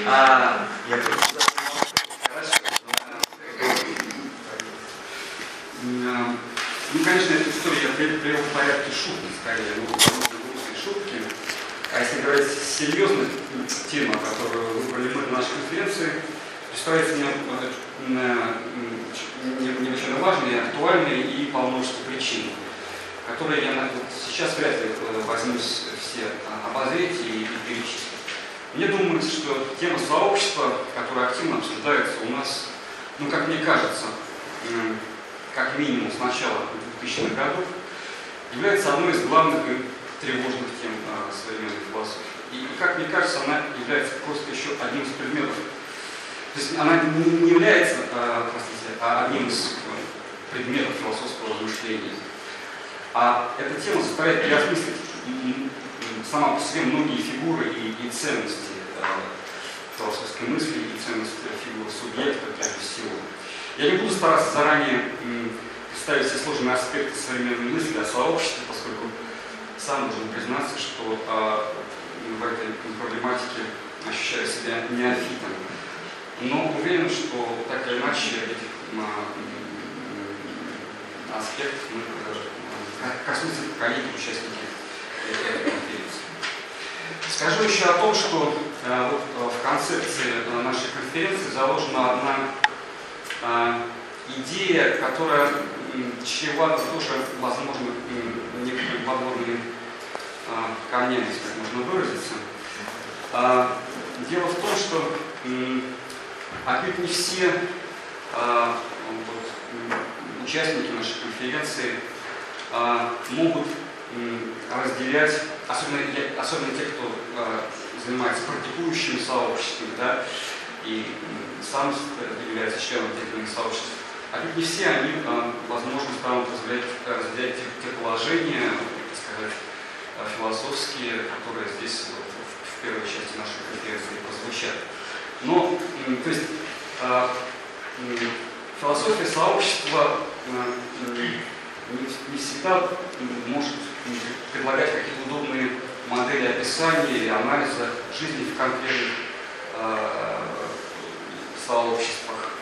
Я Ну, конечно, эту историю я привел в порядке шутки, скорее, грустные шутки. А если говорить серьезно, тема, которую выбрали мы на нашей конференции, представляется мне необычайно важной, актуальной и по множеству причин, которые я сейчас вряд ли возьмусь все обозреть и перечислить. Мне думается, что тема сообщества, которая активно обсуждается у нас, как мне кажется, как минимум с начала 2000-х годов, является одной из главных и тревожных тем современной философии. И, как мне кажется, она является просто еще одним из предметов. То есть она не является, одним из предметов философского размышления. А эта тема заставляет переосмыслить сама по себе многие фигуры и ценности философской мысли, и ценности фигуры субъекта, прежде всего. Я не буду стараться заранее представить все сложные аспекты современной мысли о сообществе, поскольку сам должен признаться, что в этой проблематике ощущаю себя неофитом. Но уверен, что так или иначе этих аспектов мы коснутся коллеги, участники этой конференции. Скажу еще о том, что в концепции нашей конференции заложена одна идея, которая чревата тоже, возможно, некоторыми подводными камнями, если можно выразиться. Дело в том, что отнюдь не все участники нашей конференции могут разделять, особенно те, кто занимается практикующими сообществами, да, и сам является членом тех или иных сообществ. Отнюдь не все они, возможно, станут разделять те положения, так сказать, философские, которые здесь в первой части нашей конференции прозвучат. Но, то есть, философия сообщества не всегда может предлагать какие-то удобные модели описания и анализа жизни в конкретных сообществах,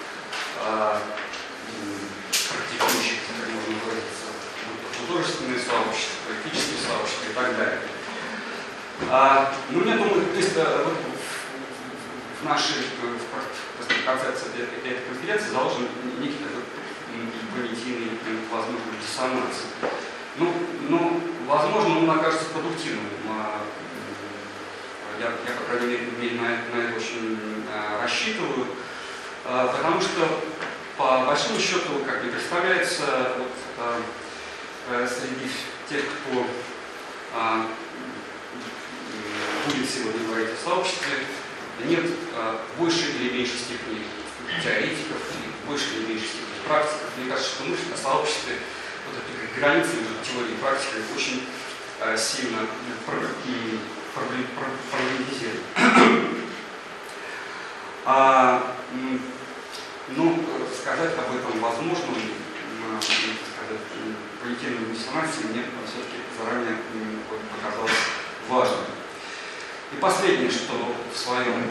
практикующих, как можно выразиться, художественные сообщества, политические сообщества и так далее. Я думаю, то есть в нашей концепции этой конференции заложен некий такой понятийный, возможно, диссонанс. Возможно, он окажется продуктивным. Я по крайней мере, на это очень рассчитываю, потому что, по большому счету, как мне представляется, среди тех, кто будет сегодня говорить о сообществе, нет в большей или меньшей степени теоретиков, в большей или меньшей степени практиков. Мне кажется, что мысль о сообществе, этой границы между теорией и практикой очень сильно проблематизирует. Сказать об этом возможном, понятийном диссонансе мне все-таки заранее показалось важным. И последнее, что в своем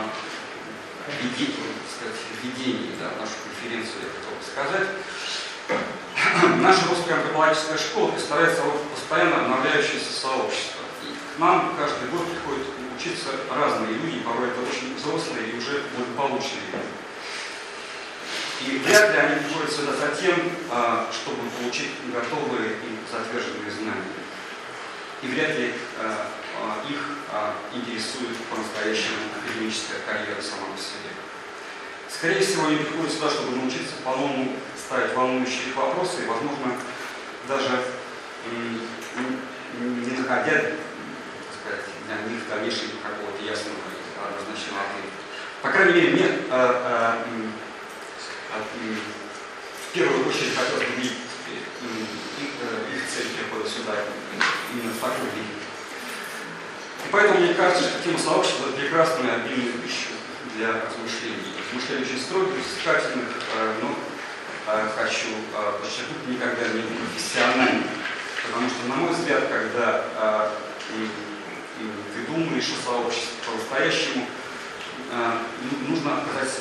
введении в нашу конференцию я хотел бы сказать. Наша русская антропологическая школа представляет собой постоянно обновляющееся сообщество. И к нам каждый год приходят учиться разные люди, порой это очень взрослые и уже благополучные люди. И вряд ли они приходят сюда за тем, чтобы получить готовые и затверженные знания. И вряд ли их интересует по-настоящему академическая карьера сама по себе. Скорее всего, они приходят сюда, чтобы научиться по-новому ставить волнующие их вопросы, и, возможно, даже не находя, так сказать, для них дальнейшего какого-то ясного однозначного ответа. По крайней мере, мне в первую очередь хотелось бы видеть их цель прихода сюда именно в таком виде. И поэтому мне кажется, что тема сообщества – это прекрасная обильная пища для размышлений. Размышлений очень строгих, взыскательных, но хочу подчеркнуть, никогда не профессиональных. Потому что, на мой взгляд, когда ты думаешь о сообществе по-настоящему,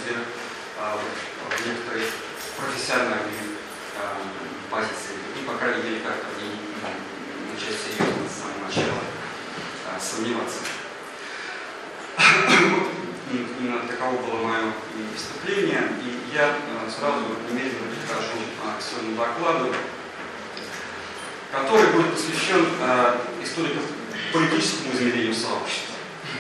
числе в некоторые профессиональные позиции. И, по крайней мере, как-то не начать серьезно с самого начала сомневаться. Именно таково было мое выступление, и я сразу немедленно перехожу к своему докладу, который будет посвящен историко-политическому измерению сообщества.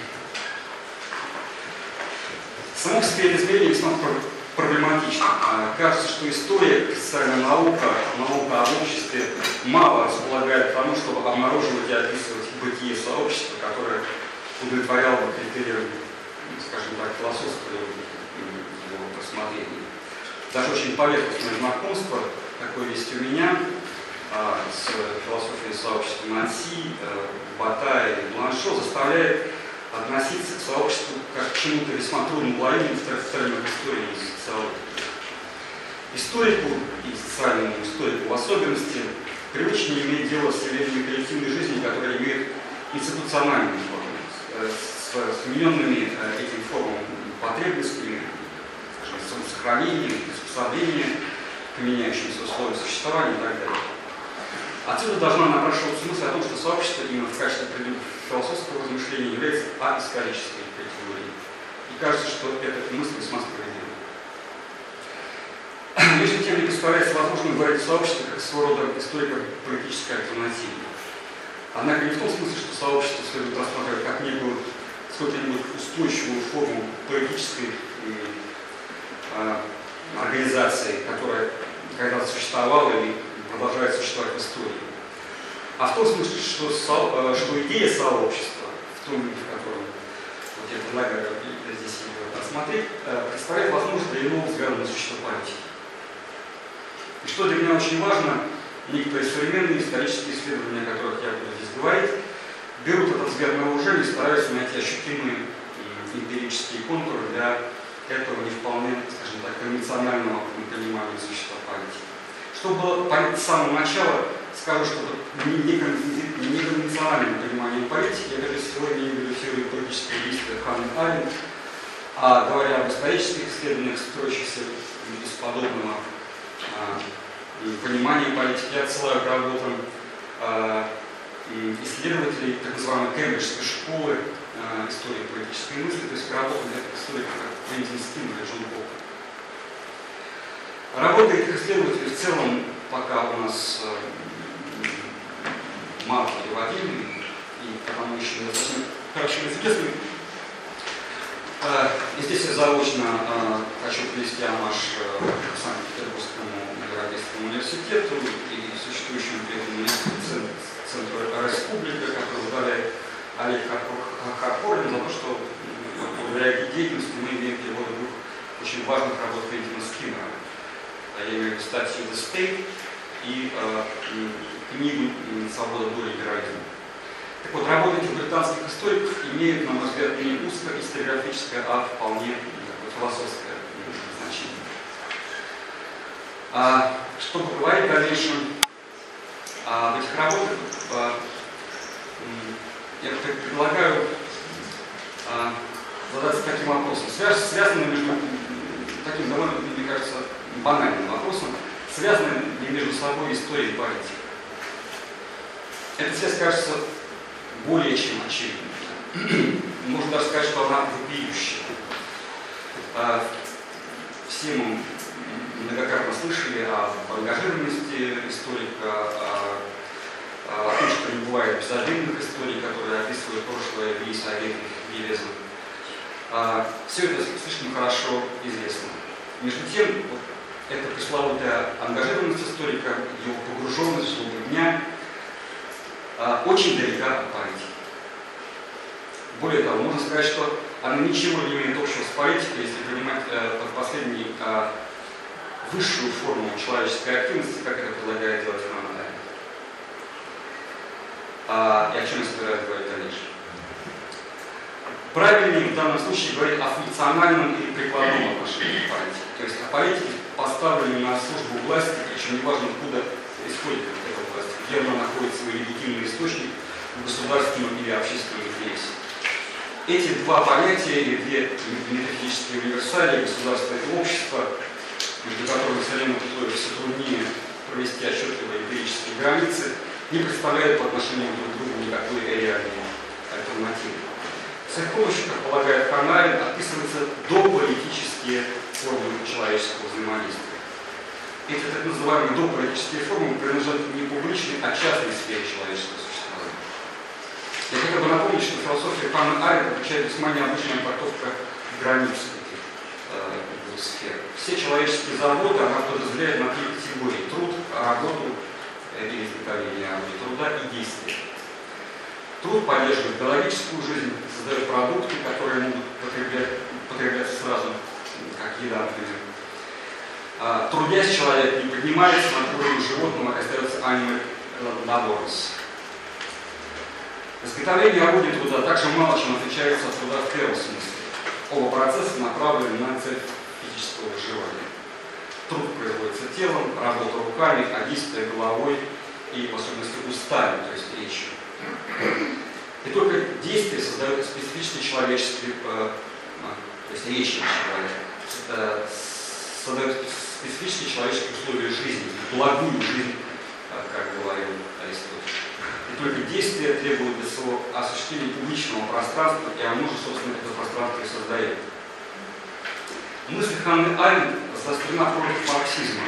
Само по себе это измерение весьма проблематично. Кажется, что история, социальная наука, наука об обществе мало располагает к тому, чтобы обнаруживать и описывать бытие сообщества, которое удовлетворяло бы критериям, скажем так, философского его рассмотрения. Даже очень поверхностное знакомство, такое есть у меня, с философией сообщества Нанси, Батая и Бланшо, заставляет относиться к сообществу как к чему-то весьма трудному уловимому в терминах истории и социологии. Историку и социальному историку в особенности привычнее иметь дело с явлениями коллективной жизни, которые имеют институциональные формы, с вмененными этим формам потребностями, скажем, самосохранением, приспособлением к меняющимся условиям существования и так далее. Отсюда должна напрашиваться мысль о том, что сообщество именно в качестве философского размышления является аисторической категорией. И кажется, что эта мысль весьма справедлива. Между тем, не представляется возможным говорить о сообществе как своего рода историко-политической альтернативе. Однако не в том смысле, что сообщество следует рассматривать как некую сколько-нибудь устойчивую форму политической организации, которая когда-то существовала и продолжает существовать в истории. А в том смысле, что идея сообщества, в том виде, в котором вот я предлагаю здесь ее рассмотреть, представляет возможность для иного взгляда на существо политики. И что для меня очень важно, некоторые современные исторические исследования, о которых я буду здесь говорить, берут этот взгляд на вооружение и стараются найти ощутимые эмпирические контуры для этого не вполне, скажем так, конвенционального понимания существа политики. Что было понятно с самого начала, скажу, что неконвенциональным пониманием политики, я прежде всего имею в виду теорию политического действия Ханны Аренд, а говоря об исторических исследованиях, строящихся из подобного понимания политики, я отсылаю к работам исследователей так называемой Кембриджской школы истории политической мысли, то есть к работам историков Квентина Скиннера и Джона Пока. Работы этих исследователей в целом пока у нас мало переводимы, и потому еще недостаточно хорошо известны. И здесь я заочно хочу привести омаж Санкт-Петербургскому Европейскому университету и существующему при этом Центру Республика, который возглавляет Олег Харпорин, за то, что благодаря их деятельности мы имеем переводы двух очень важных работ Квентина Скиннера. Я имею в виду статью The State и книгу «Свобода, доля и либерализм». Так вот, работы этих британских историков имеют, на мой взгляд, не узко историографическое, а вполне философское значение. Чтобы говорить в дальнейшем об этих работах, я предлагаю задаться таким вопросом, связанным между таким довольно, мне кажется, банальным вопросом, связаны ли между собой история и политика. Эта связь кажется более чем очевидной. Можно даже сказать, что она вопиющая. Все мы многократно слышали об ангажированности историка, о том, что не бывает безобидных историй, которые описывают прошлое в советах Елеза. Все это слишком хорошо известно. Между тем, вот, эта пресловутая ангажированность историка, его погруженность в глубиня очень далека от политики. Более того, можно сказать, что она ничего не имеет общего с политикой, если понимать под последней высшую форму человеческой активности, как это предлагает делать Ханна Аренд. И о чем я собираюсь говорить дальше. Правильнее в данном случае говорить о функциональном или прикладном отношении к политике. То есть о политике, поставленной на службу власти, причем неважно, откуда исходит эта власть, где она находит свой легитимный источник в государственном или общественном интересе. Эти два понятия, или две метафизические универсалии, государство и общество, между которыми в современных условиях все труднее провести отчетливые эмпирические границы, не представляют по отношению друг к другу никакой реальной альтернативы. С их помощью, как полагает Ханна Аренд, описываются дополитические формы человеческого взаимодействия. Эти так называемые дополитические формы принадлежат не публичной, а частной сфере человеческого существования. Я хотел бы напомнить, что философия Ханны Аренд включает весьма необычная трактовка границ этих сфер. Все человеческие заботы она подразделяет на три категории: труд, работу или изготовление труда и действия. Труд поддерживает биологическую жизнь, создает продукты, которые могут потребляться сразу, как еда, например. Трудясь, человек не поднимается над уровнем животного, а остается animal laborus. Изготовление орудий труда также мало чем отличается от труда в первом смысле. Оба процесса направлены на цель физического выживания. Труд производится телом, работа руками, а действие головой и, в особенности, устами, то есть речью. И только действие создает специфический человеческий, то есть речь человека, создает специфические человеческие условия жизни, благую жизнь, как говорил Аристотель. И только действие требует для своего осуществления публичного пространства, и оно же, собственно, это пространство и создает. Мысль Ханны Аренд заострена против марксизма.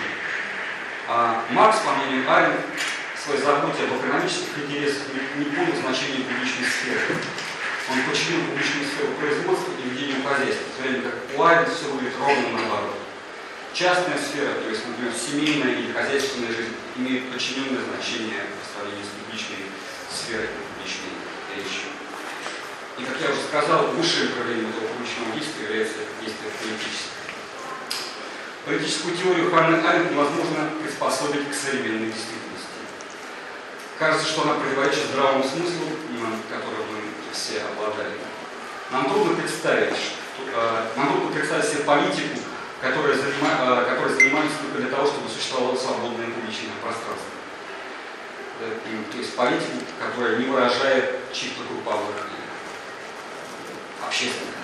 Маркс, по мнению Аренд, в своей заботе об экономических интересах не понял значения публичной сферы. Он подчинил публичную сферу производства и ведению хозяйства, в то время как у Аренд все выглядит ровно наоборот. Частная сфера, то есть, например, семейная или хозяйственная жизнь, имеет подчиненное значение по сравнению с публичной сферой, публичной речью. И, как я уже сказал, высшим проявлением этого публичного действия является действие политическое. Политическую теорию Ханны Аренд невозможно приспособить к современной действительности. Кажется, что она противоречит здравому смыслу, которым мы все обладали. Нам трудно представить себе политику, которые занимались только для того, чтобы существовало свободное публичное пространство. То есть политику, которая не выражает чьих-то групповых и общественных.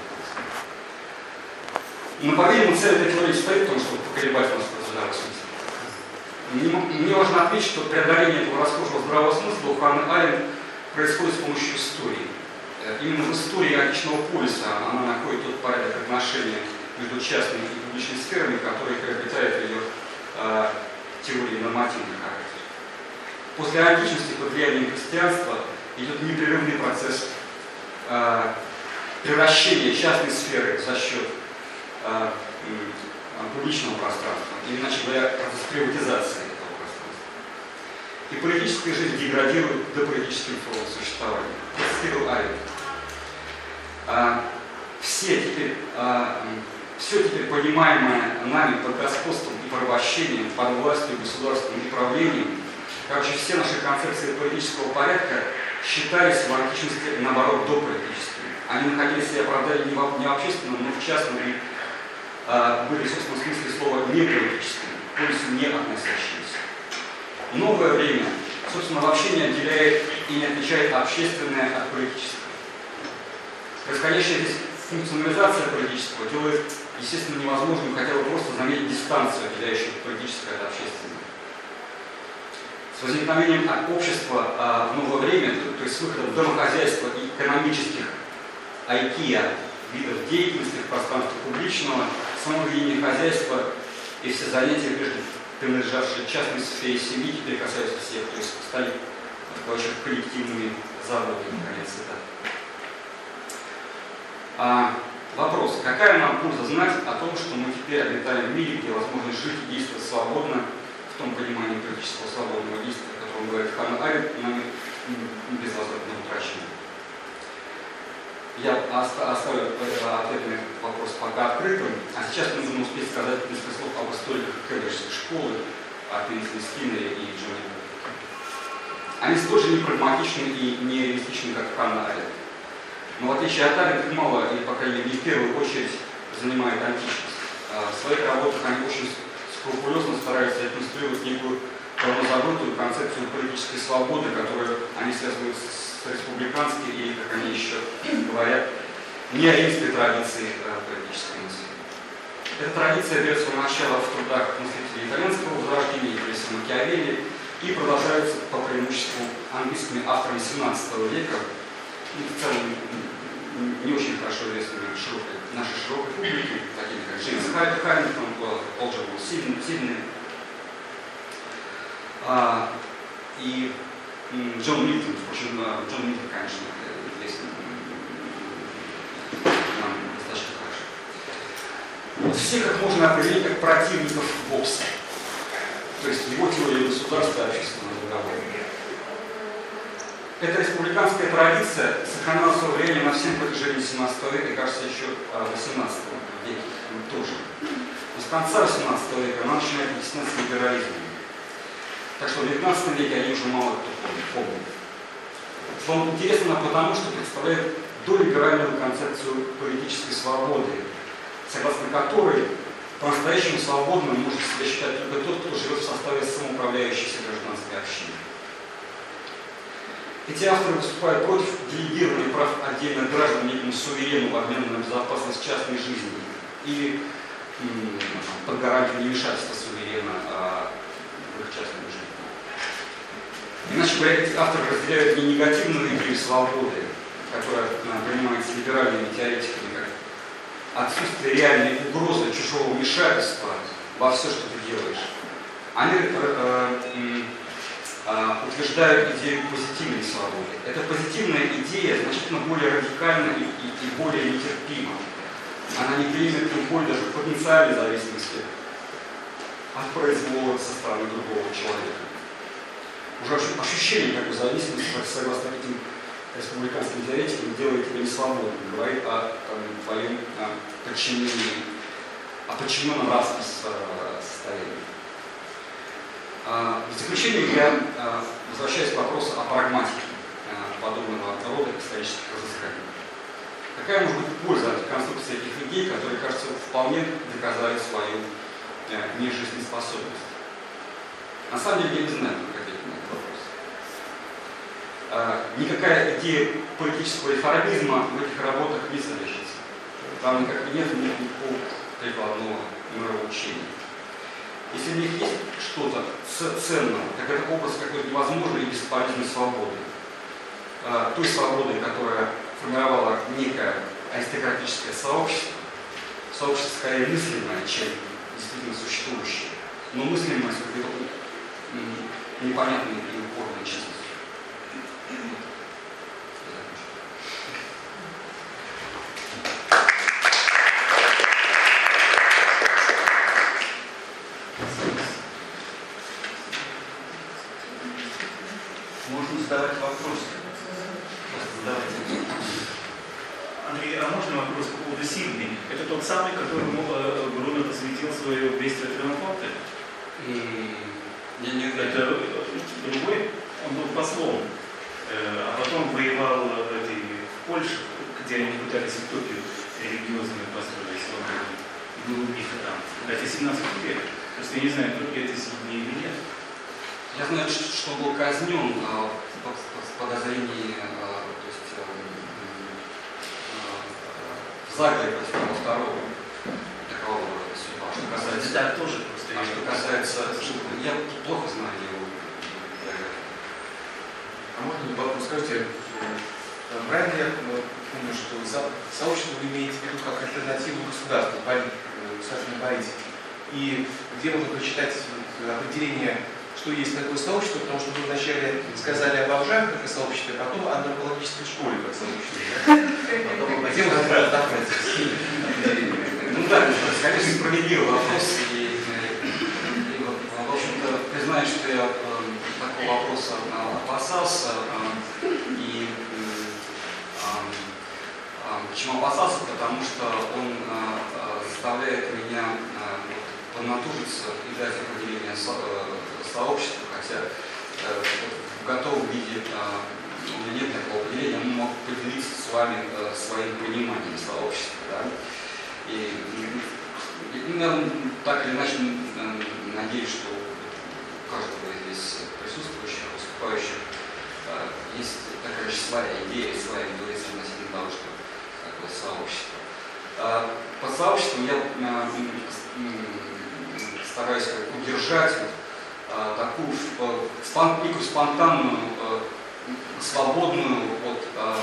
Но, по-видимому, цель этой теории стоит в том, чтобы поколебать нас в здравом смысле. Мне важно отметить, что преодоление этого расхожего здравого смысла у Ханны Аренд происходит с помощью истории. Именно в истории античного полиса она находит тот порядок отношений между частными и публичными сферами, которые приобретает ее теории нормативный характер. После античности под влиянием христианства идет непрерывный процесс превращения частной сферы за счет публичного пространства, или, иначе говоря, процесс приватизации этого пространства. И политическая жизнь деградирует до политических форм существования. Цитирую Аренд. Все теперь понимаемое нами под господством и порабощением, под властью, государственным управлением, короче, все наши концепции политического порядка считались в античности, наоборот, дополитическими. Они находили себе оправдание не в общественном, но в частном, и были, в собственном смысле слова, неполитическими, то есть не относящимися. Новое время, собственно, вообще не отделяет и не отличает общественное от политического. Происходящая здесь функционализация политического делает, естественно, невозможным хотя бы просто заметить дистанцию, отделяющую политическое от общественного. С возникновением общества в новое время, то есть с выходом домохозяйства и экономических IKEA видов деятельности в пространстве публичного, самоведение хозяйства и все занятия, прежде принадлежавшие частной сфере семьи, теперь касаются всех, то есть стали, короче, коллективными заботами, конец цитаты. Вопрос. Какая нам польза знать о том, что мы теперь обитаем в мире, где возможно жить и действовать свободно, в том понимании политического свободного действия, о котором говорит Ханна Аренд, нами безвозвратно утрачено? Я оставлю ответ на этот вопрос пока открытым, а сейчас нужно успеть сказать несколько слов об историках Кембриджской школы, о Квинтоне Скиннере и Джоне Беккере. Они столь же непрагматичны и нереалистичны, как Ханна Аренд. Но в отличие от Аренд, мало, или, по крайней мере, не в первую очередь занимает античность. В своих работах они очень скрупулезно стараются реконструировать некую давно забытую концепцию политической свободы, которую они связывают с республиканской или, как они еще говорят, неоримской традиции политической мысли. Эта традиция берет свое начало в трудах мыслителей итальянского возрождения, Ипписа Макиавелли, и продолжаются по преимуществу английскими авторами XVII века, и в целом не очень хорошо известными нашей широкой публике, такими как Джеймс Харрингтон, Пол Джервилл Сидней, и Джон Мильтон. Впрочем, Джон Мильтон, конечно, известен нам достаточно хорошо. Вот всех их можно определить как противников Бокса, то есть его теория государства и общественного договора. Эта республиканская традиция сохраняла свое влияние на всем протяжении XVII века и, кажется, еще в XVIII веке тоже. Но с конца XVIII века она начинает вытесняться либерализмом. Так что в XIX веке они уже мало кто помнит. Он интересен потому, что представляет долиберальную концепцию политической свободы, согласно которой по-настоящему свободным может себя считать только тот, кто живет в составе самоуправляющейся гражданской общины. Эти авторы выступают против делегирования прав отдельных граждан некому суверену в обмен на безопасность частной жизни или под гарантией невмешательства суверена в их частную жизнь. Иначе говоря, эти авторы разделяют не негативную идею свободы, которая принимается либеральными теоретиками как отсутствие реальной угрозы чужого вмешательства во все, что ты делаешь. Они утверждают идею позитивной свободы. Эта позитивная идея значительно более радикальна и более нетерпима. Она не примет никакой даже потенциальной зависимости от произвола со стороны другого человека. Уже ощущение такой зависимости, согласно этим республиканским теоретикам, делает тебя несвободным, говорит о твоем подчинении, о подчиненном нравственном состоянии. В заключение я возвращаюсь к вопросу о прагматике подобного рода исторических разысканий. Какая может быть польза от конструкции этих идей, которые, кажется, вполне доказали свою нежизнеспособность? На самом деле я не знаю, как ответить на этот вопрос. Никакая идея политического реформизма в этих работах не содержится. Там никак нет никакого прикладного мироучения. Если в них есть что-то ценное, так это образ какой-то невозможной и бесполезной свободы. Той свободы, которая формировала некое аристократическое сообщество, сообщество скорее мысленное, чем действительно существующее, но мысленное с какой-то непонятной и упорной честностью. Можно задавать вопросы. Андрей, а можно вопрос по поводу Сидней? Это тот самый, которому Бруно посвятил свое действие Фермопорте? Это другой? Он был послом, а потом воевал в Польше, где они пытались утопию религиозную построить. Был у них там. Это 17 век. То есть я не знаю, только это Сидней или нет. Я знаю, что он был казнен в подозрении, в заговоре против второго такого судьба. Что касается, да, тоже просто. Что касается, я плохо знаю его. А можно вопрос? Скажите, правильно я помню, что сообщество вы имеете в виду как альтернативу государству, государственной политике? И где можно прочитать определение, что есть такое сообщество, потому что вы вначале сказали об бомжах как о сообществе, а потом о антропологической школе как сообществе. Где можно прочитать определение? Ну да, конечно, справедливый вопрос. И в общем-то, признаю, что я такого вопроса опасался. И почему опасался? Потому что он заставляет меня поднатужиться и дать определение сообщества, хотя в готовом виде у меня нет такого определения, я мог поделиться с вами своим пониманием сообщества. Да? И так или иначе надеюсь, что у каждого здесь присутствующих, выступающих есть такая же своя идея, своя интуиция относительно того, что сообщества. Под сообществом я стараюсь удержать такую некую спонтанную, свободную от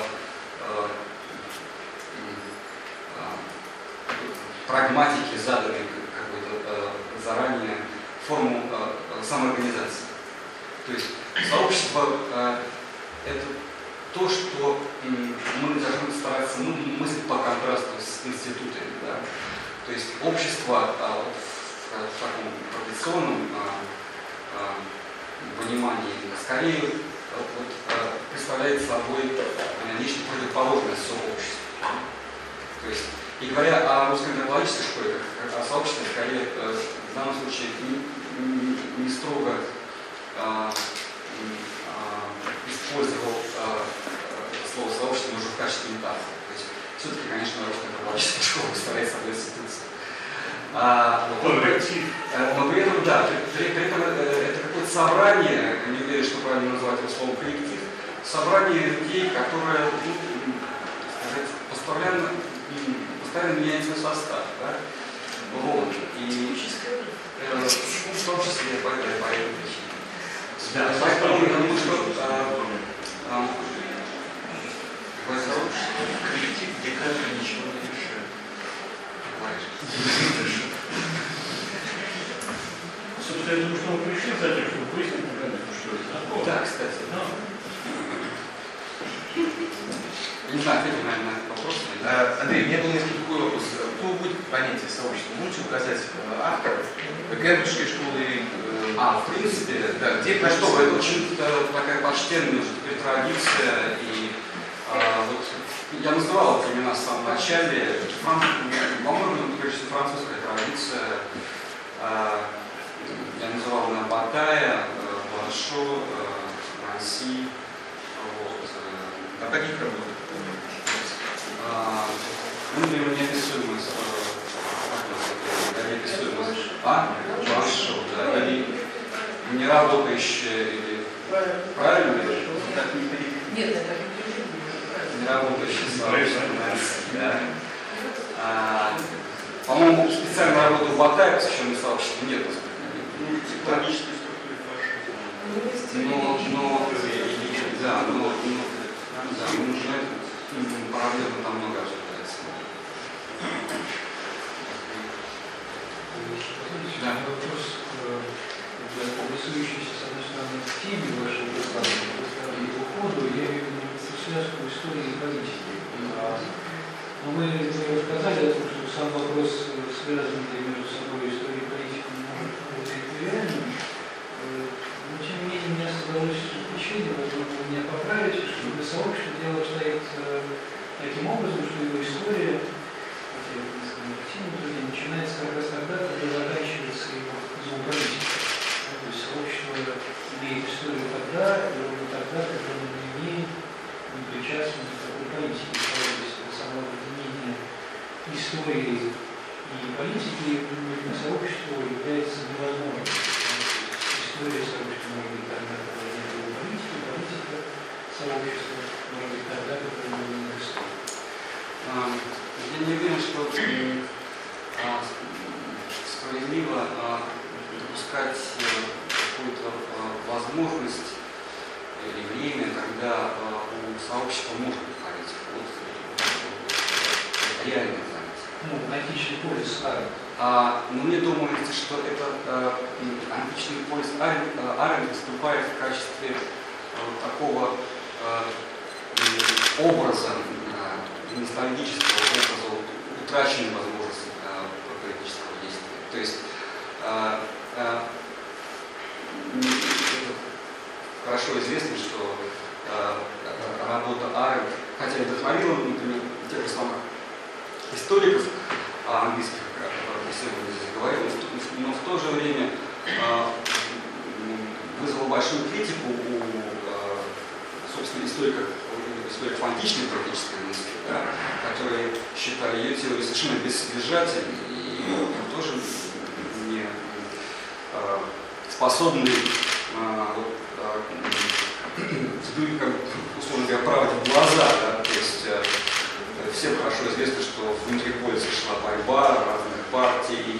прагматики, заданной какой-то заранее форму самоорганизации. То есть сообщество это то, что мы должны стараться мыслить по контрасту с институтами. Да? То есть общество в таком традиционном понимании скорее представляет собой нечто противоположное сообществу. То есть, и говоря о русской антропологической школе, как о сообществе, скорее в данном случае не строго использовал слово сообщество, но уже в качестве метафоры. То есть, все-таки, конечно, русская антропологическая школа представляет собой институцию. Но при этом, да, при этом это какое-то собрание, не уверен, что правильно назвать его словом коллектив, собрание людей, которое, постоянно меняет свой состав. Да? Вот. И в том числе по этой причине. Да, поэтому я думаю, что коллектив, где каждый ничего не решает. Собственно, я думаю, что мы пришли, кстати, чтобы выяснить, что это такое. Да, кстати. Не знаю, ответить, наверное, на этот вопрос. Андрей, у меня был несколько такой вопрос. Кто будет понятие сообщества? Можете указать автора? Кембриджской школы или... В принципе, да, где это очень такая почтенная традиция. И вот я называл эти имена в самом начале. По-моему, прежде всего, французская традиция. Я называл на Батая, Бланшо, Ранси. А каких работах? Неописуемость. Бланшо, да. Или неработающая, или... Правильно ли? Нет, это неработающая сообщество. Да. По-моему, специальной работы в Батае, посвященной сообществу, нет. Тектонические структуры проблема там много обсуждается. Да, вопрос обрисующийся, с одной стороны, в теме вашего доклада и уходу, я имею в виду связку истории и политики. Но мы рассказали о том, что сам вопрос, связанный между собой историей и политикой, не может быть территориальным. Но, тем не менее, у меня создалось впечатление, возможно, вы меня поправите, что для сообщества дело обстоит таким образом, что его история, начинается как раз тогда, когда заканчивается его злоуправление. То есть сообщество имеет историю тогда, и ровно тогда, когда оно не имеет, не причастно к такой политике. То есть само объединение истории и политики для сообщества является невозможным. История сообщества может быть тогда, когда не было политики, политика сообщества может быть тогда, когда не было истории. Я не уверен, что справедливо допускать какую-то возможность или время, когда у сообщества может быть политика. Вот реально занятие. Античный полис Аренд. Но мне думается, что это античный полис Аренд выступает в качестве такого образа, ностальгического образа утраченной возможности политического действия. То есть хорошо известно, что работа Аренд, хотя и вдохновила, например, тех же самых историков английских, как сегодня здесь говорил, но в то же время вызвала большую критику у, собственно, историков античной политической мысли, да, которые считали ее теорию совершенно бессодержательной и тоже не способны взглянуть, условно говоря, правде в глаза. Да, то есть всем хорошо известно, что внутри Польши шла борьба разных партий,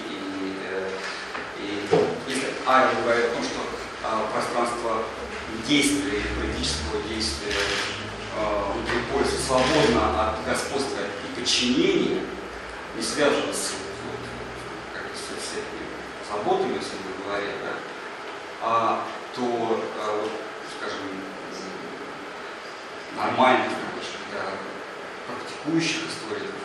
и если Авел говорит о том, что пространство действия, политического действия внутри Польши свободно от господства и подчинения, не связано с этими свободными, условно говоря, да, то, скажем, нормальных, практикующих историков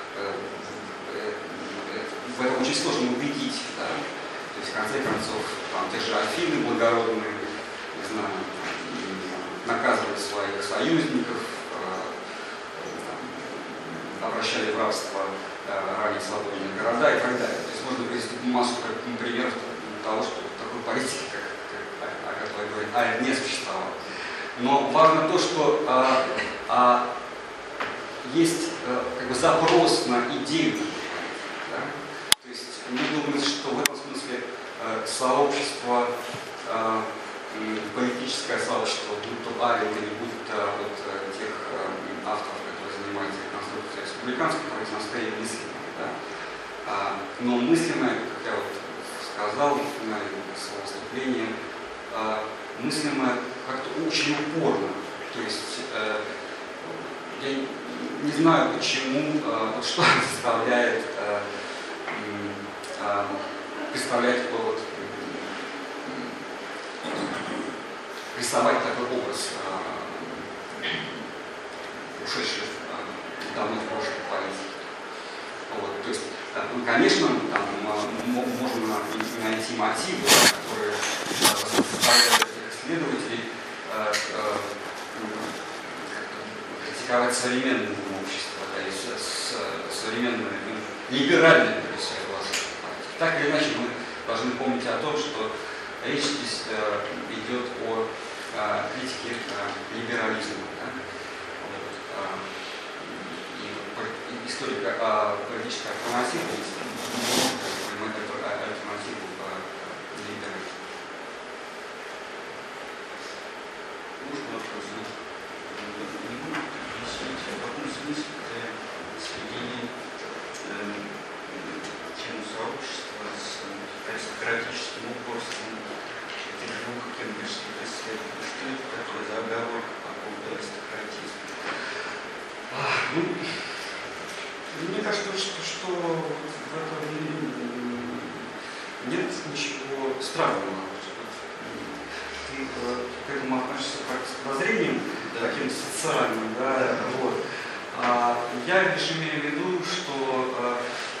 в этом очень сложно убедить. Да? То есть, в конце концов, там, те же Афины благородные, не знаю, наказывали своих союзников, обращали в рабство ранее свободные города и так далее. То есть можно привести массу примеров того, что такой политики, о которой говорит Авел, не существовало. Но важно то, что есть как бы запрос на идею. Да? То есть мне думается, что в этом смысле сообщество, политическое сообщество, будь то Авел или будь то вот тех авторов, которые занимаются реконструкцией республиканской правительства, скорее мысленное. Да? Но мысленное, как я вот сказал на своем выступлении, мысленное как-то очень упорно. То есть я не знаю, почему, вот что заставляет представлять вот, рисовать такой образ ушедший давно в прошлое политики. Вот, то есть, ну, конечно, там можно найти мотивы, которые заставляют исследователей критиковать современное общество, да, и современное, либеральное философию. Так или иначе, мы должны помнить о том, что речь здесь идет о критике либерализма. Да? Вот, и историка политической альтернативы, мы эту альтернативу либерализма. Можно вопрос? Не буду объяснить, в каком смысле сведение темы сообщества с аристократическим упорством этих двух кембриджских исследований. Что это такое за оговорка по поводу аристократизма? Мне кажется, что в этом нет ничего странного. Ты к этому относишься как с подозрением, таким социальным, да, вот. Я лишь имею в виду, что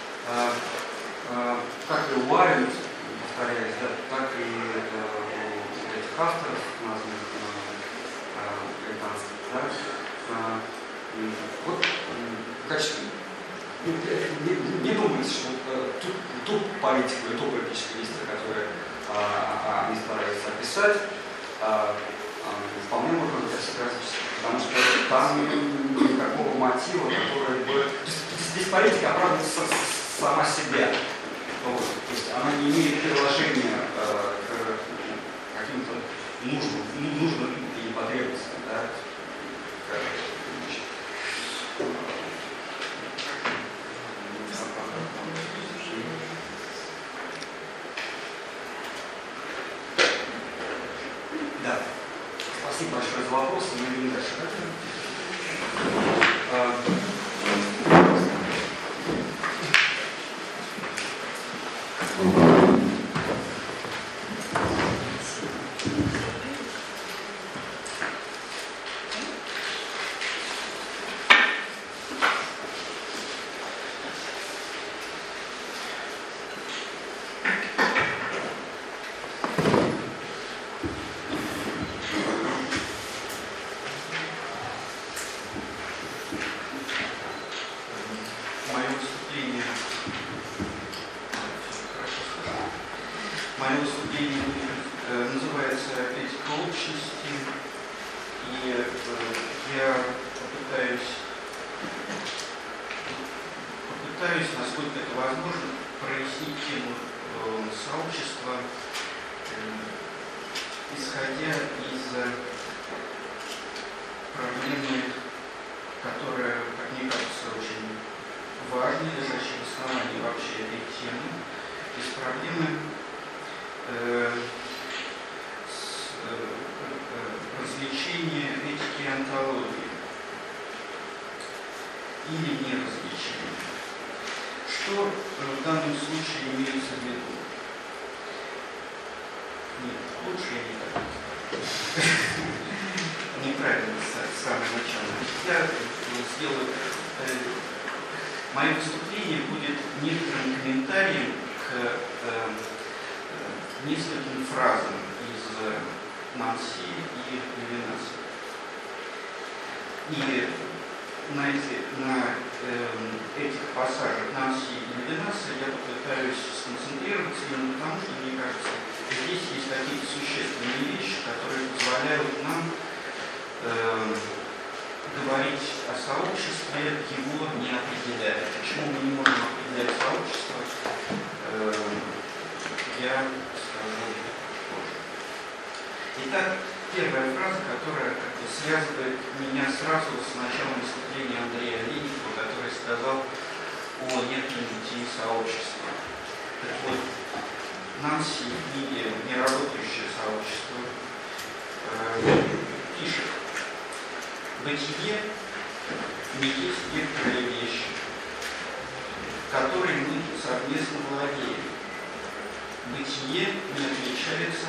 как и у Авеля, повторяюсь, да, так и у этих авторов, названных британских, да, вот в качестве не думается, что ту политику или то политическое действие, которое они стараются описать, вполне можно сказать, потому что там никакого мотива, который бы... Здесь политика оправдывается сама себя. Вот. То есть она не имеет приложения к каким-то нужным и потребностям. Да? Да. Спасибо большое за вопросы. Мы идем дальше. Мое выступление называется «Этика общности», и я попытаюсь, насколько это возможно, прояснить тему сообщества, исходя из проблемы которая, как мне кажется, очень важная, лежащая в основании вообще этой темы, есть проблемы развлечения этики и онтологии или неразвлечения. Что в данном случае имеется в виду? Нет, лучше я не так скажу. Неправильно с самого начала. Я сделаю... Мое выступление будет некоторым комментарием к нескольким фразам из Нанси и Левинаса. И на этих пассажах Нанси и Левинаса я попытаюсь сконцентрироваться именно потому, что, мне кажется, здесь есть какие-то существенные вещи, которые позволяют нам говорить о сообществе, его не определяя. Почему мы не можем определять сообщество, я скажу позже. Итак, первая фраза, которая как-то связывает меня сразу с началом выступления Андрея Леникова, который сказал о неком бытии сообщества. Так вот, Нанси в книге «Неработающее сообщество» пишет: бытие не есть некоторые вещи, которые мы совместно владеем. Бытие не отличается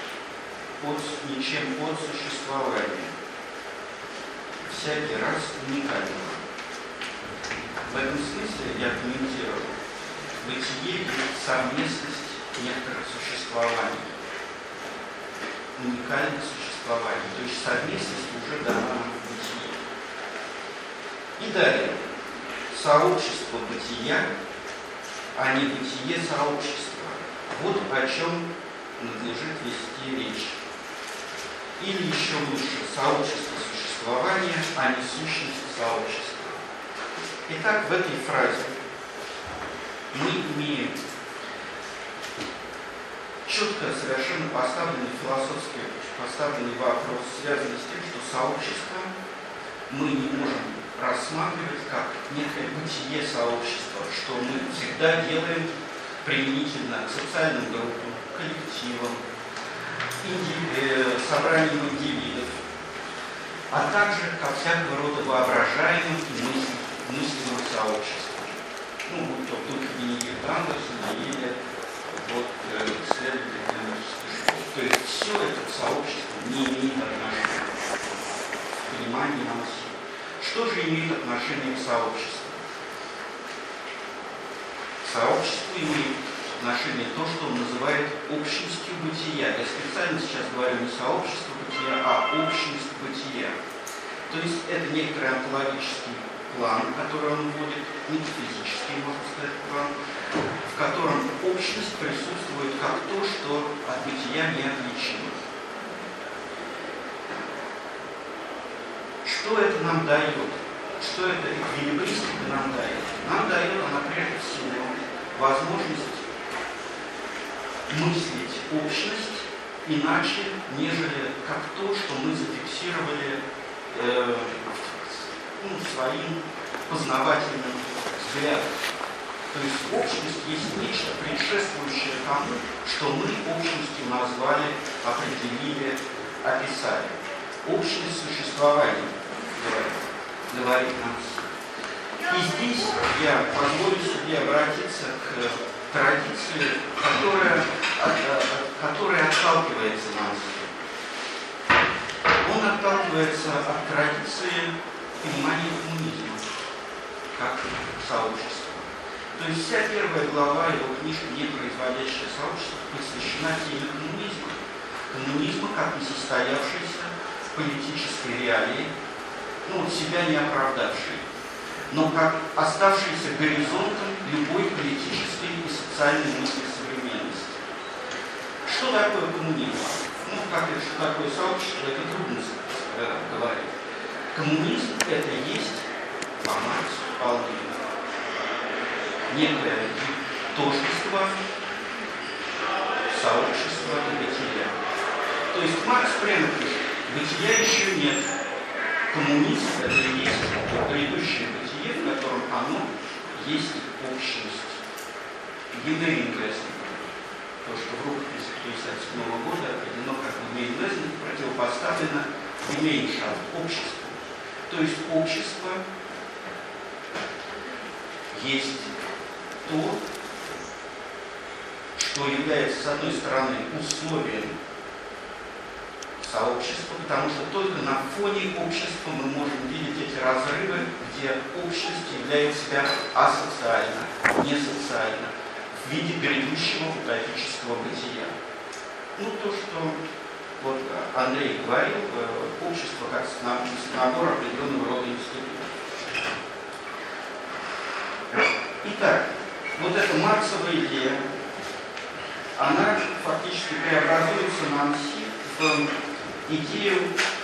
ничем от существования, всякий раз уникального. В этом смысле я комментирую: бытие есть совместность некоторых существований, уникальных существований, то есть совместность уже дана нам в бытие. И далее, сообщество бытия, а не бытие сообщества. Вот о чем надлежит вести речь. Или еще лучше, сообщество существования, а не сущность сообщества. Итак, в этой фразе мы имеем четко совершенно поставленный философский вопрос, связанный с тем, что сообщество мы не можем рассматривать как некое бытие сообщества, что мы всегда делаем применительно к социальным группам, коллективам, собраниям индивидов, а также ко всякого рода воображаемым и мысленным сообществам. Ну, будь то в духе Бенедикта Андерсона или исследователь динамической школы. То есть все это сообщество не имеет отношения к пониманию Нанси. Что же имеет отношение к сообществу? К сообществу имеет отношение то, что он называет общностью бытия. Я специально сейчас говорю не сообщество бытия, а общность бытия. То есть это некоторый онтологический план, который он вводит, метафизический, можно сказать, план, в котором общность присутствует как то, что от бытия неотличимо. Что это нам дает? Что эта эквилибристика нам дает? Нам дает она прежде всего возможность мыслить общность иначе, нежели как то, что мы зафиксировали своим познавательным взглядом. То есть общность есть нечто предшествующее тому, что мы общностью назвали, определили, описали. Общность существования, говорит нам. И здесь я позволю себе обратиться к традиции, которая отталкивается Нанси. Он отталкивается от традиции понимания коммунизма как сообщества. То есть вся первая глава его книжки «Непроизводящее сообщество» посвящена теме коммунизма. Коммунизма как несостоявшейся политической реалии, себя не оправдавшей, но как оставшийся горизонтом любой политической и социальной мысли современности. Что такое коммунизм? Что такое сообщество, это трудно говорить. Коммунизм – это есть формат вполне некое тождество сообщества и бытия. То есть Маркс прямо пишет: бытия еще нет, коммунизм – это и есть предыдущее бытие, в котором оно есть общность. Гендеринглесинг, то, что в рукописи 1957 года определено как гендеринглесинг, противопоставлено гемейншафт, обществу. То есть общество есть то, что является, с одной стороны, условием сообщества, потому что только на фоне общества мы можем видеть эти разрывы, где общность являет себя асоциально, несоциально, в виде грядущего утопического бытия. Ну, то, что вот Андрей говорил, общество как набор определенного рода институтов. Итак, вот эта марксовая идея, она фактически преобразуется на Анси в идею,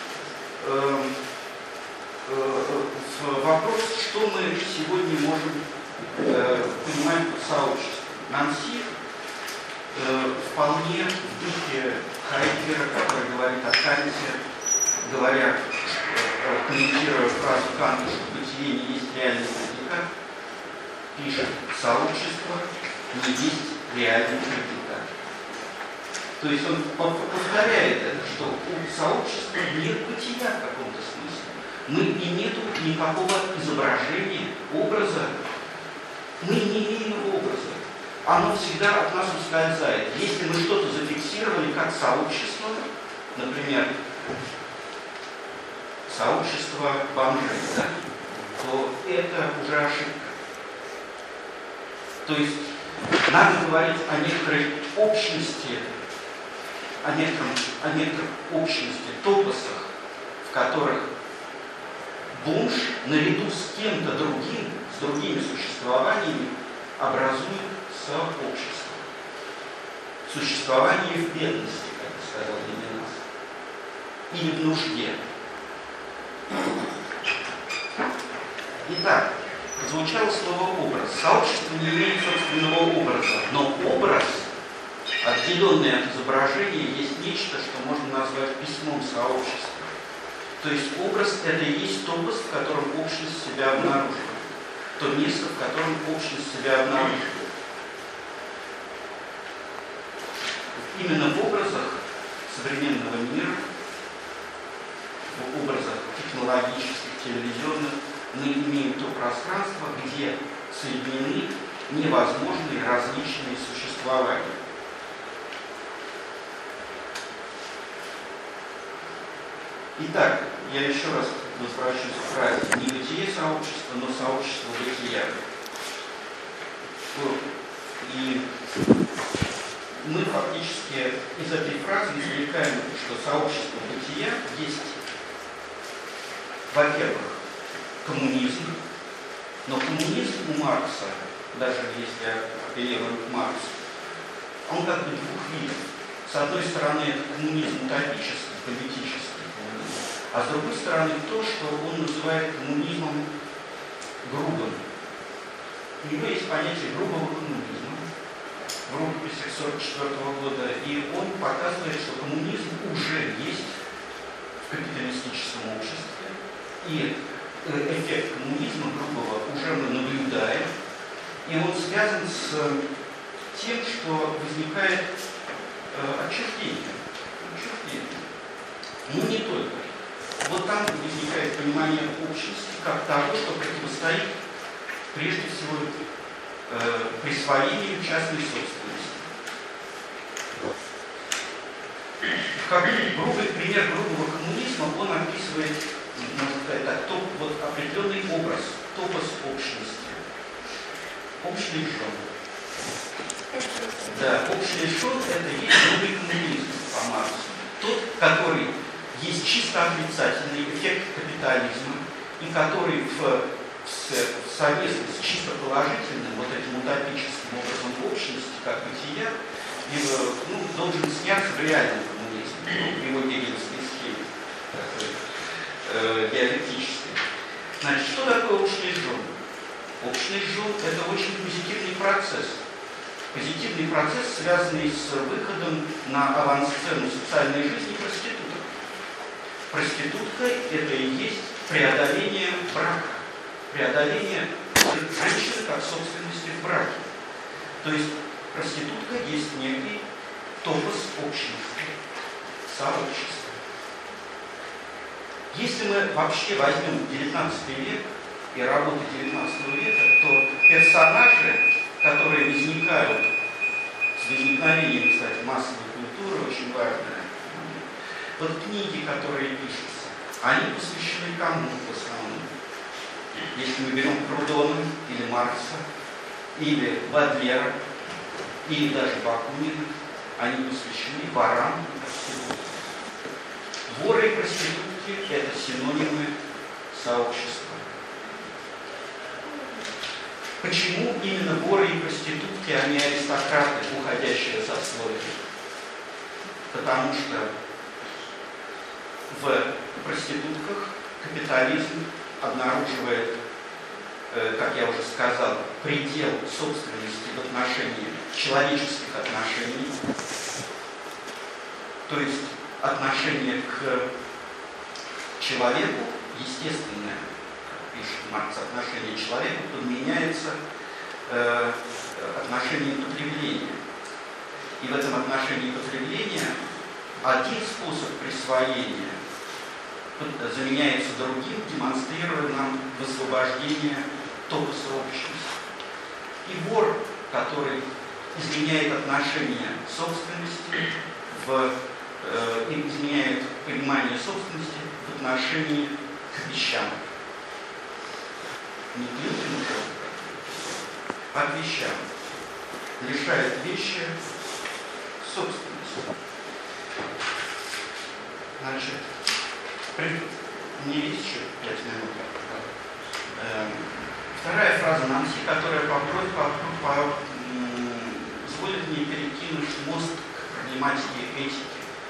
в вопрос, что мы сегодня можем понимать под сообществом. Нанси вполне в духе Хайдгера, который говорит о Канте, говоря, комментируя фразу Канта, что бытие не есть реальный предикат, пишет: сообщество не есть реальный предикат. То есть он повторяет это, что у сообщества нет бытия в каком-то смысле. И нету никакого изображения, образа. Мы не имеем образа. Оно всегда от нас ускользает. Если мы что-то зафиксировали как сообщество, например, сообщество бомжей, да, то это уже ошибка. То есть надо говорить о некоторой общности, о некоторой общности, топосах, в которых бомж наряду с кем-то другим, с другими существованиями образует сообщество. Существование в бедности, как сказал Ленинас, или в нужде. Итак, звучало слово «образ». Сообщество не имеет собственного образа, но образ, отделенный от изображения, есть нечто, что можно назвать письмом сообщества. То есть образ – это и есть топос, в котором общность себя обнаруживает. То место, в котором общность себя обнаруживает. Именно в образах современного мира, в образах технологических, телевизионных, мы имеем то пространство, где соединены невозможные различные существования. Итак, я еще раз возвращусь к фразе: не бытие сообщества, но сообщество бытия. И мы фактически из этой фразы извлекаем, что сообщество бытия есть, во-первых, коммунизм, но коммунизм у Маркса, даже если апеллируем к Марксу, он как бы двух видов. С одной стороны, это коммунизм утопический, политический коммунизм, а с другой стороны, то, что он называет коммунизмом грубым. У него есть понятие грубого коммунизма в рукописи 1944 года, и он показывает, что коммунизм уже есть в капиталистическом обществе, и эффект коммунизма грубого уже мы наблюдаем, и он связан с тем, что возникает отчуждение. Но не только. Вот там возникает понимание общности как того, что противостоит прежде всего присвоению частной собственности. Как грубый пример грубого коммунизма, он описывает, можно сказать так, вот определенный образ, топос общности. Общный жен. Да, общный жен – это есть грубый коммунизм по Марксу. Тот, который есть чисто отрицательный эффект капитализма, и который в совместно с чисто положительным, вот этим утопическим образом общности, как бытия, должен сняться в реальном коммунизме, в его гегельской схеме, диалектической. Значит, что такое общный жен? Общный жен – это очень позитивный процесс. Позитивный процесс, связанный с выходом на авансцену социальной жизни проституток. Проститутка – это и есть преодоление брака, преодоление женщины как собственности в браке. То есть проститутка есть некий топос общности, сообщества. Если мы вообще возьмем 19 век и работы 19 века, то персонажи, которые возникают с возникновением, кстати, массовой культуры, очень важная. Вот книги, которые пишутся, они посвящены кому в основном? Если мы берем Прудона или Маркса, или Бадлера, или даже Бакунина, они посвящены ворам и проституткам. Воры и проститутки – это синонимы сообщества. Почему именно воры и проститутки, а не аристократы, уходящие со слоя? Потому что в проститутках капитализм обнаруживает, как я уже сказал, предел собственности в отношении человеческих отношений, то есть отношение к человеку, естественное, как пишет Маркс, отношение к человеку подменяется отношением потребления. И в этом отношении потребления один способ присвоения заменяется другим, демонстрируя нам высвобождение топоса общности. И вор, который изменяет отношение собственности, изменяет понимание собственности в отношении к вещам. Не к людям уже, а к вещам. Лишает вещи собственности. Значит, мне есть еще 5 минут. Вторая фраза Нанси, которая позволит мне перекинуть мост к проблематике этики.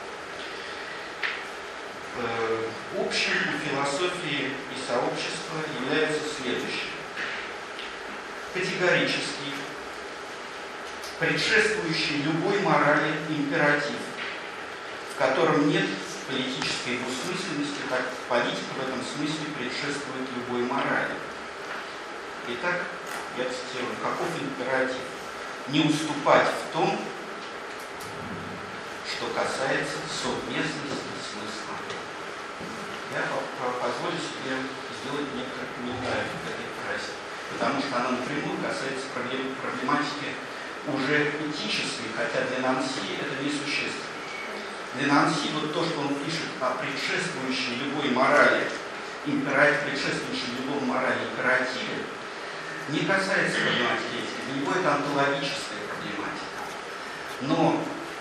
Общим у философии и сообщества является следующее. Категорический, предшествующий любой морали императив, в котором нет политической двусмысленности, так политика в этом смысле предшествует любой морали. Итак, я цитирую, каков императив? Не уступать в том, что касается совместности смысла. Я позволю себе сделать некоторые комментарии к этой фразе, потому что она напрямую касается проблематики уже этической, хотя для Нанси это несущественно. Для Нанси вот то, что он пишет о предшествующей любой морали, предшествующей любой морали императиве, не касается проблематики этики. Для него это онтологическая проблематика. Но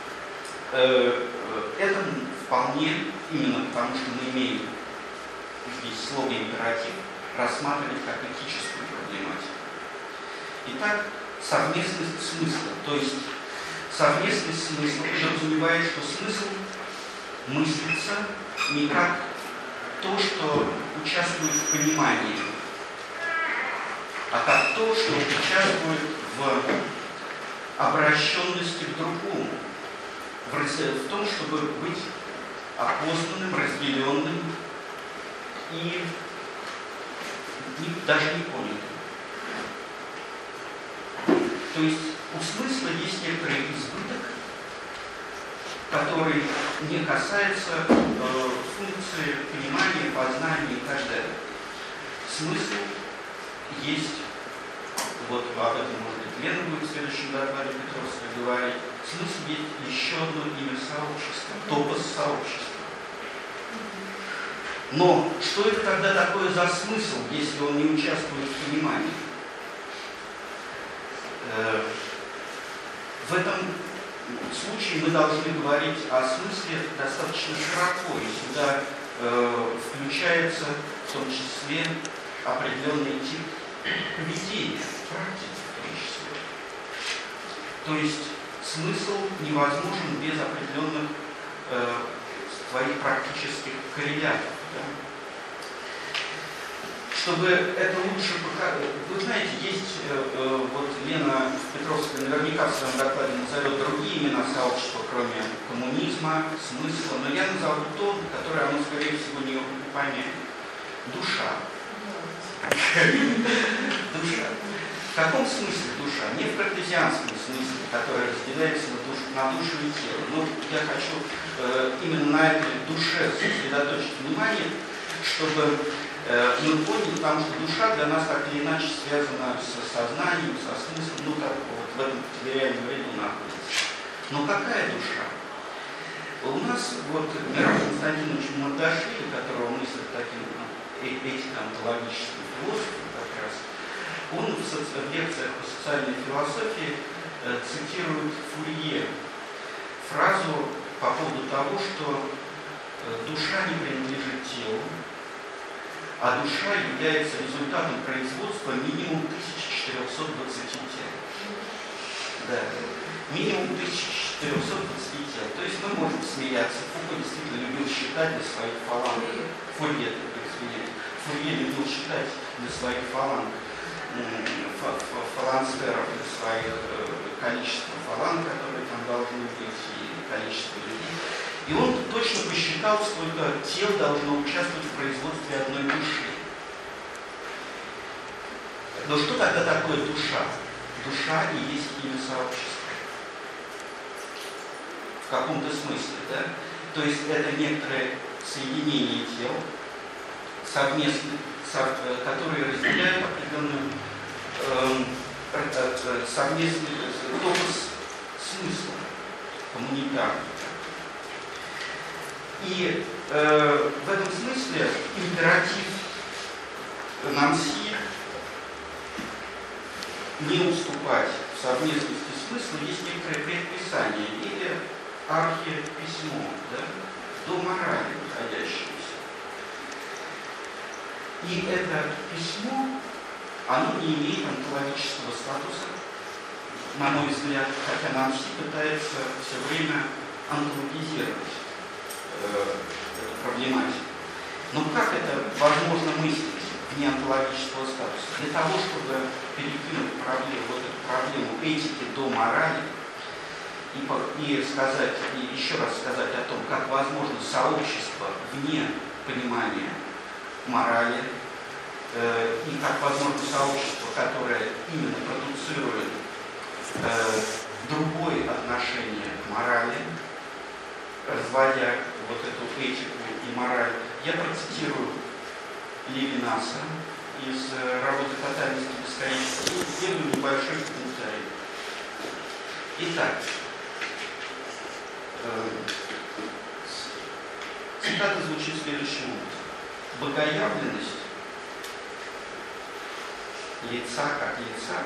это вполне, именно потому что мы имеем здесь слово императив, рассматривать как этическую проблематику. Итак, совместность смысла, то есть совместность смысла подразумевает, что смысл мыслится не как то, что участвует в понимании, а как то, что участвует в обращенности к другому, в том, чтобы быть опознанным, разделенным и даже не понятым. То есть у смысла есть некоторый избыток, который не касается функции понимания, познания и так далее. Смысл есть, вот об этом, может быть, Лена будет в следующем докладе Петровская говорить, смысл есть еще одно имя сообщества, топос сообщества. Но что это тогда такое за смысл, если он не участвует в понимании? В этом случае мы должны говорить о смысле достаточно широко, и сюда включается в том числе определенный тип поведения, практики в том числе. То есть смысл невозможен без определенных своих практических коррелятов. Да? Чтобы это лучше показать, вы знаете, есть, вот Лена Петровская наверняка в своем докладе назовет другие имена сообщества, кроме коммунизма, смысла, но я назову то, которое оно, скорее всего, не упомянет. Душа. Душа. В каком смысле душа? Не в картезианском смысле, который разделяется на душу и тело. Но я хочу именно на этой душе сосредоточить внимание, чтобы мы поняли, потому что душа для нас так или иначе связана с сознанием, со смыслом, ну так вот в этом материальном ряду находится. Но какая душа? У нас вот Мирон Константинович Мардашвили, которого мыслит таким этико-онтологическим философом как раз, он в лекциях по социальной философии цитирует Фурье фразу по поводу того, что душа не принадлежит телу, а душа является результатом производства минимум 1420 тел. Да, минимум 1420 тел. То есть мы можем смеяться. Фуко действительно любил считать для своих фаланг. Фурье любил считать для своих фаланг. Фаланстеров, для своих количества фаланг, которые там должны быть, и количество людей. И он точно посчитал, сколько тел должно участвовать в производстве одной души. Но что тогда такое душа? Душа и есть имя сообщества. В каком-то смысле, да? То есть это некоторое соединение тел, совместных, которые разделяют определенную совместный топос смысла коммунитарного. И в этом смысле императив Нанси не уступать в совместности смысла есть некоторое предписание или архиписьмо, да, до морали находящееся. И это письмо, оно не имеет онтологического статуса, на мой взгляд, хотя Нанси пытается все время онтологизировать эту проблематику. Но как это возможно мыслить вне онтологического статуса? Для того, чтобы перекинуть вот эту проблему этики до морали и сказать, и еще раз сказать о том, как возможно сообщество вне понимания морали, и как возможно сообщество, которое именно продуцирует другое отношение к морали, разводя вот эту этику и мораль. Я процитирую Левинаса из работы «Тотальность и бесконечность» и сделаю небольшой комментарий. Итак, цитата звучит следующим образом. Богоявленность лица как лица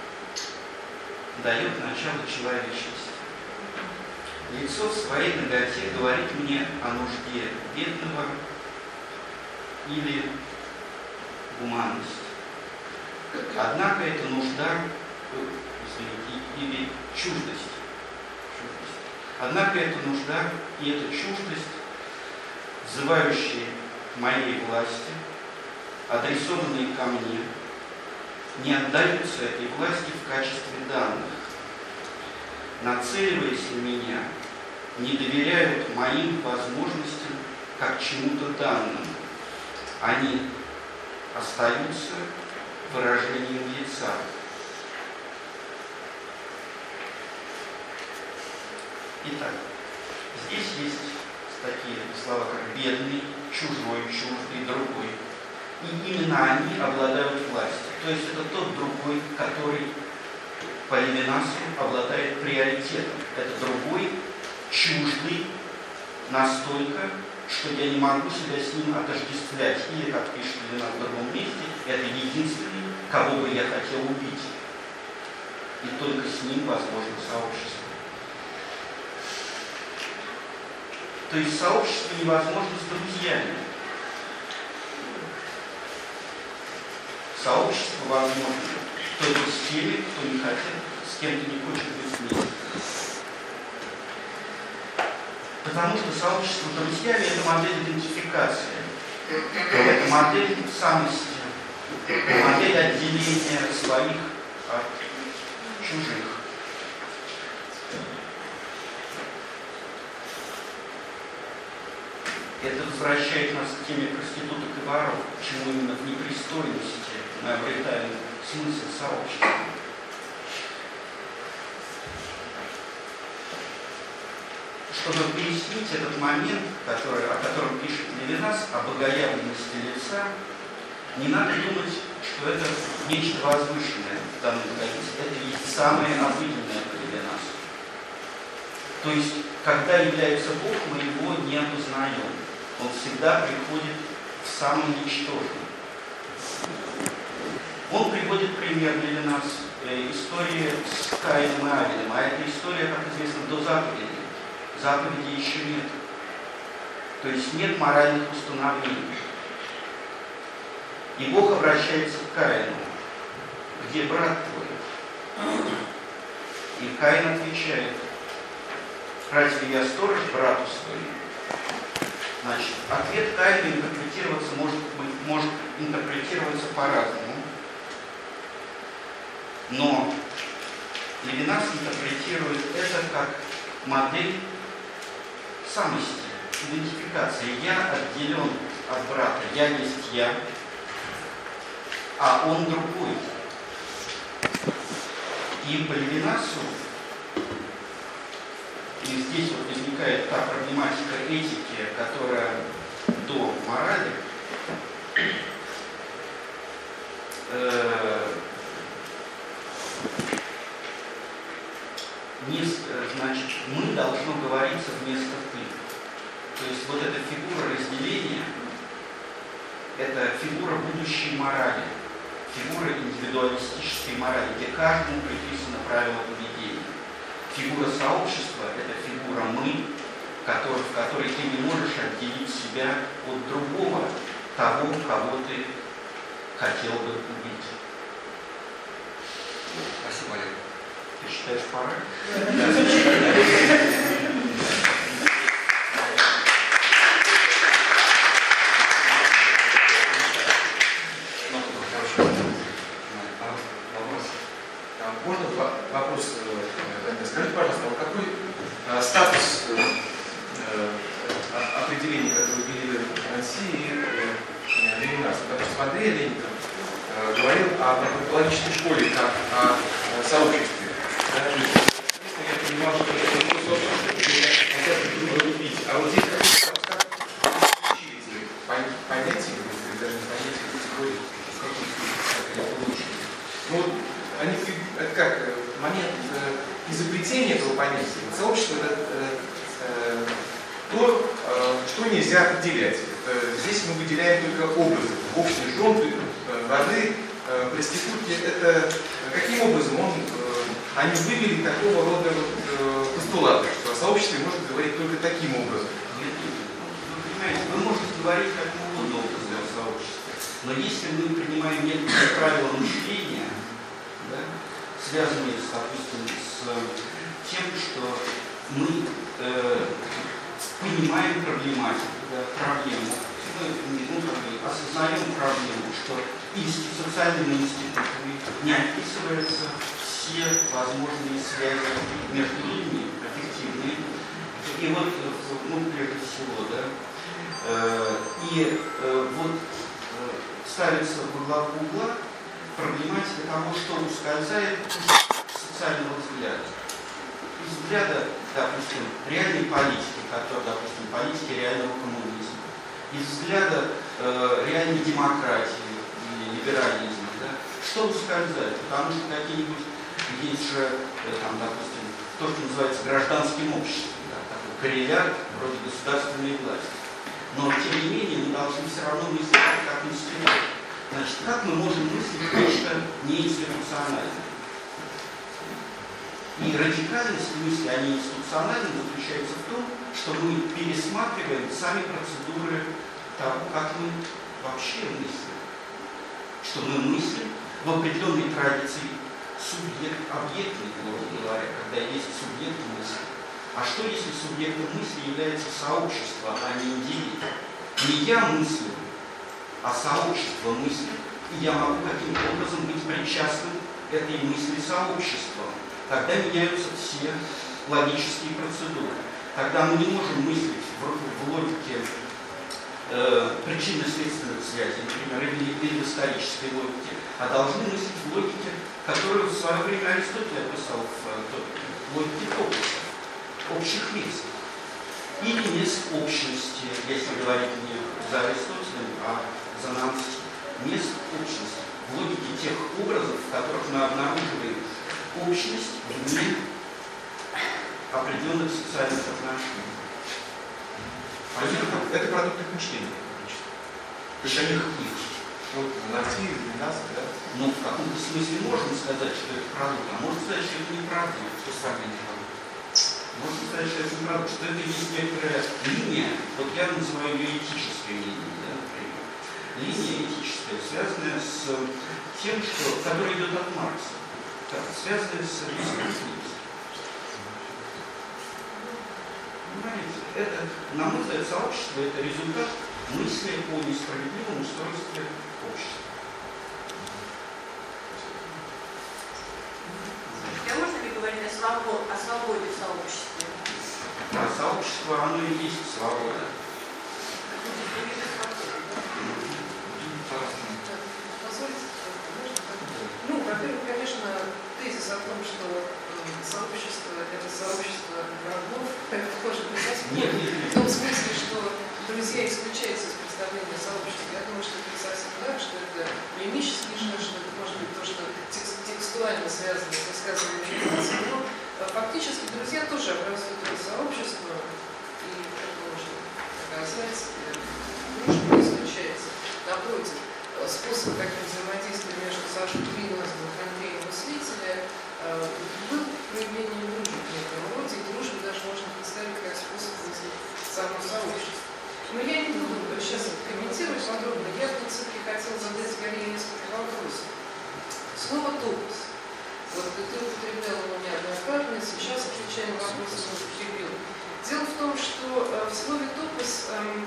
дает начало человечности. Лицо в своей наготе говорит мне о нужде бедного или гуманности. Однако эта нужда, или чуждость. Однако эта нужда и эта чуждость, взывающие к моей власти, адресованные ко мне, не отдаются этой власти в качестве данных, нацеливаясь на меня, не доверяют моим возможностям как чему-то данному. Они остаются выражением лица. Итак, здесь есть такие слова, как бедный, чужой, чуждый, другой. И именно они обладают властью. То есть это тот другой, который по Левинасу обладает приоритетом. Это другой, чуждый настолько, что я не могу себя с ним отождествлять. Или, как пишет Левинас в другом месте, это единственный, кого бы я хотел убить. И только с ним возможно сообщество. То есть сообщество невозможно с друзьями. Сообщество возможно только с теми, кто не хотел, с кем-то не хочет быть вместе. Потому что сообщество с друзьями – это модель идентификации, это модель самости, модель отделения своих от чужих. Это возвращает нас к теме проституток и воров, почему именно в непристойности мы обретаем смысл сообщества. Чтобы пояснить этот момент, о котором пишет Левинас, о богоявленности лица, не надо думать, что это нечто возвышенное в данном контексте. Это есть самое обыденное по Левинасу. То есть, когда является Бог, мы его не обузнаем. Он всегда приходит в самом ничтожном. Он приводит пример Левинас истории с Каином и Авелем, а эта история, как известно, до заповеди. Заповеди еще нет. То есть нет моральных установлений. И Бог обращается к Каину. Где брат твой? И Каин отвечает: разве я сторож брату своему? Значит, ответ Каина может интерпретироваться по-разному. Но Левинас интерпретирует это как модель самости, идентификации. Я отделен от брата, я есть я, а он другой. И по Левинасу, и здесь вот возникает та проблематика этики, которая до морали, значит, мы должно говориться вместо ты. То есть вот эта фигура разделения, это фигура будущей морали, фигура индивидуалистической морали, где каждому приписано правило поведения. Фигура сообщества – это фигура мы, в которой ты не можешь отделить себя от другого, того, кого ты хотел бы убить. Спасибо, Олег. Ты считаешь, пора? Можно вопрос? Скажите, пожалуйста, а какой статус определения, которое ввели в России Левинас? Допустим, Андрей Ленин говорил об антропологической школе как о сообществе. Я понимал, что это хотят друг друга любить. А вот здесь как эти понятия, даже не понятия, категории, как они получили. Ну вот они, это как момент изобретения этого понятия. Сообщество это то, что нельзя определять. Здесь мы выделяем только образы. Общий жен, воды, проститутки. Это каким образом они вывели такого рода постулаты, что о сообществе можно говорить только таким образом. Вы понимаете, вы можете говорить как угодно образы о сообществе, но если мы принимаем некоторые правила мышления, да, связанные, допустим, с тем, что мы понимаем проблематику, да, проблему, осознаем проблему, что социальными институтами не описываются все возможные связи между людьми, эффективные. И вот, прежде всего, да, вот ставится во главу угла проблематика того, что ускользает из социального взгляда. Из взгляда, допустим, реальной политики, допустим, политики реального коммунизма, из взгляда реальной демократии или либерализма, да, что ускользает, потому что какие-нибудь есть же, там, допустим, то, что называется гражданским обществом, да, такой коррелят вроде государственной власти. Но, тем не менее, мы должны все равно мыслить как институт. Значит, как мы можем мыслить нечто неинституциональное? И радикальность мысли, а не институциональная, заключается в том, что мы пересматриваем сами процедуры того, как мы вообще мыслим. Что мы мыслим в определенной традиции субъект-объектной, грубо говоря, когда есть субъект мысли. А что, если субъектом мысли является сообщество, а не индивид? Не я мыслю, а сообщество мысли, и я могу каким-то образом быть причастным к этой мысли сообщества. Тогда меняются все логические процедуры. Тогда мы не можем мыслить в логике причинно-следственных связей, например, или в исторической логике, а должны мыслить в логике, которую в свое время Аристотель описал в логике топоса, общих мест. Или мест общности, если говорить не за Аристотелем, а за Нанским. Мест общности. В логике тех образов, в которых мы обнаруживаем общность вне определенных социальных отношений. Это продукт их мышления. Самих их. Вот найти 12, да? Ну, в каком-то смысле можно сказать, что это продукт, а можно сказать, что это неправда. Что с вами не правда? Можно сказать, что это неправда, что это есть некоторая линия, вот я называю ее этической линией, да, например. Линия этическая, связанная с тем, что, которая идет от Маркса, связанная с бессмысленностью. Понимаете, это, на мой взгляд, сообщество – это результат мысли о несправедливом устройстве общества. А можно ли говорить о свободе в сообществе? А сообщество, оно и есть свобода. Позвольте, ну, во-первых, конечно, тезис о том, что сообщество – это сообщество врагов, это тоже присутствует. В том смысле, что друзья исключаются из представления сообщества. Я думаю, что это не совсем так, что это мимический жест, что это может быть то, что текстуально связано с высказыванием эмоций. Но фактически друзья тоже образуют это сообщество, и это можно показать. Дружба не исключается. Напротив, способ, каким взаимодействия между Сашей Двигнозом и Андреем Мыслителя был проявлением дружбы в некотором роде, и дружбу даже можно представить как способ мысли самого сообщества. Но я не буду сейчас комментировать подробно, я в принципе хотела задать скорее несколько вопросов. Слово «топос». Вот ты употреблял его неоднократно, сейчас, отвечая на вопросы, он употребил. Дело в том, что в слове «топос»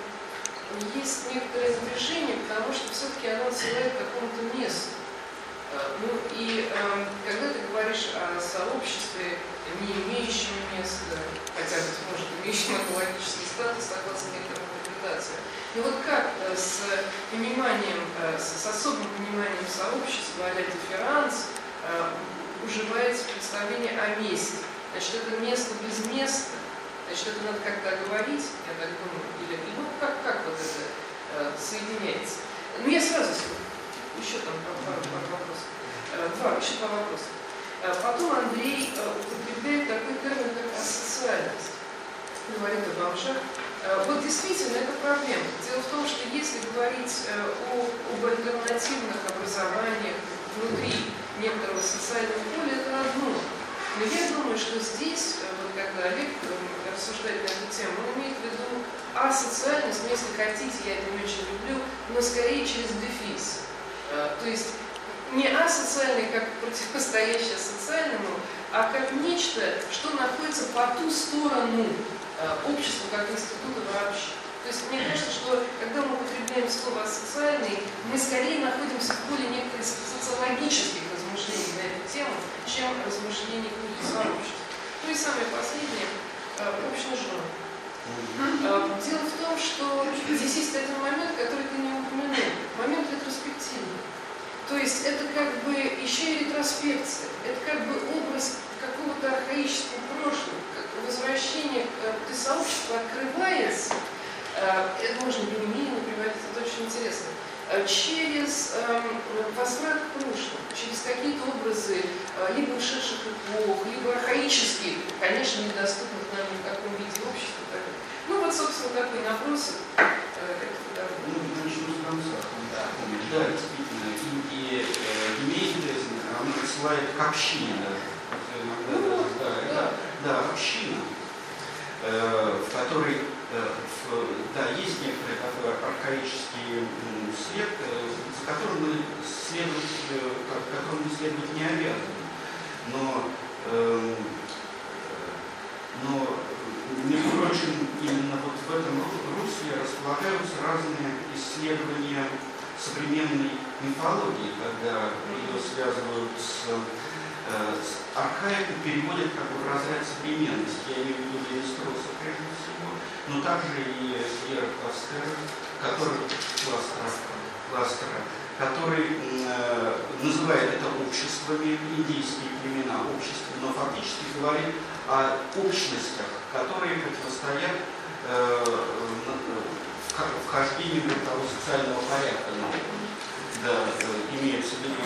есть некоторое напряжение, потому что все-таки оно отсылает к какому-то месту. Ну и когда ты говоришь о сообществе, не имеющем места, хотя, быть может, имеющем экологический статус, согласно некоторым интерпретациям, но вот как с пониманием, с особым пониманием сообщества, а-ля дифферанс, уживается представление о месте. Значит, это место без места. Значит, это надо как-то оговорить, я так думаю, или ну, как вот это соединяется. Ну, я сразу скажу, еще там пару вопросов. Еще два вопроса. Потом Андрей употребляет такой термин, как асоциальность. Говорит о бомжах. Вот действительно, это проблема. Дело в том, что если говорить об альтернативных образованиях внутри некоторого социального поля, это одно. Но я думаю, что здесь, вот когда Олег рассуждает на эту тему, он имеет в виду асоциальность, но если хотите, я это не очень люблю, но скорее через дефис. То есть не асоциальный как противостоящее социальному, а как нечто, что находится по ту сторону общества как института вообще. То есть мне кажется, что когда мы употребляем слово «асоциальный», мы скорее находимся в поле некоторых социологических размышлений на эту тему, чем размышлений культуры сообщества. Ну и самое последнее – общность жен. Дело в том, что здесь есть один момент, который ты не упомянул, момент ретроспективный. То есть это как бы еще и ретроспекция, это как бы образ какого-то архаического прошлого, возвращение, то есть сообщество открывается, это можно генемийно приводить, это очень интересно, через возврат к прошлому, через какие-то образы либо ушедших эпох, либо архаических, конечно, недоступных нам ни в каком виде общества. Ну вот, собственно, такой набросок. Начну с конца. Да, действительно, и генезис, она отсылает к общине даже. Да, община, в которой есть некоторый такой архаический след, за которым мы следовать не обязаны. Но между прочим, именно вот в этом русле располагаются разные исследования современной мифологии, когда ее связывают с архаикой, переводят как бы в разряд современности. Я имею в виду Левистроса прежде всего, но также и Пьера Кастера, который называет это обществами, индийские племена обществами, но фактически говорит о общностях, которые противостоят вхождению того социального порядка нового. Да, имеется в виду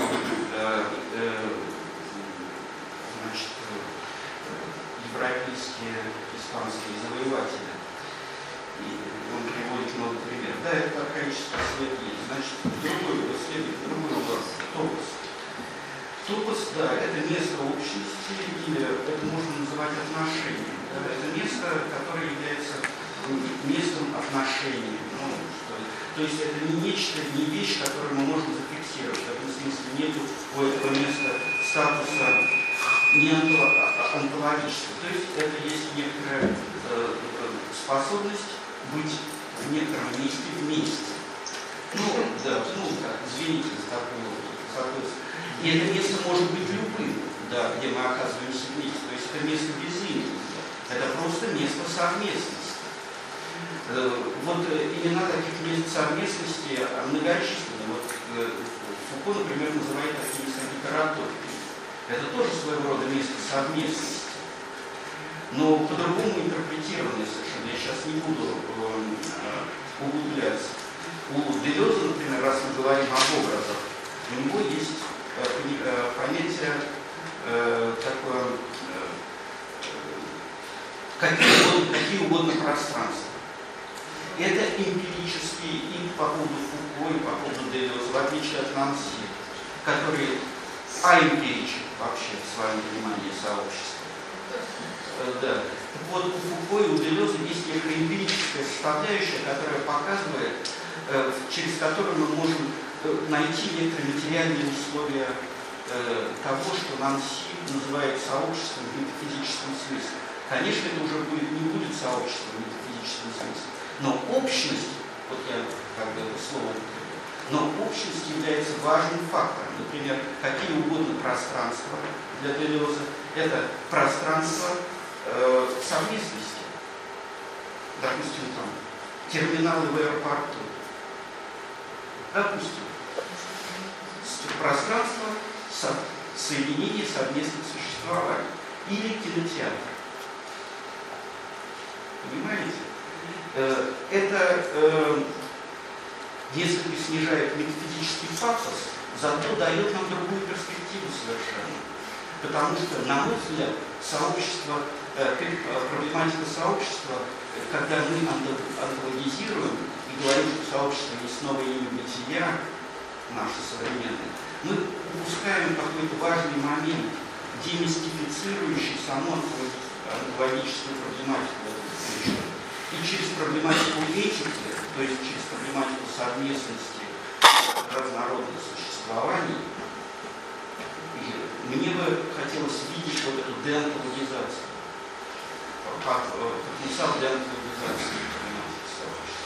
значит, европейские, испанские завоеватели. И он приводит много примеров. Да, это архаический след есть. Значит, другой вопрос. Топос, да, это место общности, или это можно называть отношением. Да, это место, которое является местом отношений. Ну, то есть это не нечто, не вещь, которую мы можем зафиксировать. В этом смысле нет у этого места статуса не онтологического. То есть это есть некоторая способность быть в некотором месте вместе. Ну, да, извините за такую соответствие. И это место может быть любым, да, где мы оказываемся вместе. То есть это место без имени. Это просто место совместности. Вот имена таких мест совместности многочисленны. Вот Фуко, например, называет такие места гетеротопиями. Это тоже своего рода место совместности. Но по-другому интерпретированное совершенно. Я сейчас не буду углубляться. У Делеза, например, раз мы говорим об образах, у него есть понятие такое, какие угодно пространства. Это эмпирические и по поводу Фуко, и по поводу Делеза, в отличие от Нанси, которые аэмпиричен вообще в своем понимании сообщества. Да. Вот у Фуко и у Делеза есть некая эмпирическая составляющая, которая показывает, через которую мы можем найти некоторые материальные условия того, что Нанси называет сообществом в метафизическом смысле. Конечно, это уже не будет сообществом в метафизическом смысле, но общность, вот я как бы слово употребил, но общность является важным фактором. Например, какие угодно пространства для Делеза – это пространство совместности. Допустим, там терминалы в аэропорту. Допустим, пространство соединения совместных существований или кинотеатр. Понимаете? Это несколько снижает метафизический пафос, зато дает нам другую перспективу совершенно. Потому что, на мой взгляд, сообщество, проблематика сообщества, когда мы антологизируем и говорим, что сообщество есть новое имя бытия, наше современное, мы упускаем какой-то важный момент, демистифицирующий саму антологическую проблематику в этом случае. И через проблематику этики, то есть через проблематику совместности разнородных существований, мне бы хотелось видеть вот эту деонтологизацию, потенциал деонтологизации проблематики сообщества.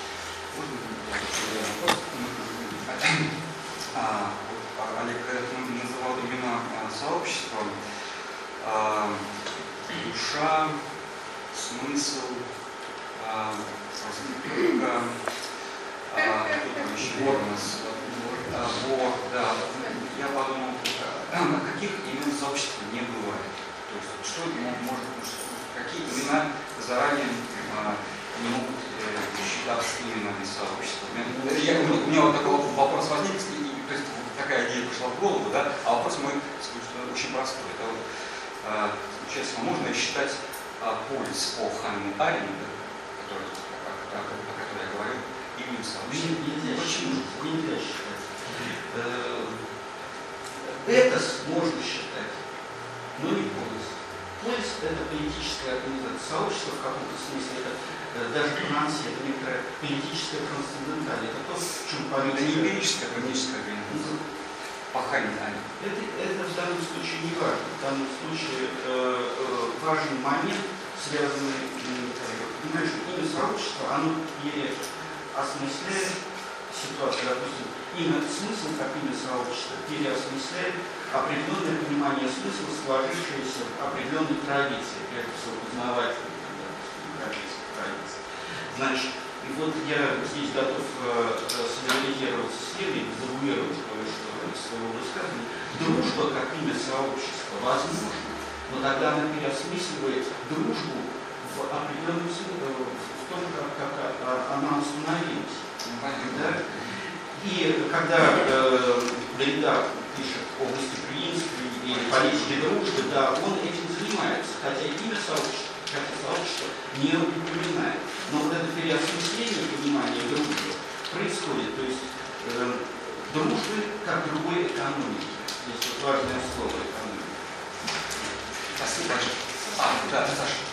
Олег, когда ты называл имена сообщества, душа, смысл, возникла, кто-то еще вот, да, я подумал, каких имен сообщества не бывает. То есть, что может быть, какие имена заранее не могут считаться именами сообщества. У меня вот такой вопрос возник, то есть такая идея пришла в голову, да, а вопрос мой очень простой. Это вот, честно, можно ли считать полис по Ханну Аренда, о которой я говорил, именем сообщества? Почему? Нельзя считать. Этос можно считать, но не полис. Полис – это политическая организация. Сообщество в каком-то смысле, это даже Нанси, это некоторая политическая трансценденталия. Это то, в чем политика. Это не эмпирическая политическая организация. Пахание. Это в данном случае не важно. В данном случае важный момент, связанный, понимаешь, имя сообщества, оно переосмысляет ситуацию. Допустим, имя смысл, как имя сообщества, переосмысляет определенное понимание смысла, сложившееся в определенной традиции, прежде всего познавательной, допустим, европейской традиции. Значит, И вот я здесь готов солидаризироваться с тем и завуировать кое-что из своего высказывания. Дружба как имя сообщества возможно, но тогда она переосмысливает дружбу в определенном смысле, в том, как она установилась. Да? И когда Derrida пишет о гостеприимстве и политике дружбы, да, он этим занимается, хотя имя сообщества, не упоминает. Но вот это переосмысление понимания дружбы происходит, то есть дружбы как другой экономики. Здесь вот важное слово экономика. Спасибо большое. Да, Саша.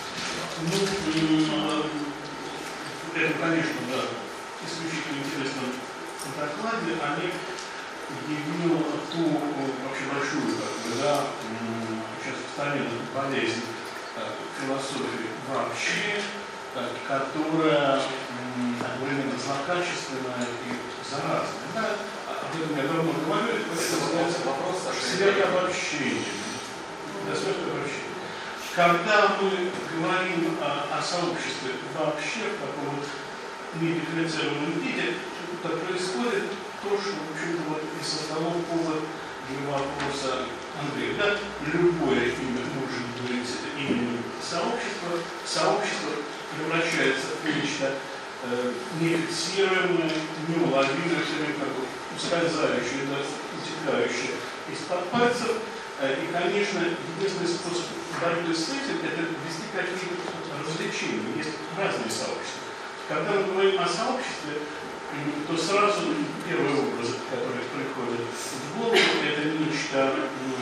Это, конечно, да, исключительно интересном докладе Олег явил ту вообще большую, да, сейчас постоянно болезнь философии вообще, которая одновременно злокачественная и заразная. Да? Об этом я давно говорю, это называется сверхобобщение. Да, сверхобобщение. Когда мы говорим о сообществе вообще в таком вот недифференцированном виде, то происходит то, что, в общем-то, вот и создало повод для вопроса Андрея. Да? Любое имя может быть именем сообщества. Сообщество превращается в нечто нефиксируемое, неуловимое, все время как бы ускользающее, да, утекающее из-под пальцев. И, конечно, единственный способ борьбы с этим – это ввести какие-то развлечения. Есть разные сообщества. Когда мы говорим о сообществе, то сразу первый образ, который приходит в голову, это нечто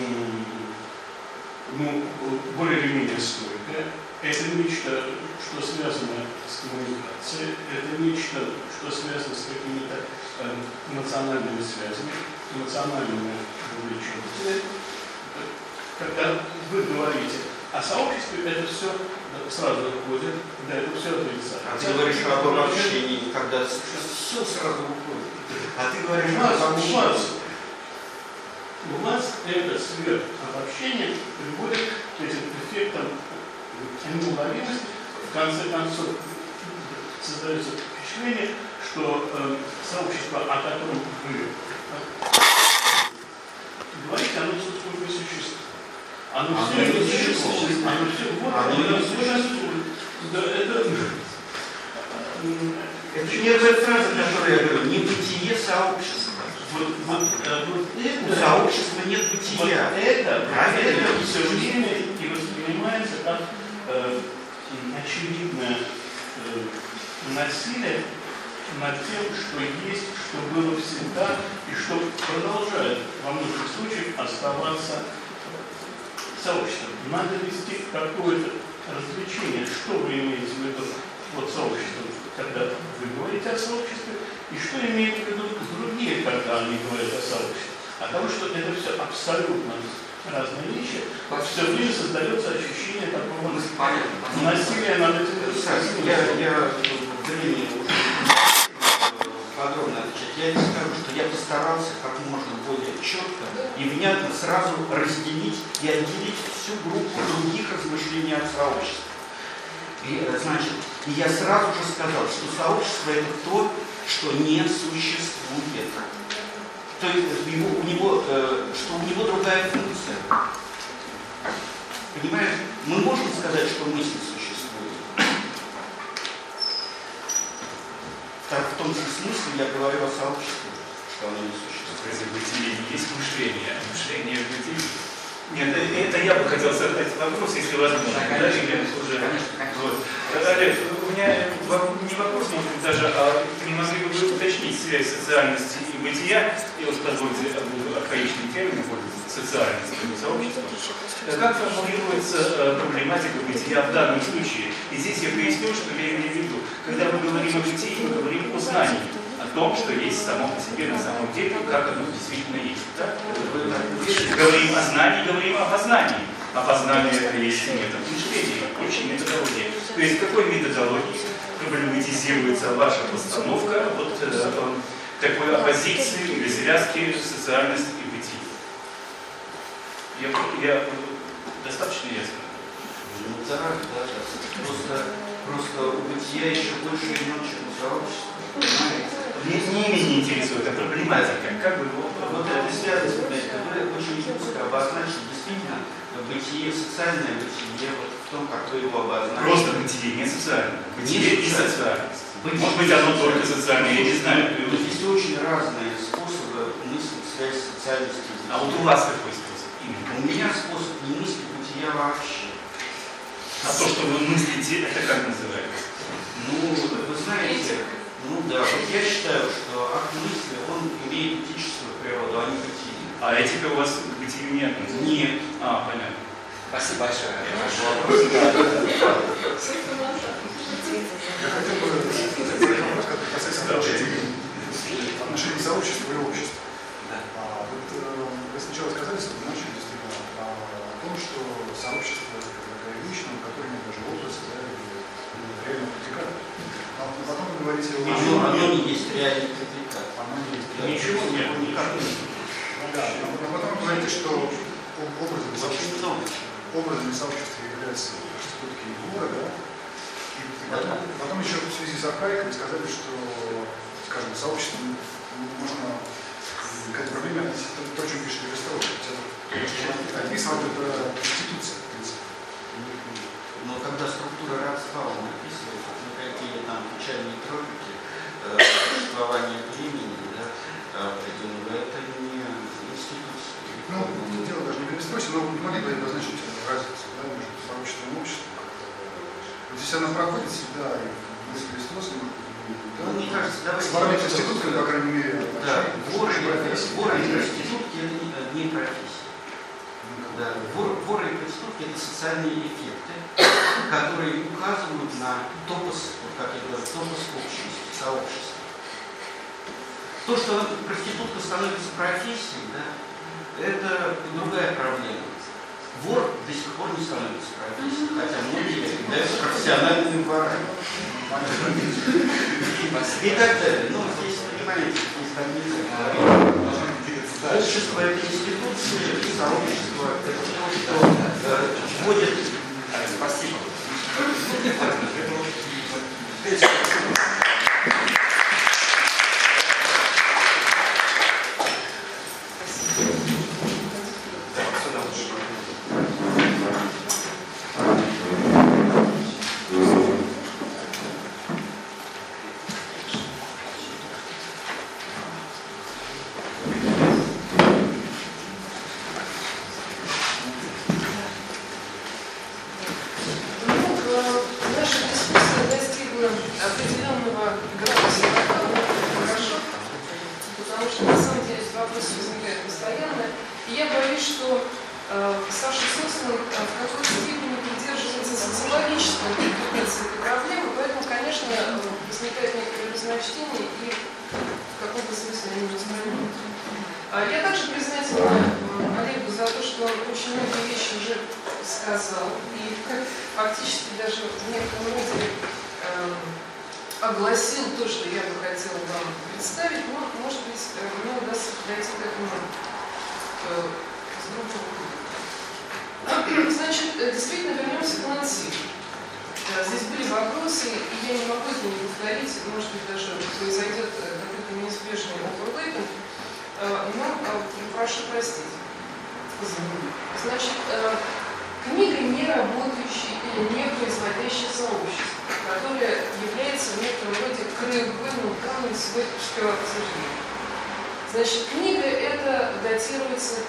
более или менее стойкое. Это нечто, что связано с коммуникацией, это нечто, что связано с какими-то эмоциональными связями, эмоциональными вовлеченностями. Когда вы говорите о сообществе, это все сразу уходит, да, это все отрицает. А ты говоришь об обобщении, когда все сразу уходит. А ты говоришь об обобщении. У вас это сверхобобщение приводит к этим эффектам неуловимости. В конце концов, создается впечатление, что сообщество, о котором вы говорите, оно собственно не существует. Оно все не существует. Оно существует. Да, это первая фраза, которую я говорю, не бытие сообщества. У сообщества нет бытия. Это все время и воспринимается как очевидное насилие над тем, что есть, что было всегда и что продолжает во многих случаях оставаться сообществом. Надо вести какое-то развлечение. Что вы имеете в виду под сообществом, когда вы говорите о сообществе, и что имеют в виду другие, когда они говорят о сообществе. От того, что это все абсолютно разные вещи, все время создается ощущение такого насилия над этим. Я времени уже подробно отвечать. Я не скажу, что я постарался как можно более четко и внятно сразу разделить и отделить всю группу других размышлений от сообщества. И, значит, я сразу же сказал, что сообщество – это то, что не существует. То есть что у него другая функция. Понимаешь, мы можем сказать, что мысль существует. Так, в том же смысле я говорю о сообществе, что оно не существует. Если бытие не есть мышление, а мышление в бытии. Нет, это я бы хотел задать вопрос, если возможно. Да, конечно, конечно. Вот. Олег, у меня не вопрос, может быть, даже, а не могли бы вы уточнить связь социальности и бытия, и вот позвольте архаичный термин пользоваться, социальность и сообщества. Как формулируется проблематика бытия в данном случае? И здесь я поясню, что я имею в виду. Когда мы говорим о бытии, мы говорим о знании, о том, что есть само по себе на самом деле, как оно действительно есть. Да? Говорим о знании, говорим о познании. А познание – это есть метод мышления, очень методология. То есть в какой методологии проблематизируется ваша постановка вот такой оппозиции или связки социальности и бытия? Я достаточно ясно. Ну да, просто Просто у бытия еще больше имен, чем у сообщества. Не меня интересует, а проблематика. Как бы Вот это связано, вы очень четко обозначили действительно бытие, социальное бытие, вот в том, как вы его обозначили. просто бытие, не социальное. Бытие и социальность. Может быть, оно только социальное, я не знаю. Есть очень разные способы мыслить связь социальности. А вот у вас какой способ? Именно. У меня способ не мыслить бытия вообще. А то, что вы мыслите, это как называется? Ну, вы знаете, ну да, вот я считаю, что акт мысли, он имеет этическую природу, а не бытие. А этика у вас к бытию не относится? Нет. А, понятно. Спасибо большое. Я хотел бы задать вопрос, который касается отношений сообщества и общества. Вы сначала сказали, что вы начали действительно о том, что сообщество это такая вещь, но у которой нет даже образа, да, или реального предиката. А потом вы говорите о... Оно не есть реальный предикат. Оно не есть. Ничего нет. Никак не. Да, но потом вы говорите, что образами сообщества являются проститутки и воры, да? И потом еще в связи с архаикой сказали, что, скажем, сообщество можно к этой проблеме относить то, о чем пишет Левестров. Описывает это проституция, в принципе. Но когда структура рабства он описывает, ну, какие там печальные тропики существования племени, да, это не институция. Ну, дело даже не в Левестросе, но могли бы обозначить разницу, да, между сообществом и обществом. Вот здесь она проходит всегда, и мы с Левестросом, да, ну, мне кажется, давайте... с ворами и проститутками, по крайней мере, да, воры и проститутки это не профессия. Да, воры и проститутки это социальные эффекты, которые указывают на топос, вот как я говорю, топос общности, сообщества. То, что проститутка становится профессией, да, это другая проблема. Вор до сих пор не становится профессией, хотя многие являются профессиональными ворами. И так далее. Ну, здесь, понимаете, здесь там нельзя. Общество это институции, и сообщество это то, что вводит. Спасибо. Я также признательна Олегу за то, что он очень многие вещи уже сказал и фактически даже в некотором роде огласил то, что я бы хотела вам представить, но, может быть, мне удастся подойти к этому с другого угла. Значит, действительно, вернемся к Нанси. Здесь были вопросы, и я не могу это не повторить, может быть, даже произойдет какой-то неизбежный overlapping, но прошу простить. Значит, книга не работающая или не производящее сообщество, которое является в некотором роде краеугольным камнем сегодняшнего обсуждения. Значит, книга эта датируется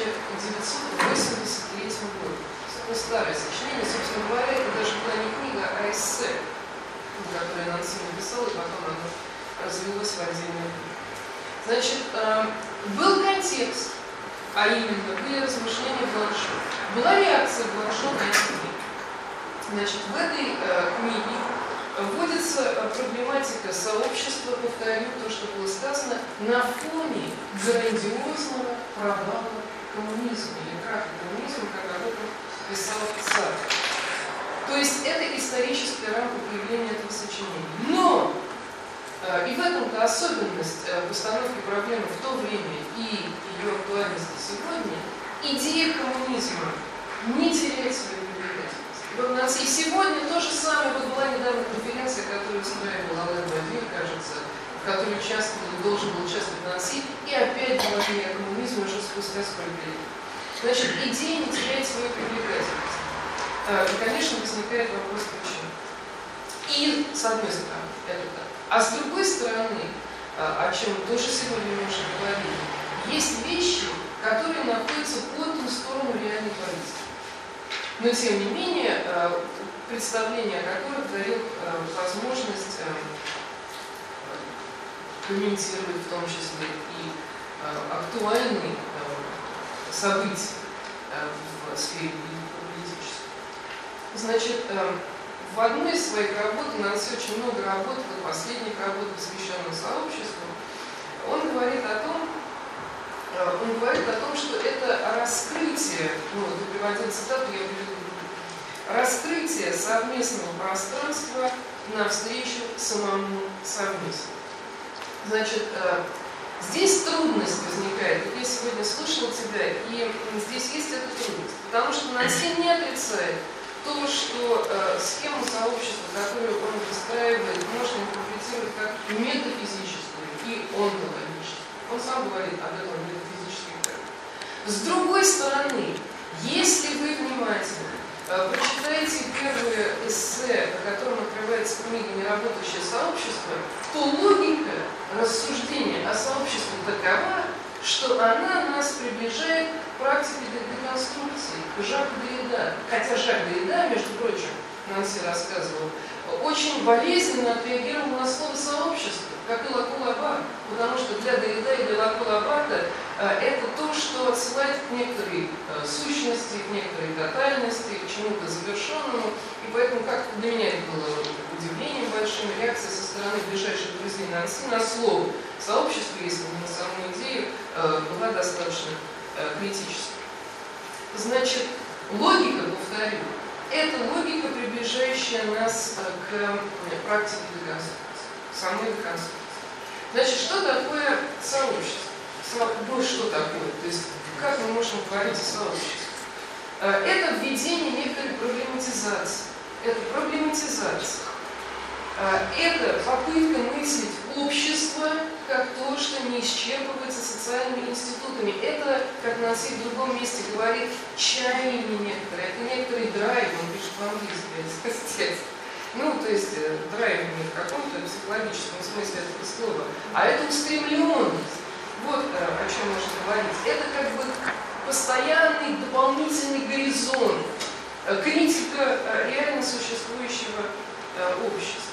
1983 году. Старое сочинение, собственно говоря, это даже была не книга, а эссе, которое Нанси написала, и потом оно развилось в отдельную книгу. Значит, был контекст, а именно были размышления Бланшо. Была реакция Бланшо на эту книгу. Значит, в этой книге вводится проблематика сообщества, повторю то, что было сказано, на фоне грандиозного провала коммунизма, или краха коммунизма, как об этом писал Сартр. То есть это историческая рамка появления этого сочинения. Но, и в этом-то особенность постановки проблемы в то время и ее актуальности сегодня, идея коммунизма не теряет свою привлекательность. И сегодня то же самое, вот была недавно устраивал Ален Бадир, кажется, в которой должен был участвовать Нанси, и опять положение о коммунизме уже спустя сколько лет. Значит, идея не теряет свою привлекательность. И, конечно, возникает вопрос, почему. И, с одной стороны, это так. А с другой стороны, о чем тоже сегодня мы уже говорили, есть вещи, которые находятся по ту сторону реальной политики. Но, тем не менее, представление о которых дает возможность комментировать в том числе и актуальные события в сфере политической. Значит, в одной из своих работ, у нас очень много работ, последних работ, посвященных сообществу, он говорит о том, что это раскрытие, приводя цитату, я приведу, раскрытие совместного пространства навстречу самому совместному. Значит, здесь трудность возникает. Я сегодня слушала тебя, и здесь есть эта трудность. Потому что Нанси не отрицает то, что схему сообщества, которую он выстраивает, можно интерпретировать как метафизическую и онтологическую. Он сам говорит об этом метафизических терминах. С другой стороны, если вы внимательно прочитаете первое эссе, о котором открывается книга «Неработающее сообщество», то логика рассуждения о сообществе такова, что она нас приближает к практике деконструкции, к Жаку Derrida. Хотя Жак Derrida, между прочим, Нанси рассказывал, очень болезненно отреагировал на слово «сообщество», как и Лаку-Лабар, потому что для Derrida и для Лаку-Лабарда это то, что отсылает к некоторой сущности, к некоторой тотальности, к чему-то завершенному. И поэтому, как для меня это было удивлением большим, реакция со стороны ближайших друзей Нанси на слово «сообщество», если не на саму идею, была достаточно критической. Значит, логика, повторю, это логика, приближающая нас к практике деконструкции, самой деконструкции. Значит, что такое сообщество? Что такое? То есть, как мы можем говорить о сообществе? Это введение некоторой проблематизации. Это проблематизация. Это попытка мыслить общество как то, что не исчерпывается социальными институтами. Это, как Нанси в другом месте говорит, чаяние некоторое. Это некоторый драйв, он пишет по-английски, то есть драйв не в каком-то психологическом смысле этого слова, а это устремленность. Вот о чем можно говорить. Это как бы постоянный дополнительный горизонт, критика реально существующего общества.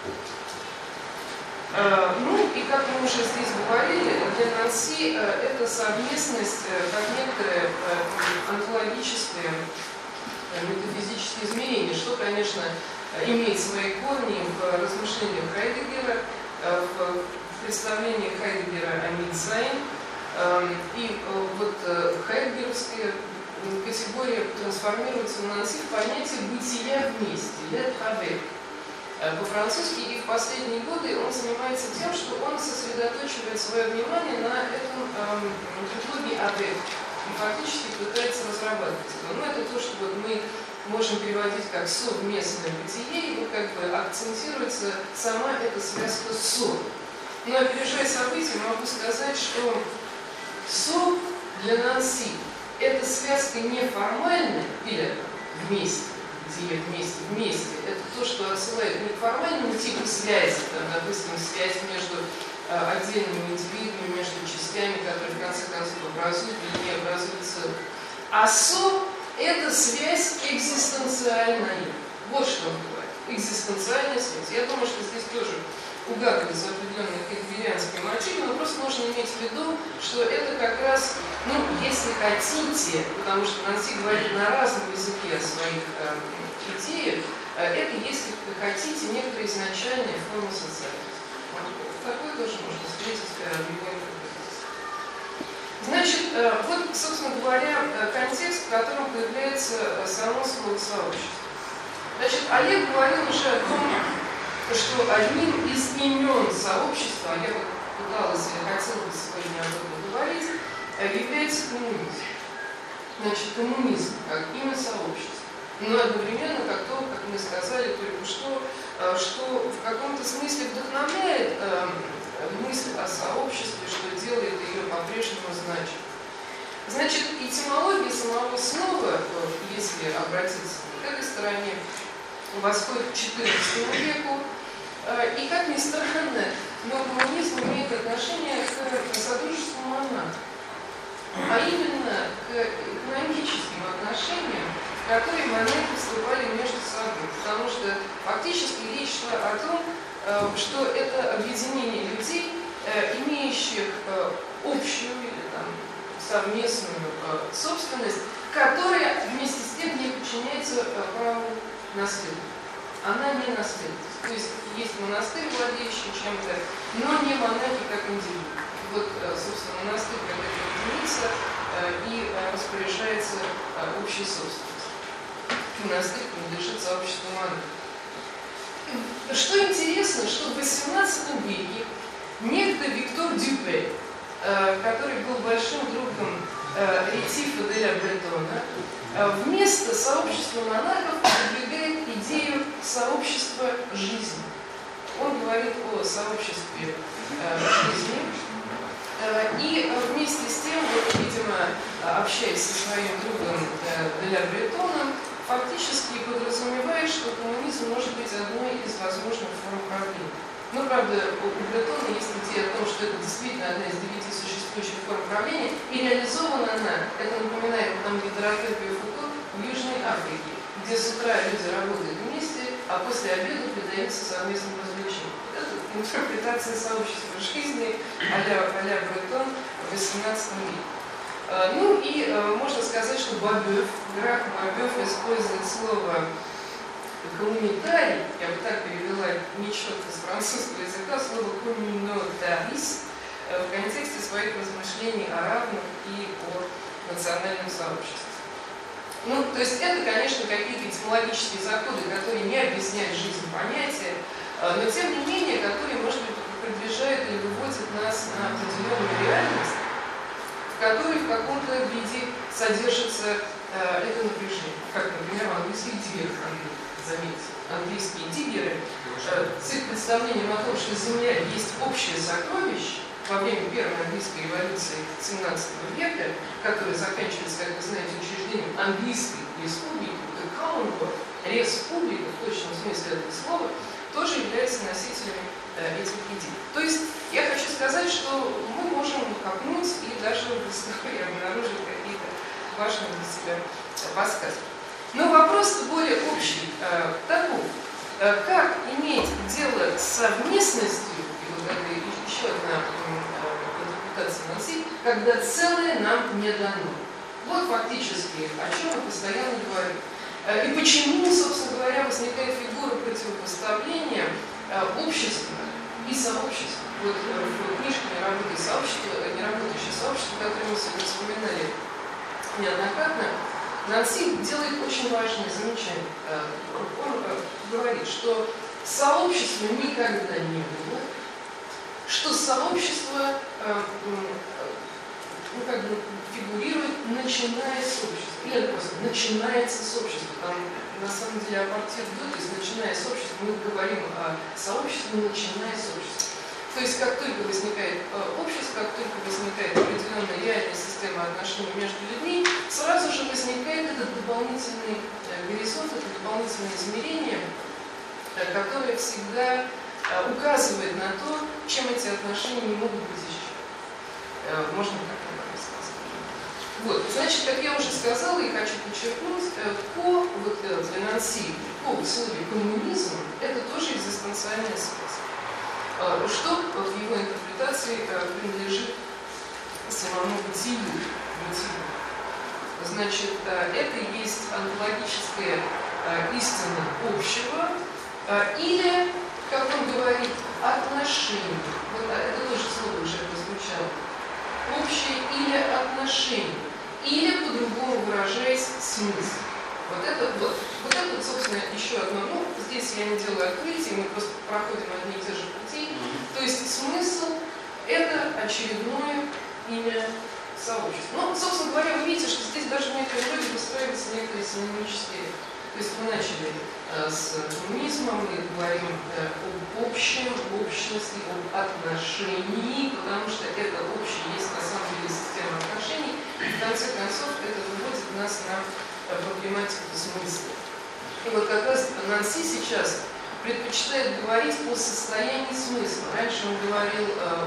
И как мы уже здесь говорили, для Нанси это совместность, как некоторое онтологическое, метафизическое измерение, что, конечно, имеет свои корни в размышлениях Хайдеггера, в представлении Хайдеггера о Митзайн. И вот хайдеггеровская категория трансформируется в Нанси в понятие бытия вместе, «лет avec». По-французски, и в последние годы он занимается тем, что он сосредоточивает свое внимание на этом предлоге «avec» и фактически пытается разрабатывать его. Это то, что мы можем переводить как совместное бытие, и как бы акцентируется сама эта связка «со». Но опережая события, могу сказать, что «со» для Нанси – это связка неформальная или вместе, где вместе. Это то, что отсылает не к формальному типу связи, допустим, связь между отдельными индивидами, между частями, которые в конце концов образуют или не образуются. А «со» – это связь экзистенциальная. Вот что он говорит. Экзистенциальная связь. Я думаю, что здесь тоже угадывается определенные хайдеггерианские мотивы, но просто нужно иметь в виду, что это как раз, если хотите, потому что Нанси говорит на разном языке о своих идеях, это, если хотите, некоторые изначальные формы социальности. Такое тоже можно встретить в его интерпретации. Значит, вот, собственно говоря, контекст, в котором появляется само слово «сообщество». Значит, Олег говорил уже о том, что одним из имен сообщества, я вот пыталась или хотела бы сегодня об этом говорить, является коммунизм. Значит, коммунизм как имя сообщества. но одновременно, как мы сказали только что в каком-то смысле вдохновляет мысль о сообществе, что делает ее по-прежнему значимой. Значит, этимология самого слова, если обратиться к этой стороне, восходит к XIV веку, и, как ни странно, но коммунизм имеет отношение к содружеству монахов, а именно к экономическим отношениям, в которые монахи вступали между собой. Потому что фактически речь шла о том, что это объединение людей, имеющих общую или там, совместную собственность, которая вместе с тем не подчиняется праву наследования. Она не наследуется. То есть есть монастырь, владеющий чем-то, но не монахи как индивиды. Вот, собственно, монастырь как единица и распоряжается общей собственностью. Монастырь принадлежит сообществу монахов. Что интересно, что в XVIII веке некто Виктор Дюпе, который был большим другом Ретифа де ля Бретона, вместо сообщества монахов продвигает идею сообщества жизни. Он говорит о сообществе жизни. И вместе с тем, вот, видимо, общаясь со своим другом де ля Бретоном, фактически подразумевает, что коммунизм может быть одной из возможных форм правления. Но, правда, у Бретона есть идея о том, что это действительно одна из 9 существующих форм правления, и реализована она, это напоминает нам гидротерапию Фуко, в Южной Африке, где с утра люди работают вместе, а после обеда предаются совместным развлечениям. Это интерпретация сообщества жизни а-ля Бретон в XVIII веке. Ну и можно сказать, что Бабёв, граф Бабёв использует слово коммунитарий, я бы так перевела нечетко с французского языка, слово коммунитарис в контексте своих размышлений о равных и о национальном сообществе. Ну, то есть это, конечно, какие-то этимологические заходы, которые не объясняют жизнь понятия, но тем не менее, которые, может быть, продвижают или выводят нас на определенную реальность, в которой в каком-то виде содержится это напряжение. Как, например, в английских диггерах, заметьте, английские диггеры с их представлением о том, что Земля есть общее сокровище во время Первой английской революции XVII века, которая заканчивается, как вы знаете, учреждением английской республики, Commonwealth, республика в точном смысле этого слова, тоже являются носителями этих идей. То есть я хочу сказать, что мы можем копнуть и даже в истории обнаружить какие-то важные для себя подсказки. Но вопрос более общий таков. Как иметь дело с совместностью, и вот это еще одна интерпретация Нанси, когда целое нам не дано. Вот фактически, о чем мы постоянно говорим. И почему, собственно говоря, возникает фигура противопоставления общества и сообщества. Вот в книжке «Неработающее сообщество», которое мы сегодня вспоминали неоднократно, Нанси делает очень важное замечание. Он говорит, что сообщества никогда не было, что сообщество фигурирует, начиная с общества. Или просто начинается с общества. Там на самом деле апартеид, то есть начиная с общества, мы говорим о сообществе, начиная с общества. То есть как только возникает общество, как только возникает определенная реальная система отношений между людьми, сразу же возникает этот дополнительный горизонт, это дополнительное измерение, которое всегда указывает на то, чем эти отношения не могут быть еще. Можно так сказать. Вот, значит, как я уже сказала и хочу подчеркнуть, для Нанси, по условию коммунизма, это тоже экзистенциальная связь. Что в его интерпретации принадлежит самому бытию. Значит, это и есть онтологическая истина общего, или, как он говорит, отношения. Вот это тоже слово уже прозвучало. Общее или отношение, или, по-другому выражаясь, смысл. Вот это, собственно, еще одно. Ну, здесь я не делаю открытий, мы просто проходим одни и те же пути. То есть смысл – это очередное имя сообщества. Ну, собственно говоря, вы видите, что здесь даже в некотором роде выстраиваются некоторые синонимические То есть мы начали с коммунизма, мы говорим об общем, общности, об отношении, потому что это общее есть на самом деле система отношений, и в конце концов это выводит нас на проблематику смысла. И вот как раз Нанси сейчас предпочитает говорить о состоянии смысла. Раньше он говорил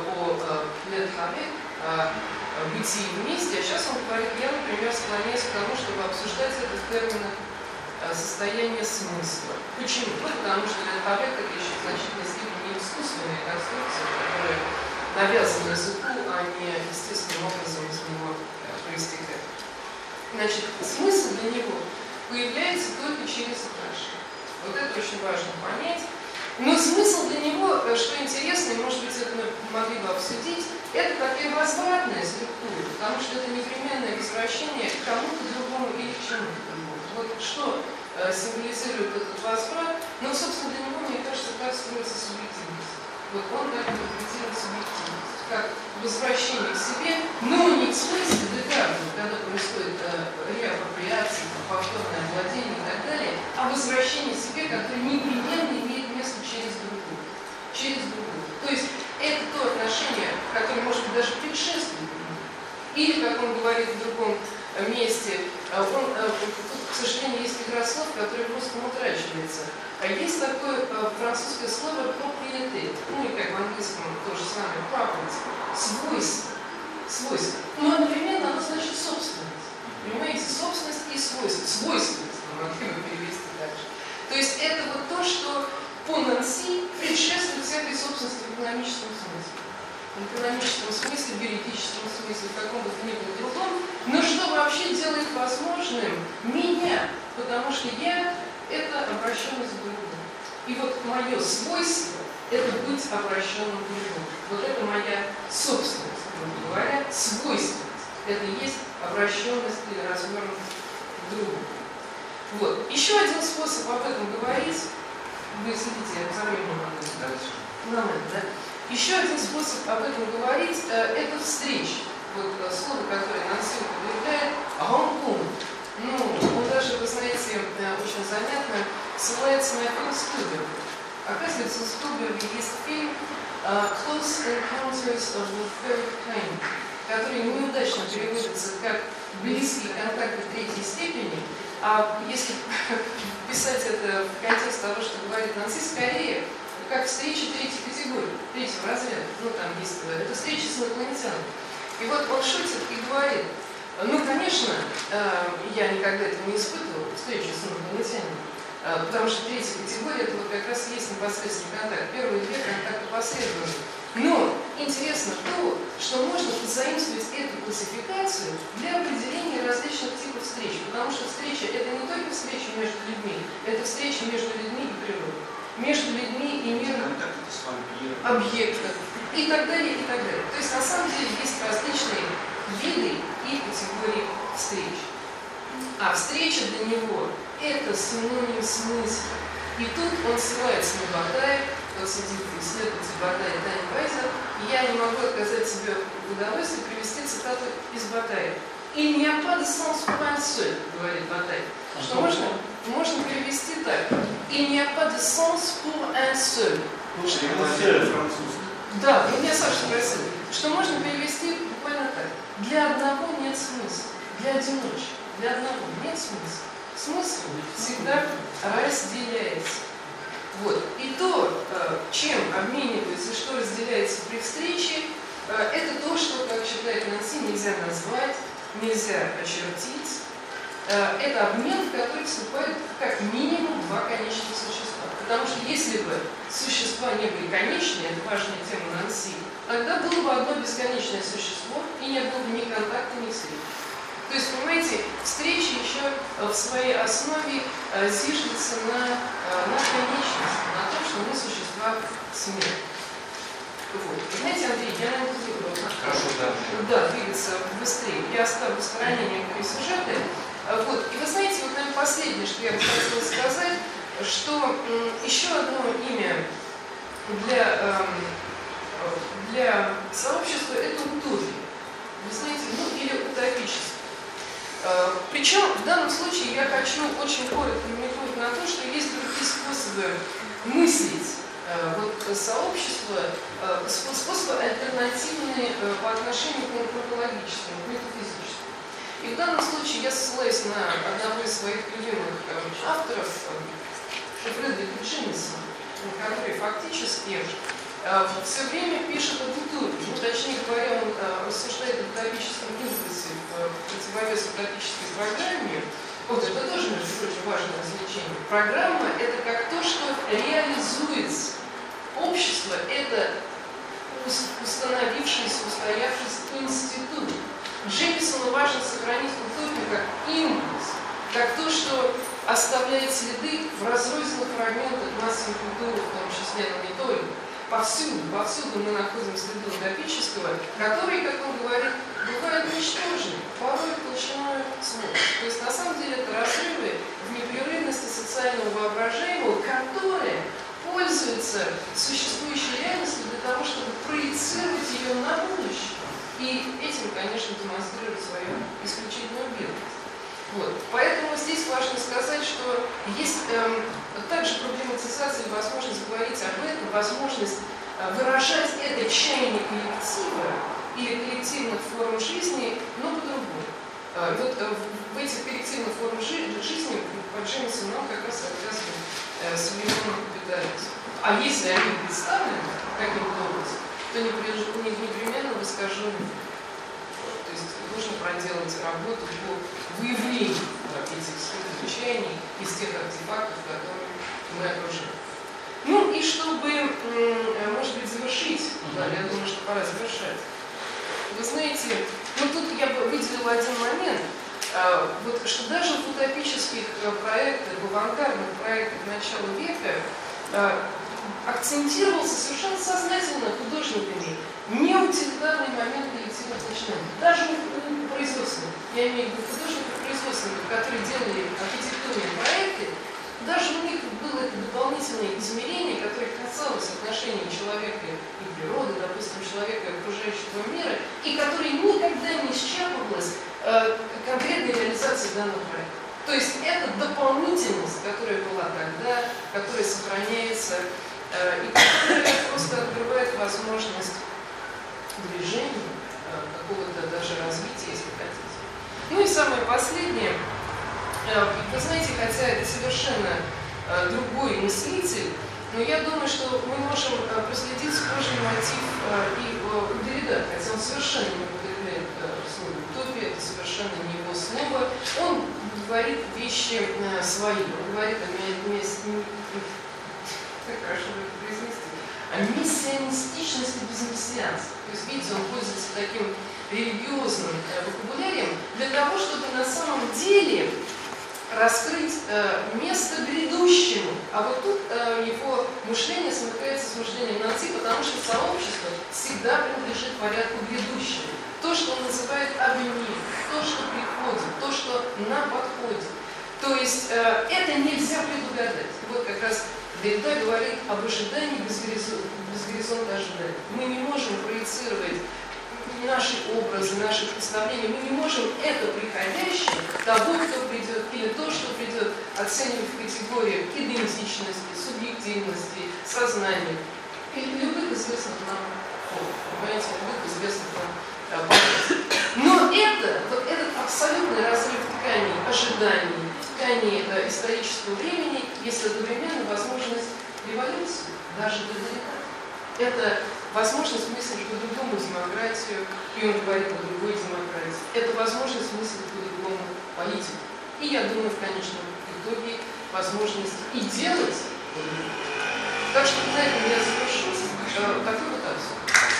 о летхабе, о бытии вместе, а сейчас он говорит, я, например, склоняюсь к тому, чтобы обсуждать это в терминах состояние смысла. Почему? Потому что летхабе это еще в значительной степени искусственная конструкция, которая навязана языку, а не естественным образом из него проистекает. Значит, смысл для него появляется только через отношения. Вот это очень важно понять. Но смысл для него, что интересно, и может быть это мы могли бы обсудить, это такая возвратная структура, потому что это непременное возвращение к кому-то другому или к чему-то другому. Вот что символизирует этот возврат, но, собственно, для него, мне кажется, так строится субъективность. Вот он так интерпретирует субъективность, как возвращение к себе, но не в смысле декарта, когда происходит реапроприация, повторное владение и так далее, а возвращение к себе, которое непременно имеет место через другую. Через другую. То есть это то отношение, которое может быть даже предшествует другому. Или, как он говорит в другом месте, тут, к сожалению, есть игра слов, которая просто утрачивается. А есть такое французское слово propriété, ну и как в английском то же самое, property, свойство. Свойство. Но одновременно оно значит собственность. Понимаете, собственность и свойство. Свойственность мы могли бы перевести дальше. То есть это вот то, что по Нанси предшествует всякой собственности в экономическом смысле. В экономическом смысле, в юридическом смысле, в каком бы то ни было другом, но что вообще делает возможным меня, потому что я – это обращенность к другому. И вот мое свойство – это быть обращенным к другому. Вот это моя собственность, грубо говоря, свойственность. Это и есть обращенность или развернутость к другому. Вот. Еще один способ об этом говорить, вы следите за временем на это, да? Еще один способ об этом говорить – это встреча. Вот слово, которое Нанси употребляет – «rencontre». Ну, он даже, вы знаете, очень занятно ссылается на фильм Спилберга. Оказывается, у Спилберга есть фильм «Close Encounters of the Third Kind», который неудачно переводится как «близкие контакты третьей степени», а если писать это в контекст того, что говорит Нанси, скорее, как встреча третьей категории, третьего разряда, ну там есть, это встреча с инопланетянами. И вот он шутит и говорит, ну, конечно, я никогда этого не испытывал, встречу с инопланетянами, потому что третья категория, это вот как раз есть непосредственный контакт. Первые две контакты последовательные. Но интересно то, что можно позаимствовать эту классификацию для определения различных типов встреч. Потому что встреча – это не только встреча между людьми, это встреча между людьми и природой. Между людьми и миром объектов и так далее, и так далее. То есть на самом деле есть различные виды и категории встреч. А встреча для него – это синоним смысла. И тут он ссылается на Батаев, вот сидит исследователь Батаев Таня Вайзер, и я не могу отказать себе в удовольствии привести цитату из Батаева. «Il n'y a pas de sens pour un seul», говорит Батаев. Что можно перевести так. «Il n'y a pas de sens pour un seul». Да, меня Саша спросил, что можно перевести буквально так. Для одного нет смысла, для одиночки, для одного нет смысла. Смысл всегда разделяется. Вот. И то, чем обменивается и что разделяется при встрече, это то, что, как считает Нанси, нельзя назвать, нельзя очертить. Это обмен, в который вступают как минимум два конечных существа. Потому что если бы существа не были конечные, это важная тема Нанси, тогда было бы одно бесконечное существо, и не было бы ни контакта, ни встречи. То есть, понимаете, встреча еще в своей основе зиждется на конечности, на том, что мы существа смертные. Вот. Знаете, Андрей, я наверное, буду двигаться быстрее. Я оставлю в стороне некоторые сюжеты. Вот. И вы знаете, вот, наверное, последнее, что я бы хотела сказать, что еще одно имя для сообщества – это утопия. Вы знаете, ну или утопическое. Причем в данном случае я хочу очень коротко намекнуть на то, что есть другие способы мыслить сообщество, способы альтернативные по отношению к антропологическому, к метафизическому. И в данном случае я ссылаюсь на одного из своих любимых авторов, Фредерика Джиммисона, который фактически все время пишет об утопии. Точнее говоря, он рассуждает о утопическом импульсе в противовес утопической программе. Это тоже, между прочим, важное развлечение. Программа – это как то, что реализуется. Общество – это установившийся, устоявшийся институт. Джемисону важно сохранить утопию как импульс, как то, что оставляет следы в разрозненных фрагментах массовой культуры, в том числе, но не только. Повсюду мы находим следы утопического, которые, как он говорит, бывают ничтожны, порой толщиной слов. То есть, на самом деле, это разрывы в непрерывности социального воображаемого, которые пользуются существующей реальностью для того, чтобы проецировать ее на будущее. И этим, конечно, демонстрирует свою исключительную бедность. Поэтому здесь важно сказать, что есть также проблематизация, возможность говорить об этом, возможность выражать это чаяние коллектива или коллективных форм жизни, но по-другому. В этих коллективных формах жизни по Джемисону нам как раз рассказывают современный капитализм. А если они представлены каким-то образом, то непременно в искаженном. То есть нужно проделать работу по выявлению этих скрытых чаяний из тех артефактов, которые мы окружаем. И чтобы, может быть, завершить, я думаю, что пора завершать. Вы знаете, тут я бы выделила один момент, что даже в утопических проектах, в авангардных проектах начала века акцентировался совершенно сознательно художниками неутилитарный момент коллективных начинаний. Даже у производственных, я имею в виду художников производственных, которые делали архитектурные проекты, даже у них было это дополнительное измерение, которое касалось отношений человека и природы, допустим, человека и окружающего мира, и которое никогда не исчерпывалось конкретной реализацией данного проекта. То есть это дополнительность, которая была тогда, которая сохраняется, и которая просто открывает возможность движения, какого-то даже развития, если хотите. И самое последнее. Вы знаете, хотя это совершенно другой мыслитель, но я думаю, что мы можем проследить схожий мотив и у Derrida, хотя он совершенно не употребляет слово утопия, это совершенно не его слово. Он говорит вещи свои, он говорит о мессианистичности без мессианства. То есть, видите, он пользуется таким религиозным вокабулярием для того, чтобы на самом деле раскрыть место грядущему. А тут его мышление смыкается с мышлением нации, потому что сообщество всегда принадлежит порядку грядущему. То, что он называет авенир, то, что приходит, то, что на подходе. То есть это нельзя предугадать. Как раз Derrida говорит об ожидании без горизонта ожидания. Мы не можем проецировать наши образы, наши представления, мы не можем это приходящее, того, кто придет, или то, что придет, оценивать в категориях идентичности, субъективности, сознания, или любых известных нам форм, понимаете, любых известных нам образов. Но этот абсолютный разрыв тканей, ожиданий, тканей исторического времени есть одновременно возможность революции, даже для Derrida. Это возможность мыслить по-другому демократию, и он говорит о другой демократии. Это возможность мыслить по-другому политику. И я думаю, в конечном итоге возможность и делать. Так что на этом я завершу. Такой вот абсурд.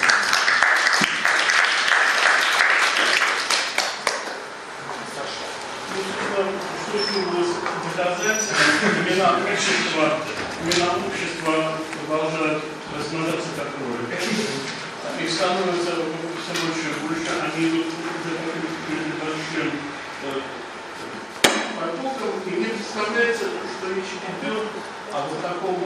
Что требовалось доказать, имена общества продолжают размножаться как ролик. И становятся все больше и больше, они идут уже таким небольшим потоком, и мне представляется, что речь идет о таком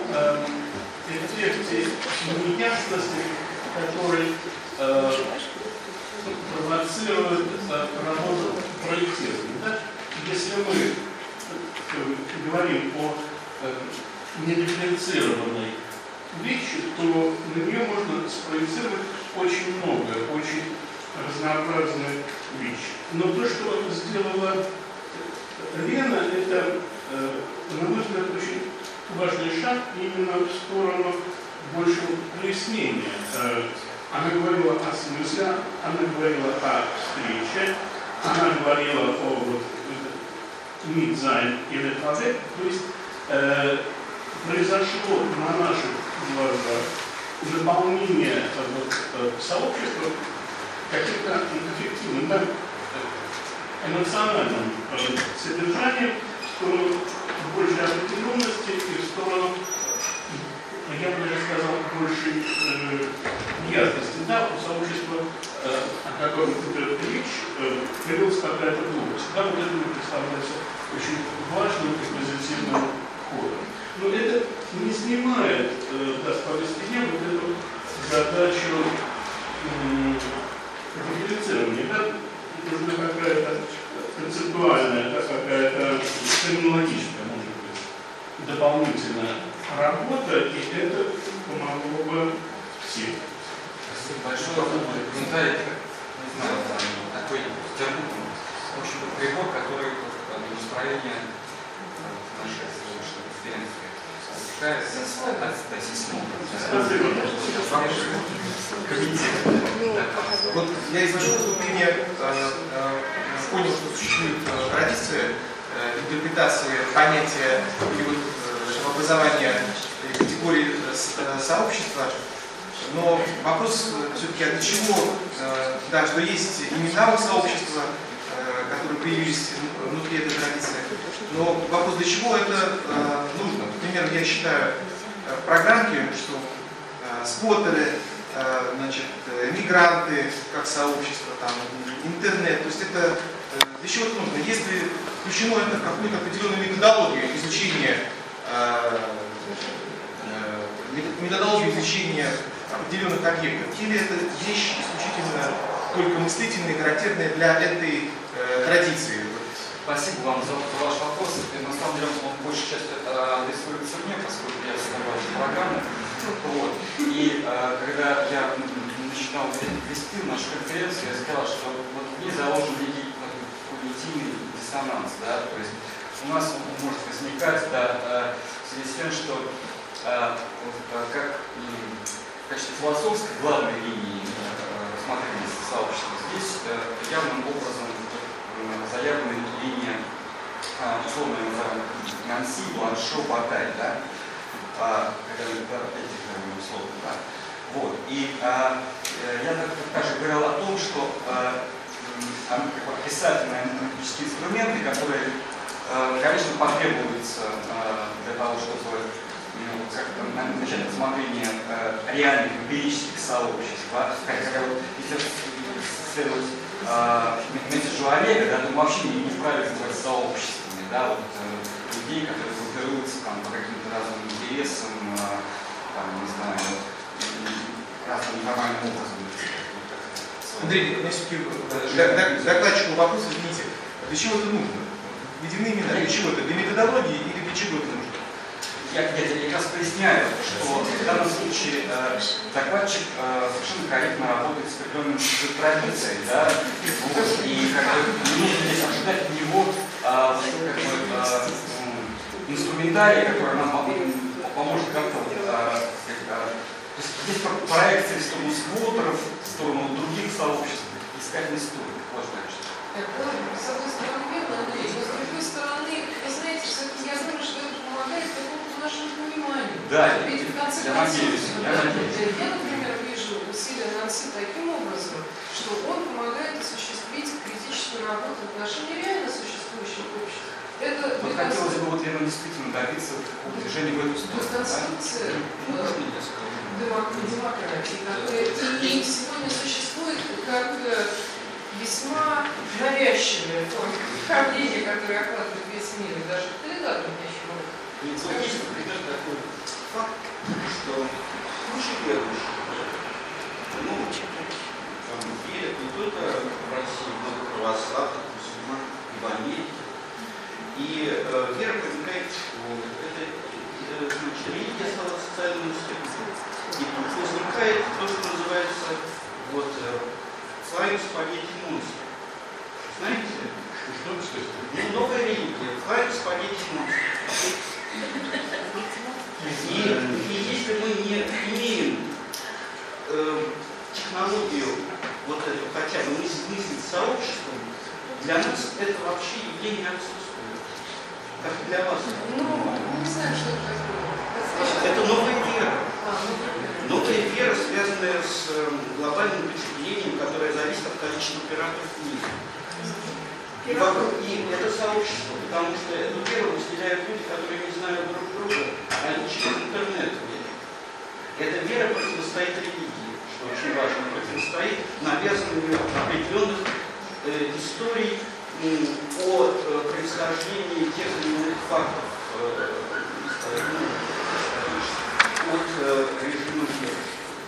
эффекте неясности, который провоцирует работу проектирования. Да? Если мы говорим о недифференцированной вещи, то на нее можно спроецировать очень много, очень разнообразные вещи. Но то, что сделала Лена, это, на мой взгляд, очень важный шаг именно в сторону большего прояснения. Она говорила о смысле, она говорила о встрече, она говорила о Мидзайн или Твазе, то есть произошло на наших глазах наполнение сообщества каким-то эффективным, да, эмоциональным содержанием в сторону большей определенности и в сторону, я бы даже сказал, большей ясности. Да, у сообщества, о котором идет речь, появилась какая-то глупость. Да, вот это мне представляется очень важным и позитивным ходом. Но это не снимает, да, с повестки дня вот эту задачу дифференцирования. Да? Нужна какая-то концептуальная, какая-то терминологическая, может быть, дополнительная работа, и это помогло бы всем. Спасибо большое. Комментарий, не знаю, такой термин, в общем, прибор, который для устроения нашей сегодняшней конференции Вот я из вашего выступления понял, что существует традиция интерпретации понятия и вот образования категории сообщества. Но вопрос все-таки, а для чего, да, что есть имена сообщества, которые появились внутри этой традиции. Но вопрос, для чего это нужно. Например, я считаю в программе, что сквоттеры, значит, мигранты как сообщество, там, интернет, то есть это для чего это нужно? Если включено это в какую-то определенную методологию изучения, определенных объектов, или это вещь исключительно только мыслительная, характерная для этой традиции? Спасибо вам за ваш вопрос. И, на самом деле он большей частью адресуется мне, поскольку я создавал эту программу. Вот. И когда я начинал вести нашу конференцию, я сказал, что вот в ней заложен некий когнитивный диссонанс. Да? То есть у нас он может возникать, да, в связи с тем, что как в качестве философской главной линии рассмотрения сообщества здесь явным образом заявлена линия, условно называемая Нанси, Бланшо, Баталь, да? Когда мы этих условно, да? Вот. И я также говорил о том, что описательные аналитические инструменты, которые, конечно, потребуются для того, чтобы начать рассмотрение реальных эмпирических сообществ, да? Если следовать месседжу Олега, да, то вообще не вправе называть сообществами, да, вот, людей, которые группируются там, по каким-то разным интересам, там, не знаю, разным неформальным образом. Андрей, докладчику вопрос, извините, для чего это нужно? Введены имена, для чего это? Для методологии или для чего это нужно? Я как раз поясняю, что в данном случае докладчик совершенно корректно работает с определенной традицией, да, вот, и как бы не нужно здесь ожидать от него инструментария, который нам поможет как-то то есть здесь проекции в сторону сквотеров, в сторону других сообществ, искать не стоит. Вот что я считаю. С одной стороны, верно, Андрей, но с другой стороны, вы знаете, я думаю, что это помогает какому-то нашему пониманию. Да, ведь в конце я надеюсь. я, например, вижу усилия Нанси таким образом, что он помогает осуществить критическую работу в отношении реально существующих обществ. Это вот хотелось бы вот именно действительно добиться какого-то движения в эту сторону. Конструкция демократии, которая и сегодня существует как весьма навязчивая форма правления, которая охватывает весь мир, и даже тоталитарный еще. Это такой факт, что лучше верующие, ну, там, верят, это в России много православных, мусульман и в Америке. И вера проникает в школу. Это значит, религия стала социальным институтом. И тут возникает то, что называется flying spaghetti monster. Знаете? Ну, новая религия. Flying spaghetti monster. И если мы не имеем технологию вот эту хотя бы мыслить сообществом, для нас это вообще явление отсутствует. Как и для вас. Ну, мы не знаем, что это такое. Это новая вера. Новая вера, связанная с глобальным потеплением, которое зависит от количества пиратов в мире. И это сообщество, потому что эту веру разделяют люди, которые не знают друг друга, они через интернет верят. Эта вера противостоит религии, что очень важно, противостоит навязыванию определенных историй о происхождении тех или иных фактов от режима веры.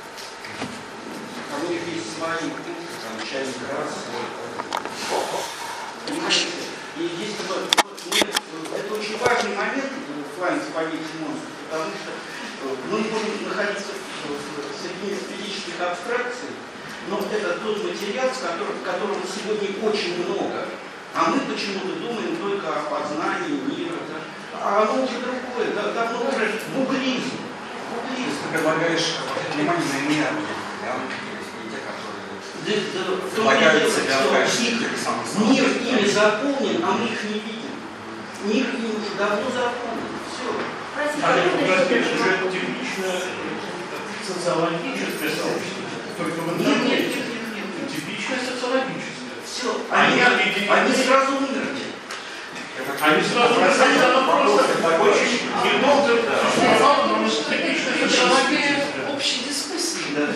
У них есть свои пункты, там, часть расы. Понимаете? И здесь это очень важный момент в плане спагетти монстра, потому что мы можем находиться среди физических абстракций, но это тот материал, которого сегодня очень много, а мы почему-то думаем только о познании мира, да? А оно уже другое, давно уже бублизм. Ты предлагаешь внимание на энергию, да? Мир ими заполнен, а мы их не видим. Мир ими уже давно заполнен. Все. Это уже типичное социологическое сообщество. Только в интернете. Типичное социологическое. Все. Они сразу умерли. Они сразу умерли, оно просто очень недолго существовало, но типичное социологическое. Общей дискуссии. Да.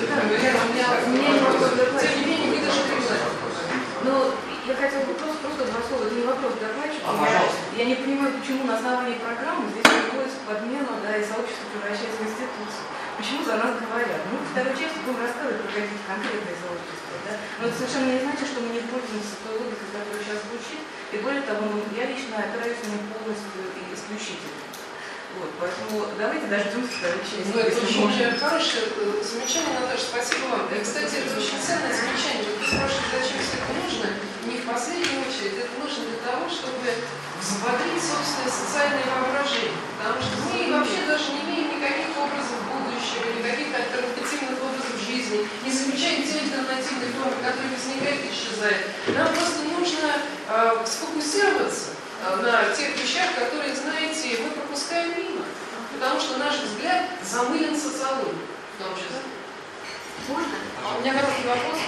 Тем не менее, мы даже но я хотела бы просто два слова, это не вопрос докладчика. Я не понимаю, почему на основании программы здесь приходится подмена, да, и сообщество превращается в институцию. Почему за нас говорят? Мы в второй части будем рассказывать про какие-то конкретные сообщества, да? Но это совершенно не значит, что мы не пользуемся той логикой, которая сейчас звучит. И более того, я лично опираюсь на них полностью и исключительно. Вот, поэтому давайте дождемся второй части. Ну, это очень хорошее замечание, Наташа, спасибо вам. И, кстати, это очень ценное замечание. Вы спрашиваете, зачем все это нужно? Не в последнюю очередь, это нужно для того, чтобы взбодрить собственное социальное воображение. Потому что мы вообще даже не имеем никаких образов будущего, никаких альтернативных образов жизни, не замечаем те альтернативные формы, которые возникают и исчезают. Нам просто нужно сфокусироваться на тех вещах, которые, знаете, мы пропускаем мимо, потому что наш взгляд замылен социологией, в том числе. Можно? У меня короткий вопрос.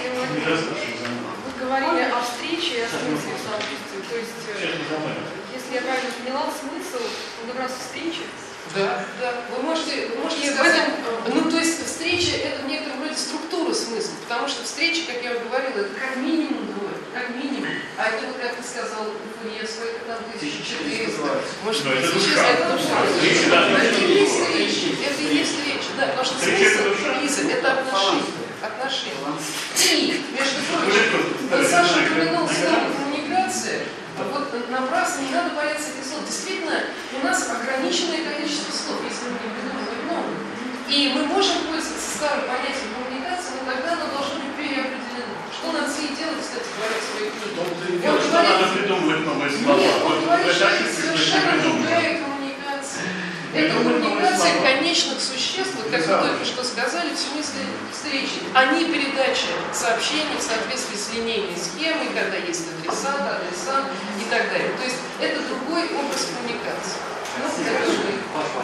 Вы говорили о встрече и о смысле в сообществе. То есть, если я правильно поняла, смысл как раз встречи. Да, да. Вы можете сказать, ну то есть встреча это в некотором роде структура смысла, потому что встреча, как я уже говорила, это как минимум двое, как минимум. А это вот как ты сказал, не сколько там 1400, может быть, сейчас это душа. Это и есть речь, это и есть речь, да, потому что смысл это отношения. И, между прочим, вот Саша упомянул слово коммуникация. Вот напрасно не надо бояться этих слов. Действительно, у нас ограниченное количество слов, если мы не придумываем новые. И мы можем пользоваться старым понятием коммуникации, но тогда оно должно быть переопределено. Что нации делать, кстати говоря, в своей книге? Он говорит, надо придумывать новые слова. Нет, он говорит, что это совершенно другая коммуникация. Это коммуникация конечных существ, вот как вы только что сказали, в смысле встречи, а не передача сообщений в соответствии с линейной схемой, когда есть адресат и так далее. То есть это другой образ коммуникации. Ну, это же...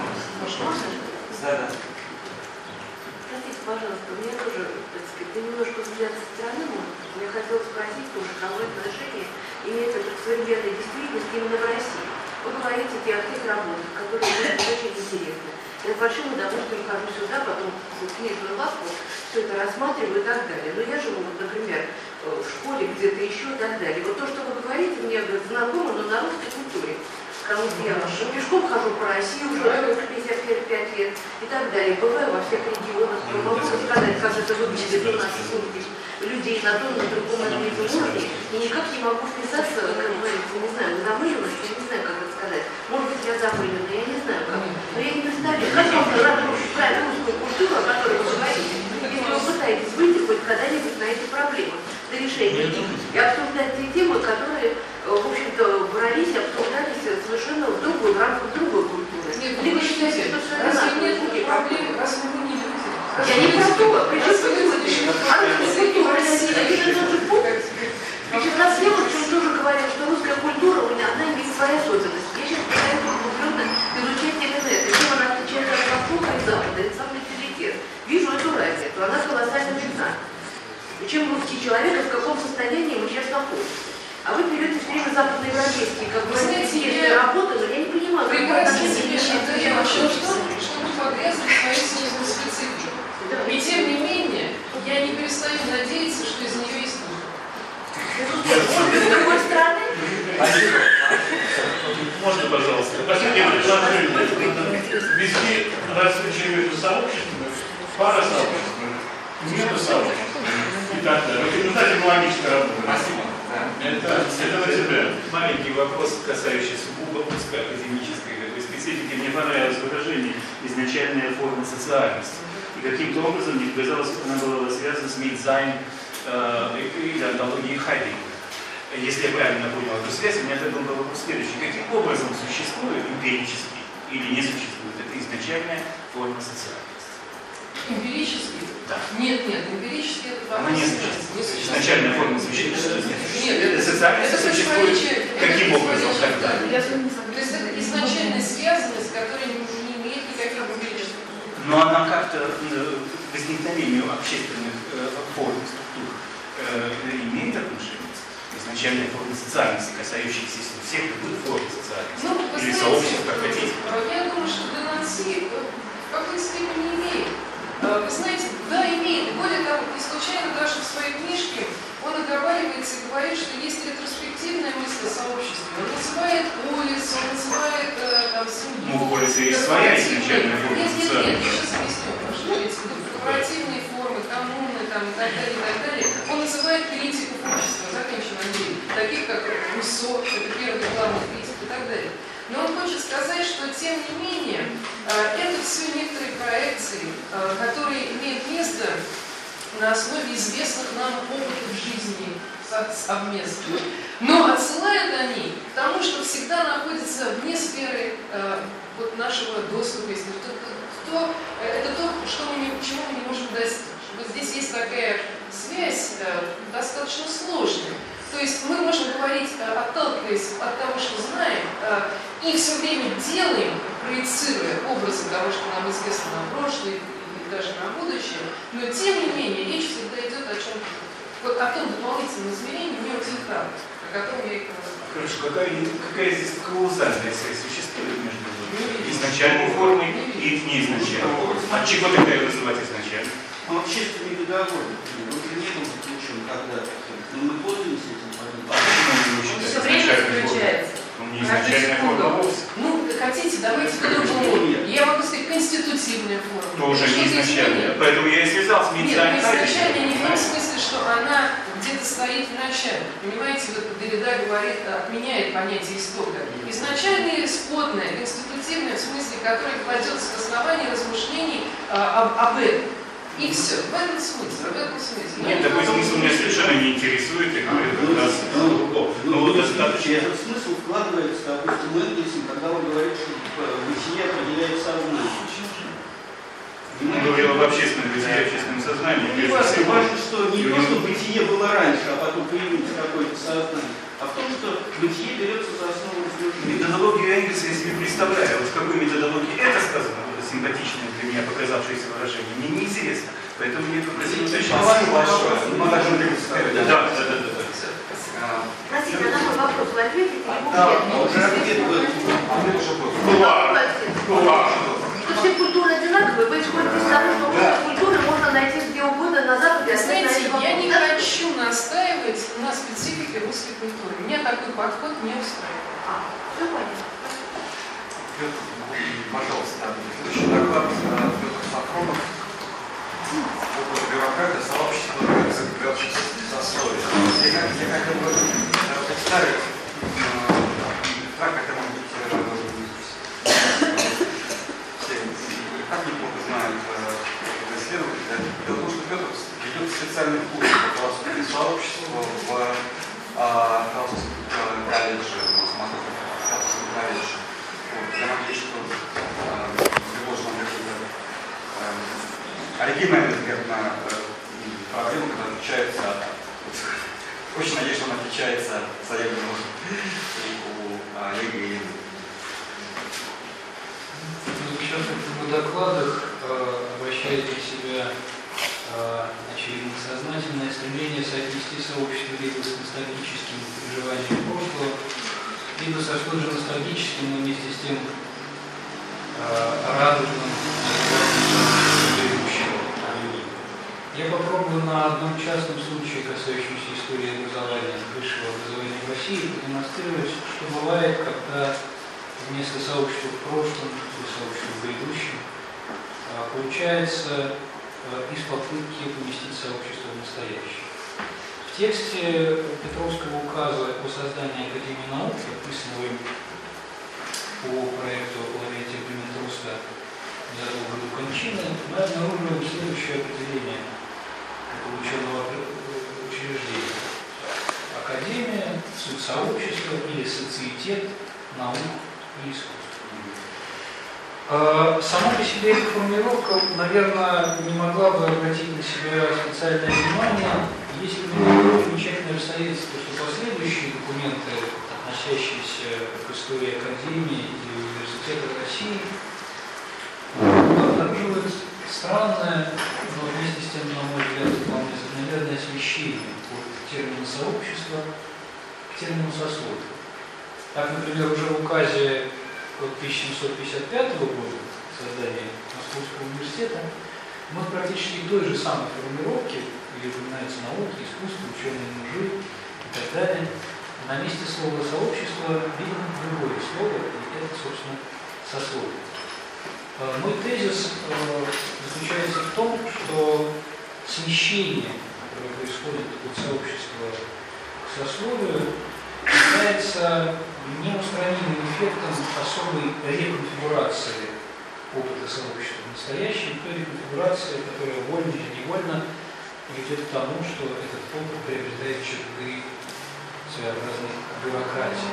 Да. Простите, пожалуйста, у меня тоже, так сказать, немножко взгляд со стороны, я хотела спросить тоже, какое отношение имеет это к современной действительности именно в России. Вы говорите о тех работах, которые мне очень интересны. Я с большим удовольствием хожу сюда, потом в книжную лавку, все это рассматриваю и так далее. Но я живу, вот, например, в школе где-то еще и так далее. Вот то, что вы говорите, мне знакомо, но на русской культуре. скажу, я пешком хожу по России уже 55 лет и так далее. Бываю во всех регионах, могу рассказать, как это выглядит у нас людей на том, на другом уровне, и никак не могу вписаться, как говорится, не знаю, замыленность, я не знаю, как это сказать. Может быть, я замылена, я не знаю как. Но я не представляю, как можно разрушить русскую культуру, о которой вы говорите, если вы пытаетесь выйти хоть когда-нибудь на эти проблемы, на решение их, и обсуждать те темы, которые, в общем-то, брались и обсуждались совершенно в другой, в рамках другой культуры. Нет, вы считаете, разве нет проблем, разве вы не люди? Я не про то, причем Причем на следующем тоже говорят, что русская культура, у меня она имеет свои особенности. Я сейчас пытаюсь углубленно изучать именно это. Чем она отличается от Востока и Запада, это сам менталитет. Вижу эту разницу, она колоссально видна. Чем русский человек, в каком состоянии мы сейчас находимся. А вы берете все время западноевропейские, как бы, знаете, работы, но я не понимаю, как прекрасно себе считаю, что мы погрязли в своей собственной специфике. И тем не менее, я не перестаю надеяться, что из нее есть выход. С другой стороны? Можно, пожалуйста? Последнее предложение. Вести различия между сообществами, пара сообществ, между сообществами и так далее. В результате логическая работа. Спасибо. Это на тебя. Маленький вопрос, касающийся узкоакадемической специфики. Мне понравилось выражение «изначальная форма социальности». И каким-то образом, мне казалось, она была связана с Мидзайн и антологией Хайдеггера. Если я правильно понял эту связь, у меня тогда был вопрос следующий. Каким образом существует эмпирически или не существует эта изначальная форма социальности? Эмпирически? Да. Нет, эмпирически это вопрос. Она не существует. Изначальная форма существует. Нет, это социальность существует. Каким образом тогда? То есть это изначальная связанность, которая не имеет никаких эмпирических. Но она как-то возникновению общественных форм, структур имеет отношение. Изначальная форма социальности, касающаяся всех любых форм социальности. Или сообществ, как хотите. Я думаю, что Денанси в какой-то степени имеет. Вы знаете, да, имеет. И более того, не случайно даже в своей книжке он оговаривается и говорит, что есть ретроспективная мысль о сообществе. Он называет Уоллес, он называет там семью. Ну, у Уоллеса есть своя изначальная форма социальности. Нет, я сейчас объясню, что эти корпоративные формы, коммуны там, и так далее. Он называет критиков общества, закончим Андрей, таких как Руссо, это первый главный критик и так далее. Но он хочет сказать, что тем не менее, это все некоторые проекции, которые имеют место на основе известных нам опытов жизни совместно. Но отсылают они к тому, что всегда находится вне сферы нашего доступа. Если это то, чему мы не можем достичь. Вот здесь есть такая связь достаточно сложная. То есть мы можем говорить, отталкиваясь от того, что знаем, и все время делаем, проецируя образы того, что нам известно на прошлое и даже на будущее, но тем не менее речь всегда идет о чем-то, вот о том дополнительном измерении неоцентральном, о котором я и говорю. Хорошо, какая здесь каузальная связь существует между изначальной формой и неизначальной? От чего тогда ее называть изначально? Он общественный договор. Он не был заключен когда-то. Но мы пользуемся этим. Он все время заключается. Он не изначальная форма вовсе. Ну, хотите, давайте по-другому. Я могу сказать, конститутивная форма. Тоже не изначальная. Поэтому я и связал с Мидзайн. Нет, изначальная не в том смысле, что она где-то стоит в начале. Понимаете, вот Derrida говорит, отменяет понятие истока. Изначальная исходная, конститутивная, в смысле, которая кладется в основании размышлений об этом. И все. В этом смысле. Нет, такой смысл меня совершенно не интересует. И говорит, достаточно. Этот смысл вкладывается, допустим, Энгельсом, когда он говорит, что бытие определяет сознание. Он говорил об общественном бытие, общественном сознании. Важно, что не то, что бытие было раньше, а потом появилось какое-то сознание, а в том, что бытие берется за основу размышления. Методологию Энгельса я себе представляю. Вот в какой методологии это сказано, симпатичное для меня показавшееся выражение, мне неизвестно. Поэтому мне попросили уточнить. Да. Простите, на мой вопрос вы ответите? Уже ответ был. Что все культуры одинаковые, вы исходите из того, что культуры можно найти где угодно на Западе. Знаете, я не хочу настаивать на специфике русской культуры. Меня такой подход не устраивает. Все понятно. Петр, пожалуйста, следующий доклад Петр Сафронов. Опыт бюрократа, сообщества сословия. Я хотел бы представить, как это может быть, все и так неплохо знают исследователи. Дело в том, что Петр ведет специальный курс по философии сообщества в философском колледже, в Московском философском колледже. Я надеюсь, что предложено какой-то оригинальный взгляд на проблему, которая отличается, очень надеюсь, что она отличается заявленного у Олега и Елены. Сейчас в докладах обращает на себя очевидно сознательное стремление соотнести сообщество либо с ностальгическим переживанием прошлого, либо со столь же ностальгическим, но вместе с тем радужным будущего. Я попробую на одном частном случае, касающемся истории образования, высшего образования в России, продемонстрировать, что бывает, когда вместо сообщества в прошлом или сообщества в грядущем получается из попытки поместить сообщество в настоящее. В тексте Петровского указа о создании Академии наук, подписанного им по проекту лауреата Климент-Руста незадолго до кончины, мы обнаруживаем следующее определение этого ученого учреждения. Академия, суть сообщества или социетет наук и искусств. Сама по себе эта формулировка, наверное, не могла бы обратить на себя специальное внимание, если бы не замечательное обстоятельство, что последующие документы, относящиеся к истории Академии и Университета России, обнаруживают странное, но вместе с тем, на мой взгляд, вполне закономерное смещение от термина сообщества к термину сословия. Так, например, уже в указе от 1755 года создания Московского университета мы практически той же самой формулировке, где упоминаются науки, искусство, ученые мужи и так далее, на месте слова «сообщество» видно другое слово, и это, собственно, сословие. Мой тезис заключается в том, что смещение, которое происходит от сообщества к сословию, является неустранимым эффектом особой реконфигурации опыта сообщества в настоящем, той реконфигурации, которая вольно или невольно ведет к тому, что этот опыт приобретает черты своеобразной бюрократии.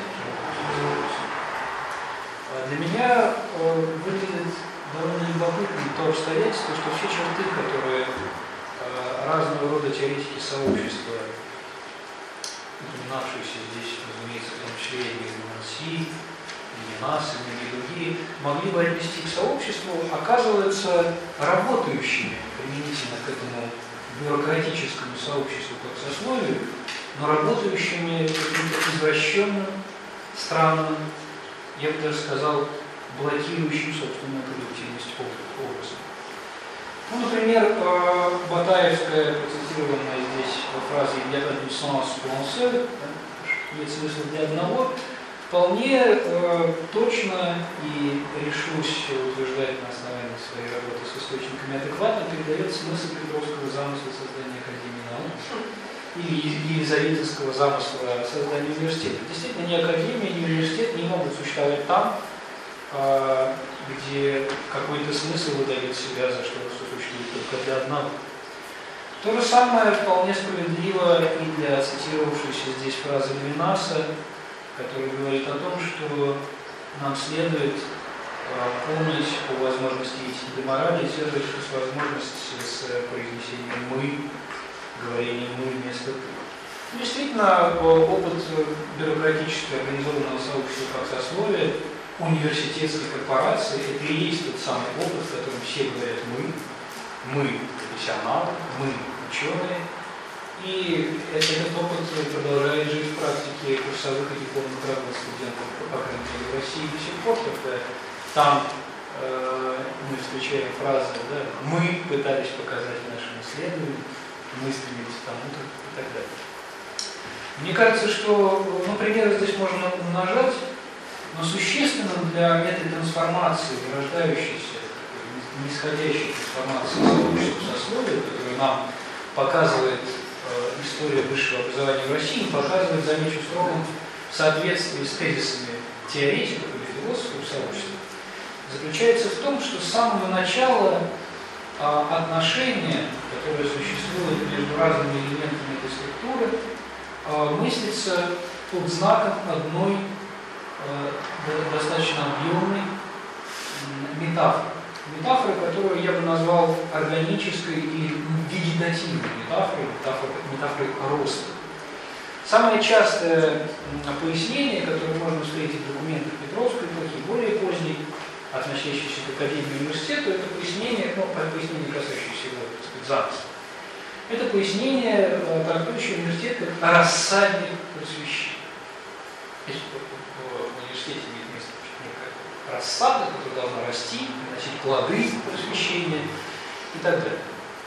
Для меня выглядит довольно любопытным то обстоятельство, что все черты, которые разного рода теоретики сообщества, упоминавшиеся здесь, разумеется, в том числе и Манси, и нас, и многие другие, могли бы отнести к сообществу, оказываются работающими применительно к этому бюрократическому сообществу как сословию, но работающими каким-то извращенным, странным, я бы даже сказал, блокирующим собственную продуктивность образом. Ну, например, Батаевская, процитированная здесь фраза «Il y a pas de sens pour un seul», нет смысла для одного, вполне точно и решусь утверждать на основании своей работы с источниками адекватно передает смысл Петровского замысла создания Академии наук или Елизаветинского замысла создания университета. Действительно, ни Академия, ни университет не могут существовать там, где какой-то смысл выдает себя за что существует только для одного. То же самое вполне справедливо и для цитировавшейся здесь фразы Левинаса, который говорит о том, что нам следует помнить по возможности этики и морали, исследовать возможность с произнесением «мы», говорением «мы» вместо «ты». Действительно, опыт бюрократически организованного сообщества как сословия, университетской корпорации, это и есть тот самый опыт, в котором все говорят мы профессионалы, мы ученые, и этот опыт продолжает жить в практике курсовых и дипломных работ студентов, по крайней мере, в России до сих пор, когда там мы встречаем фразы, да, мы пытались показать нашим исследованиям, мы стремились к тому-то и так далее. Мне кажется, что, примеры здесь можно умножать. Но существенным для этой трансформации, вырождающейся, нисходящей трансформации сообщества сословия, которую нам показывает история высшего образования в России, показывает, замечу строгом, в соответствии с тезисами теоретиков или философов сообщества, заключается в том, что с самого начала отношения, которые существуют между разными элементами этой структуры, мыслится под знаком одной достаточно объемной метафоры. Метафоры, которую я бы назвал органической или вегетативной метафорой роста. Самое частое пояснение, которое можно встретить в документах Петровской эпохи, более поздней, относящейся к Академии и университету, это пояснение, пояснение, касающееся его, так сказать, замысла. Это пояснение, трактующее университет как рассадник просвещения. В университете имеет место некая рассада, которая должна расти, приносить плоды просвещения и так далее.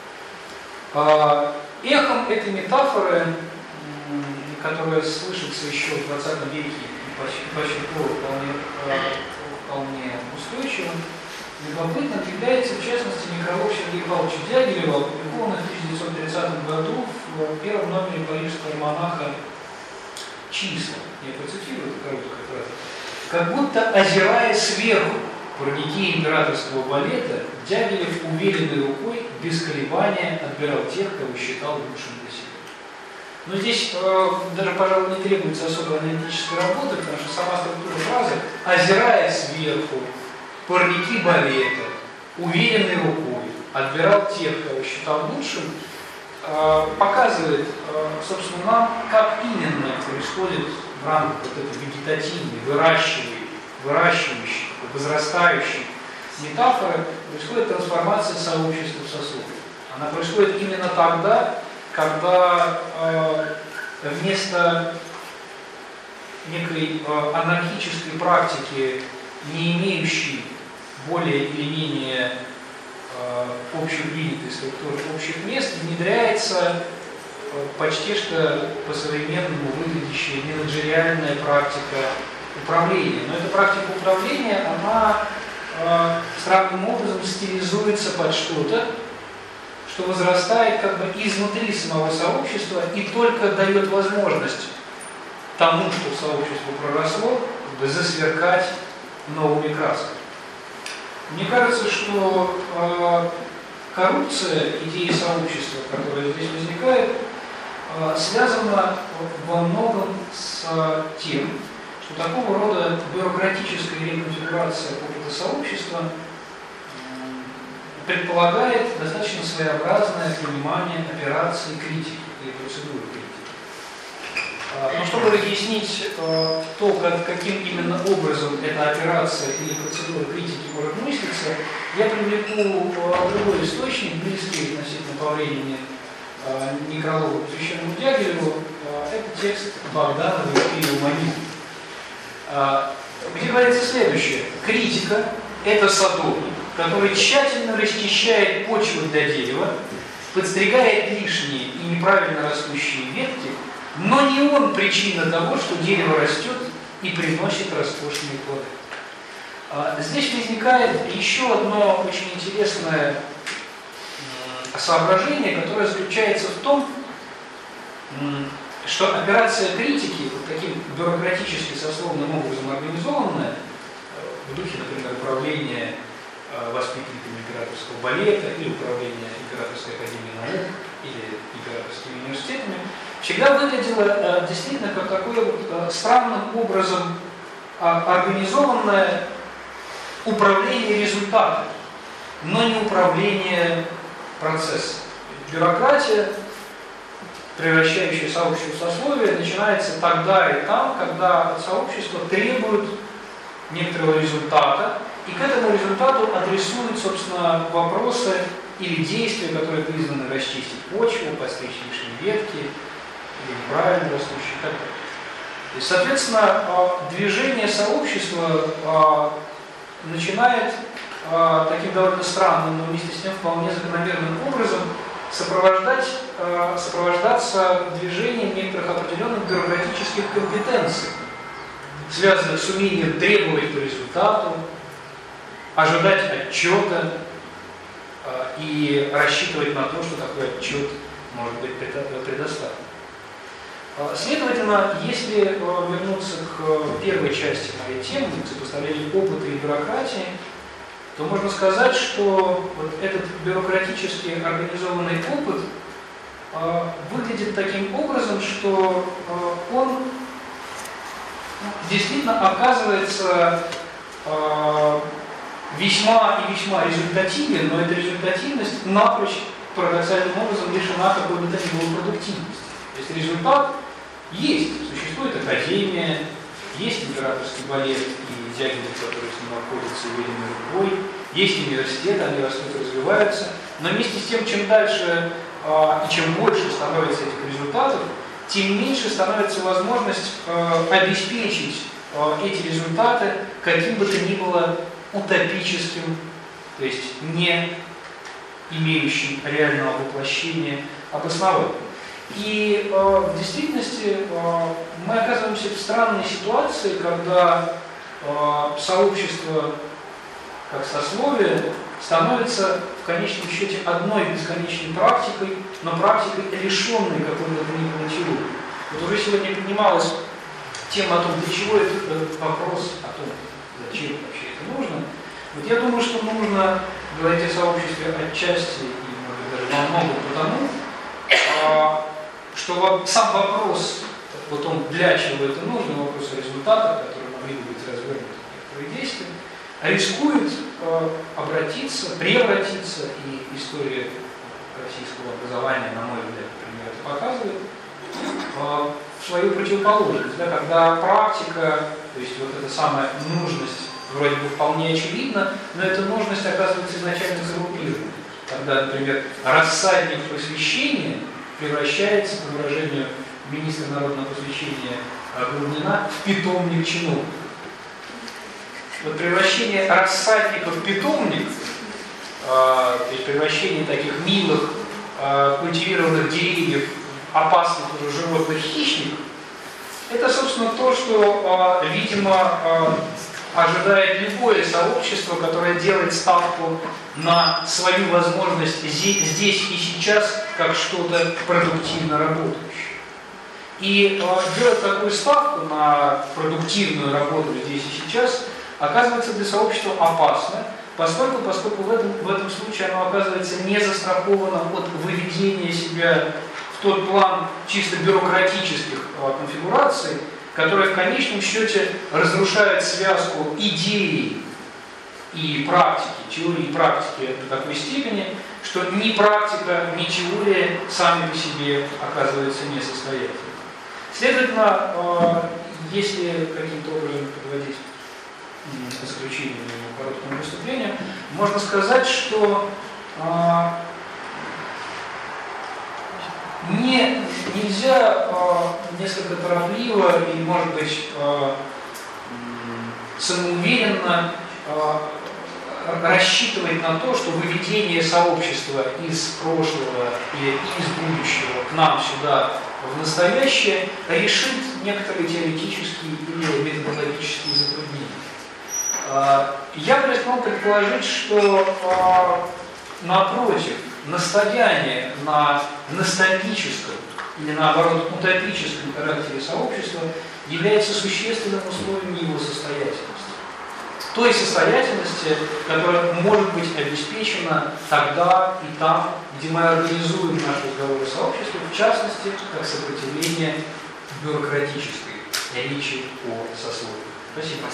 Эхом этой метафоры, которая слышится еще в 20 веке и по сих вполне устойчивым, любопытным является, в частности, некролог Сергея Павловича Дягилева, опубликованный в 1930 году в первом номере парижского альманаха «Числа». Я процитирую это короткое фразу. Как будто, озирая сверху парники императорского балета, Дягилев уверенной рукой, без колебания, отбирал тех, кого считал лучшим для себя. Но здесь даже, пожалуй, не требуется особой аналитической работы, потому что сама структура фразы, озирая сверху, парники балета, уверенной рукой, отбирал тех, кого считал лучшим, показывает, собственно, нам, как именно происходит в рамках вот этой вегетативной, выращивающей, возрастающей метафоры, происходит трансформация сообщества в сословие. Она происходит именно тогда, когда вместо некой анархической практики, не имеющей более или менее общепринятой структуры общих мест, внедряется почти что по-современному выглядящая менеджериальная практика управления. Но эта практика управления, она странным образом стилизуется под что-то, что возрастает как бы изнутри самого сообщества и только дает возможность тому, что сообщество проросло, как бы засверкать новыми красками. Мне кажется, что коррупция идеи сообщества, которая здесь возникает, связана во многом с тем, что такого рода бюрократическая реконфигурация опыта сообщества предполагает достаточно своеобразное понимание операции критики или процедуры критики. Но чтобы разъяснить то, каким именно образом эта операция или процедура критики может мыслиться, я привлеку другой источник, близкий относительно по времени некрологу посвященному Дягилеву. Это текст Богданова и Уманина, где говорится следующее. Критика – это садовник, который тщательно расчищает почву для дерева, подстригает лишние и неправильно растущие ветки, но не он причина того, что дерево растет и приносит роскошные плоды. Здесь возникает еще одно очень интересное соображение, которое заключается в том, что операция критики, вот таким бюрократически сословным образом организованная, в духе, например, управления воспитанниками императорского балета или управления Императорской академией наук или императорскими университетами, всегда выглядела действительно как такое вот странным образом организованное управление результатом, но не управление процессом. Бюрократия, превращающая сообщество в сословие, начинается тогда и там, когда от сообщества требуют некоторого результата, и к этому результату адресуют, собственно, вопросы или действия, которые призваны расчистить почву, постричь лишние ветки, или неправильно растущие и так далее. И, соответственно, движение сообщества начинает таким довольно странным, но вместе с тем вполне закономерным образом сопровождаться движением некоторых определенных бюрократических компетенций. связанных с умением требовать по результату, ожидать отчета и рассчитывать на то, что такой отчет может быть предоставлен. Следовательно, если вернуться к первой части моей темы, к сопоставлению опыта и бюрократии, то можно сказать, что вот этот бюрократически организованный опыт выглядит таким образом, что он действительно оказывается весьма и весьма результативен, но эта результативность напрочь парадоксальным образом лишена какой бы то ни было продуктивности. То есть результат есть, существует академия, есть императорский балет и дягиль, которые с ним находятся, и Велимир Бой, есть университет, они растут и развиваются, но вместе с тем, чем дальше и чем больше становится этих результатов, тем меньше становится возможность обеспечить эти результаты каким бы то ни было утопическим, то есть не имеющим реального воплощения обоснованием. И в действительности мы оказываемся в странной ситуации, когда сообщество как сословие становится в конечном счете одной бесконечной практикой, но практикой, лишенной какой-либо теории. Вот уже сегодня поднималась тема о том, для чего этот вопрос, о том, зачем вообще это нужно. Вот я думаю, что нужно говорить о сообществе отчасти и, может быть, даже во многом потому, что сам вопрос о том, для чего это нужно, вопрос о результатах, которые могли бы быть развернуты в некоторые действия, рискует превратиться, и история российского образования, на мой взгляд, например, это показывает, в свою противоположность, да, когда практика, то есть вот эта самая нужность вроде бы вполне очевидна, но эта нужность оказывается изначально коррумпированной. Когда, например, рассадник просвещения превращается, по выражению министра народного просвещения Груднина, в питомник чиновников. Вот превращение рассадника в питомник, то есть превращение таких милых, культивированных деревьев, опасных уже животных хищников, это, собственно, то, что, видимо, ожидает любое сообщество, которое делает ставку на свою возможность здесь и сейчас как что-то продуктивно работающее. И делать такую ставку на продуктивную работу здесь и сейчас оказывается для сообщества опасно, поскольку в этом случае оно оказывается не застраховано от выведения себя в тот план чисто бюрократических конфигураций, которая в конечном счете разрушает связку идеи и практики, теории и практики до такой степени, что ни практика, ни теория сами по себе оказываются несостоятельными. Следовательно, если каким-то образом подводить к заключению моего короткого выступления, можно сказать, что нельзя несколько торопливо и, может быть, самоуверенно рассчитывать на то, что выведение сообщества из прошлого или из будущего к нам сюда в настоящее решит некоторые теоретические или методологические затруднения. Я бы рискнул предположить, что напротив, настояние на ностальгическом или, наоборот, утопическом характере сообщества является существенным условием его состоятельности. Той состоятельности, которая может быть обеспечена тогда и там, где мы организуем наш разговор о сообществе, в частности, как сопротивление бюрократической речи о сословии. Спасибо.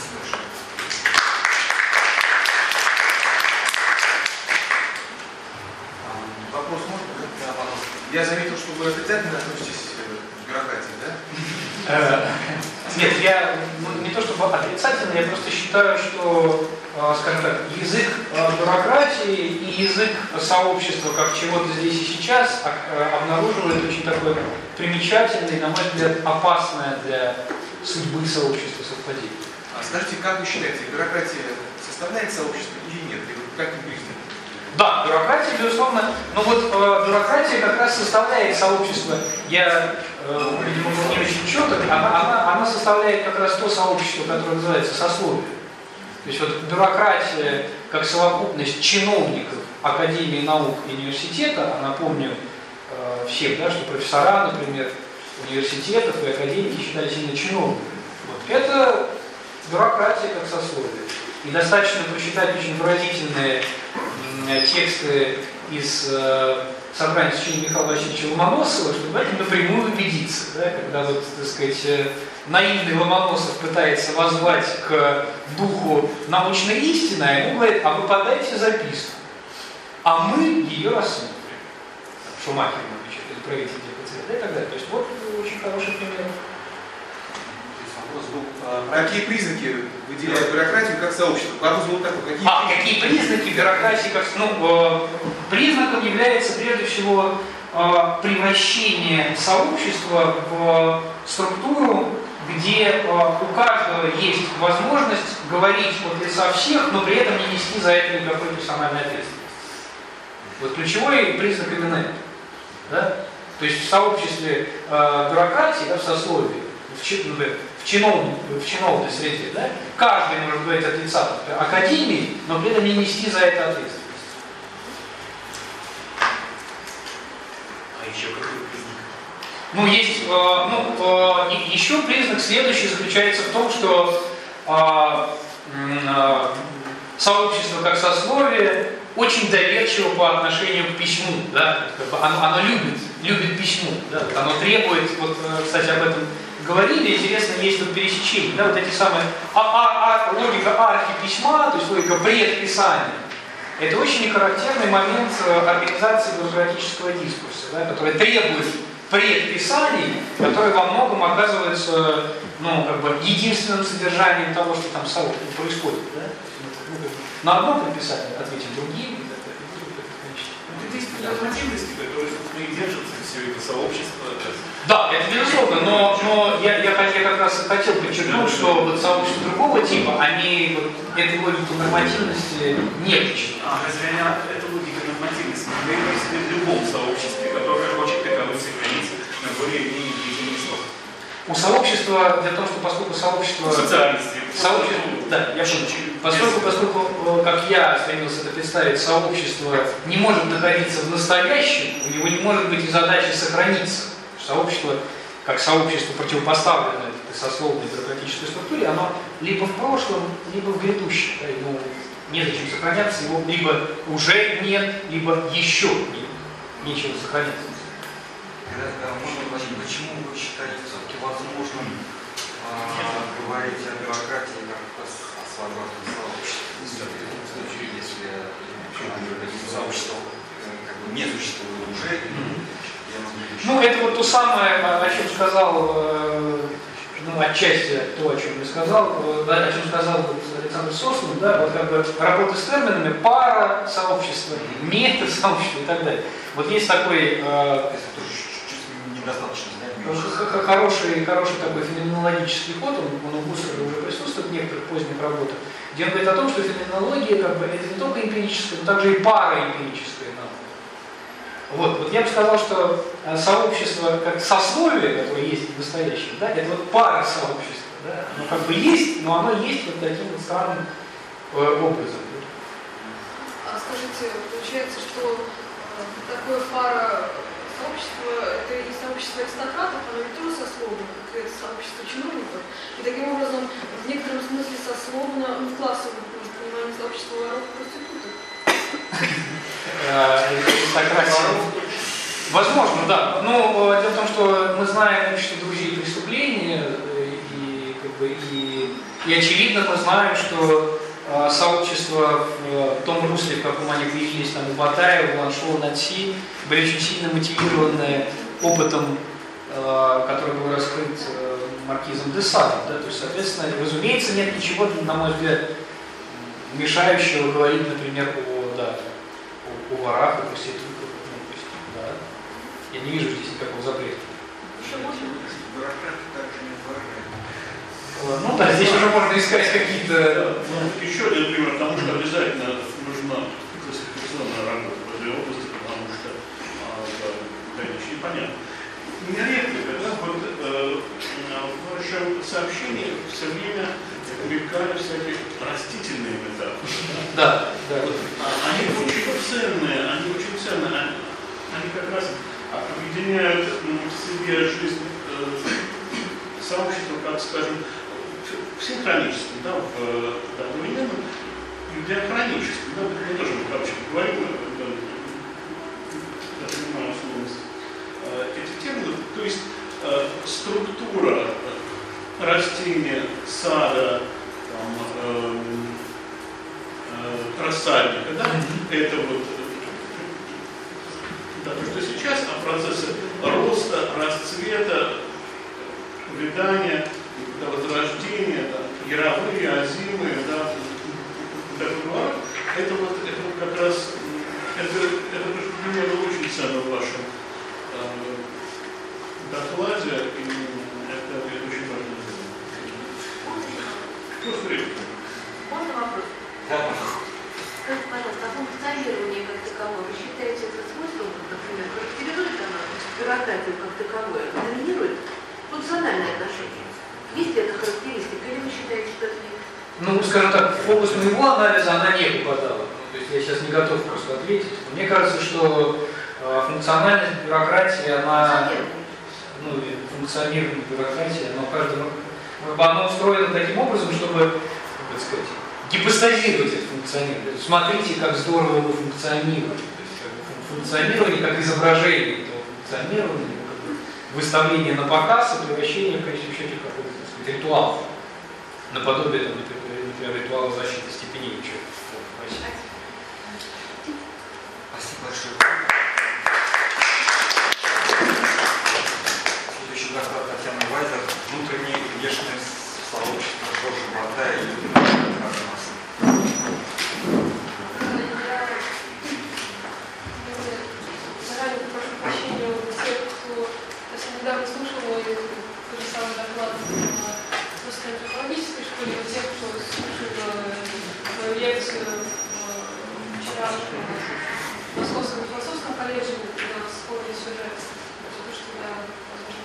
Вопрос можно? Да, пожалуйста. Я заметил, что вы отрицательно относитесь к бюрократии, да? Нет, я не то чтобы отрицательно, я просто считаю, что, скажем так, язык бюрократии и язык сообщества как чего-то здесь и сейчас обнаруживает очень такое примечательное, на мой взгляд, опасное для судьбы сообщества совпадение. А скажите, как вы считаете, бюрократия составляет сообщество или нет? И вот как вы признаны? Да, бюрократия, безусловно, но вот бюрократия как раз составляет сообщество. Я, видимо, не очень четко, она составляет как раз то сообщество, которое называется сословие. То есть вот бюрократия как совокупность чиновников Академии наук и университета, а напомню всем, да, что профессора, например, университетов и академики считались именно чиновниками. Вот это бюрократия как сословие. И достаточно прочитать очень выразительные тексты из собрания сочинений Михаила Васильевича Ломоносова, чтобы в этом напрямую убедиться. Да, когда вот, так сказать, наивный Ломоносов пытается воззвать к духу научной истины, а ему говорит, а вы подайте записку, а мы ее рассмотрим. Шумахер, или правитель ДКЦ, и так далее. То есть вот очень хороший пример. Какие признаки выделяют бюрократию как сообщество? Вопрос был такой. Какие признаки бюрократии как... признаком является прежде всего превращение сообщества в структуру, где у каждого есть возможность говорить от лица всех, но при этом не нести за это никакой персональной ответственности. Вот ключевой признак именно это. Да? То есть в сообществе бюрократии, да, в сословии, в чиновной среде, да, каждый может говорить от лица академии, но при этом не нести за это ответственность. А еще какой признак? Ну, есть, еще признак следующий заключается в том, что сообщество как сословие очень доверчиво по отношению к письму, да, оно любит письмо, да, оно требует, вот, кстати, об этом говорили, интересно, есть вот пересечение, да, вот эти самые, логика архиписьма, то есть логика предписания, это очень характерный момент организации бюрократического дискурса, да, который требует предписаний, которые во многом оказываются, единственным содержанием того, что там происходит, да. На одно предписание ответим другим. Это есть нормативности, которые, собственно, и держатся все это сообщество. Да, это безусловно, но я как раз и хотел подчеркнуть, что вот сообщества другого типа, они этой логики нормативности не подчеркнут. Разве эта логика нормативности не имеется в любом сообществе, которое хочет таковым сохранить на более-менее длительный срок? У сообщества, дело в том, что поскольку сообщество... Да, я шучу. Поскольку, как я стремился это представить, сообщество не может находиться в настоящем, у него не может быть и задачи сохраниться. Сообщество, как сообщество, противопоставленное этой сословной бюрократической структуре, оно либо в прошлом, либо в грядущем. Да, ему незачем сохраняться, его либо уже нет, либо еще нет. Нечего сохранять. Можно спросить, почему вы считаете все-таки возможным говорить о бюрократии как о своеобразном сообществе? Если сообщество не существует уже, это вот то самое, о чем сказал, отчасти то, о чем я сказал, о чем сказал Александр Соснов, да, вот как бы работа с терминами, пара сообщества, метод сообщества и так далее. Вот есть такой хороший такой феноменологический ход, он у Гуссерля уже присутствует в некоторых поздних работах, где он говорит о том, что феноменология это не только эмпирическая, но также и параэмпирическая наука. Вот я бы сказал, что сообщество как сословие, которое есть в настоящем, да, это вот пара сообщества, да, оно как бы есть, но оно есть вот таким вот странным образом. А скажите, получается, что такое пара сообщество, это и сообщество аристократов, оно ведь тоже сословно, как это сообщество чиновников. И таким образом, в некотором смысле сословно, в классовом понимании сообщества воров и проституток. Возможно, да. Но дело в том, что мы знаем общество друзей преступления, и очевидно мы знаем, что сообщества в том русле, в каком они появились там у Батаева, Ланшова, Нанси, были очень сильно мотивированы опытом, который был раскрыт маркизом де Садом. Да? То есть, соответственно, разумеется, нет ничего, на мой взгляд, мешающего говорить, например, о ворах и проститутках. Да. Я не вижу здесь никакого запрета. Бюрократы также не выражают. Ну да, здесь уже можно искать какие-то... Еще один пример, потому что обязательно нужно традиционная работа в этой области, потому что конечно, непонятно. У меня реплика, да, вот в вашем сообщении все время мелькали всякие растительные метафоры. Да, да. Вот, они очень ценные, они как раз объединяют в себе жизнь сообщества, как, скажем, в синхроническом, да, в одновременном и диахроническом. Да, мы тоже вообще говорим, я понимаю условность эти термины, то есть структура растения, сада, рассадника, да, это вот да, то, что сейчас, а процессы роста, расцвета, увядания, да, возрождения, да, яровые, озимые, да, это вот как раз это для меня было очень ценно в вашем докладе, и это очень важно. Просто время. Можно вопрос? Да. Скажите, пожалуйста, а функционирование как таковое, вы считаете это свойством, например, характеризует она бюрократию как таковое, доминирует функциональное отношение? Есть ли эта характеристика, или вы считаете, что это нет? Ну, скажем так, в фокус моего анализа она не попадала. То есть я сейчас не готов просто ответить. Мне кажется, что функциональность бюрократии, она... Ну, функционирование бюрократии, оно устроено таким образом, чтобы, так сказать, гипостазировать это функционирование. Смотрите, как здорово вы функционируете. Функционирование как изображение этого функционирования, как выставление на показ и превращение в конечном счете в какой-то, так сказать, ритуал. Наподобие, например, ритуала защиты степеней учебы. Спасибо большое. Следующий доклад Татьяны Вайзер. Внутреннее и внешнее сообщество Жоржа Бата и Кармаса. Заранее прошу прощения у тех, кто недавно слушал мой тот же самый доклад в русской антропологической школе, у тех, кто слушал мою лекцию вчера в Московском философском колледже, когда у нас спорный сюжет, то, что я, возможно,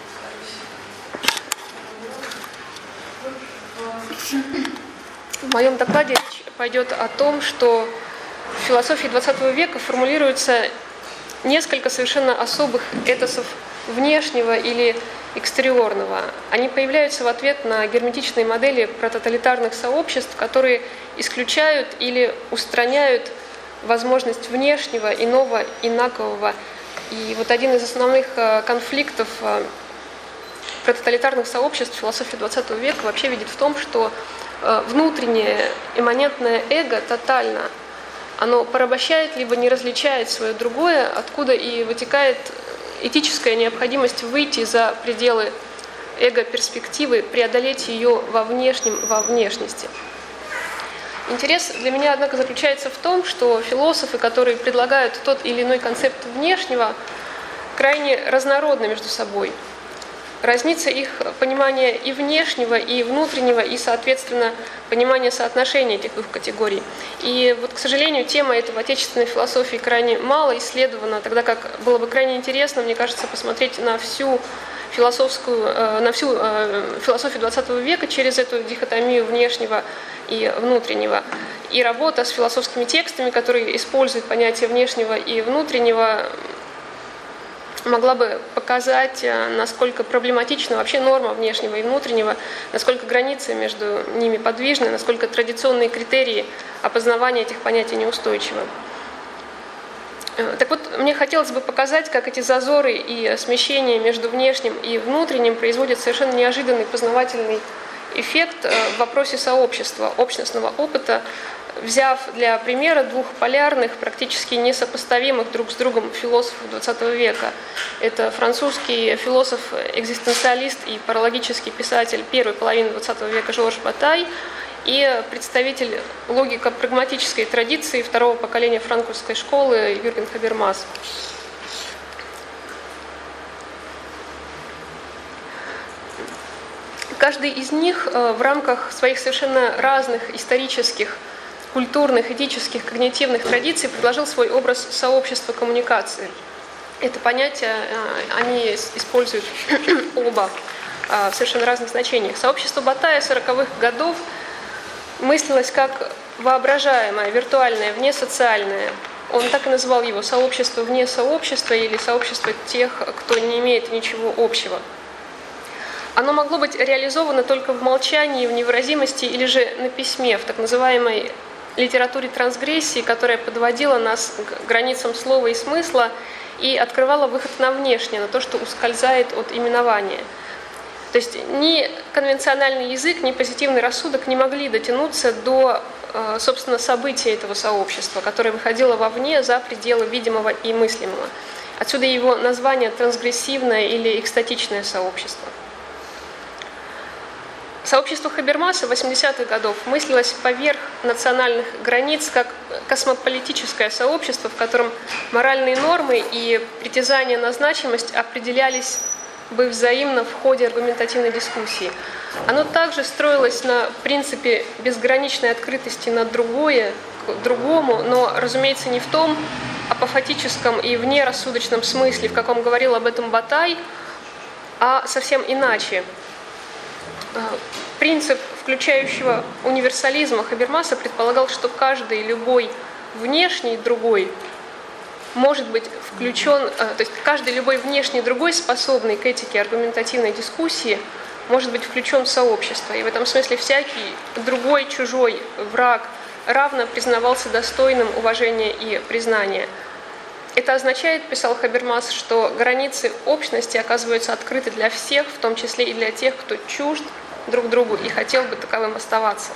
повторюсь. В моем докладе речь пойдет о том, что в философии XX века формулируется несколько совершенно особых этосов внешнего или экстериорного. Они появляются в ответ на герметичные модели прототалитарных сообществ, которые исключают или устраняют возможность внешнего, иного, инакового. И вот один из основных конфликтов прототалитарных сообществ в философии XX века вообще видит в том, что внутреннее имманентное эго тотально, оно порабощает либо не различает свое другое, откуда и вытекает этическая необходимость выйти за пределы эго-перспективы, преодолеть ее во внешнем, во внешности. Интерес для меня, однако, заключается в том, что философы, которые предлагают тот или иной концепт внешнего, крайне разнородны между собой. Разнится их понимание и внешнего, и внутреннего, и, соответственно, понимание соотношения этих двух категорий. И вот, к сожалению, тема этой в отечественной философии крайне мало исследована, тогда как было бы крайне интересно, мне кажется, посмотреть на всю философию XX века через эту дихотомию внешнего и внутреннего. И работа с философскими текстами, которые используют понятие внешнего и внутреннего, могла бы показать, насколько проблематична вообще норма внешнего и внутреннего, насколько границы между ними подвижны, насколько традиционные критерии опознавания этих понятий неустойчивы. Так вот, мне хотелось бы показать, как эти зазоры и смещения между внешним и внутренним производят совершенно неожиданный познавательный эффект в вопросе сообщества, общностного опыта, взяв для примера двух полярных, практически несопоставимых друг с другом философов XX века. Это французский философ-экзистенциалист и паралогический писатель первой половины XX века Жорж Батай и представитель логико-прагматической традиции второго поколения франкфуртской школы Юрген Хабермас. Каждый из них в рамках своих совершенно разных исторических, культурных, этических, когнитивных традиций предложил свой образ сообщества коммуникации. Это понятие они используют оба в совершенно разных значениях. Сообщество Батая 40-х годов мыслилось как воображаемое, виртуальное, внесоциальное. Он так и называл его сообщество вне сообщества или сообщество тех, кто не имеет ничего общего. Оно могло быть реализовано только в молчании, в невыразимости или же на письме, в так называемой литературе трансгрессии, которая подводила нас к границам слова и смысла и открывала выход на внешнее, на то, что ускользает от именования. То есть ни конвенциональный язык, ни позитивный рассудок не могли дотянуться до, собственно, события этого сообщества, которое выходило вовне, за пределы видимого и мыслимого. Отсюда его название трансгрессивное или экстатичное сообщество. Сообщество Хабермаса 80-х годов мыслилось поверх национальных границ как космополитическое сообщество, в котором моральные нормы и притязания на значимость определялись бы взаимно в ходе аргументативной дискуссии. Оно также строилось на принципе безграничной открытости на другое, к другому, но, разумеется, не в том апофатическом и внерассудочном смысле, в каком говорил об этом Батай, а совсем иначе. Принцип включающего универсализма Хабермаса предполагал, что каждый любой внешний другой может быть включен, то есть каждый любой внешний другой, способный к этике аргументативной дискуссии, может быть включен в сообщество. И в этом смысле всякий другой, чужой, враг равно признавался достойным уважения и признания. Это означает, писал Хабермас, что границы общности оказываются открыты для всех, в том числе и для тех, кто чужд друг другу и хотел бы таковым оставаться.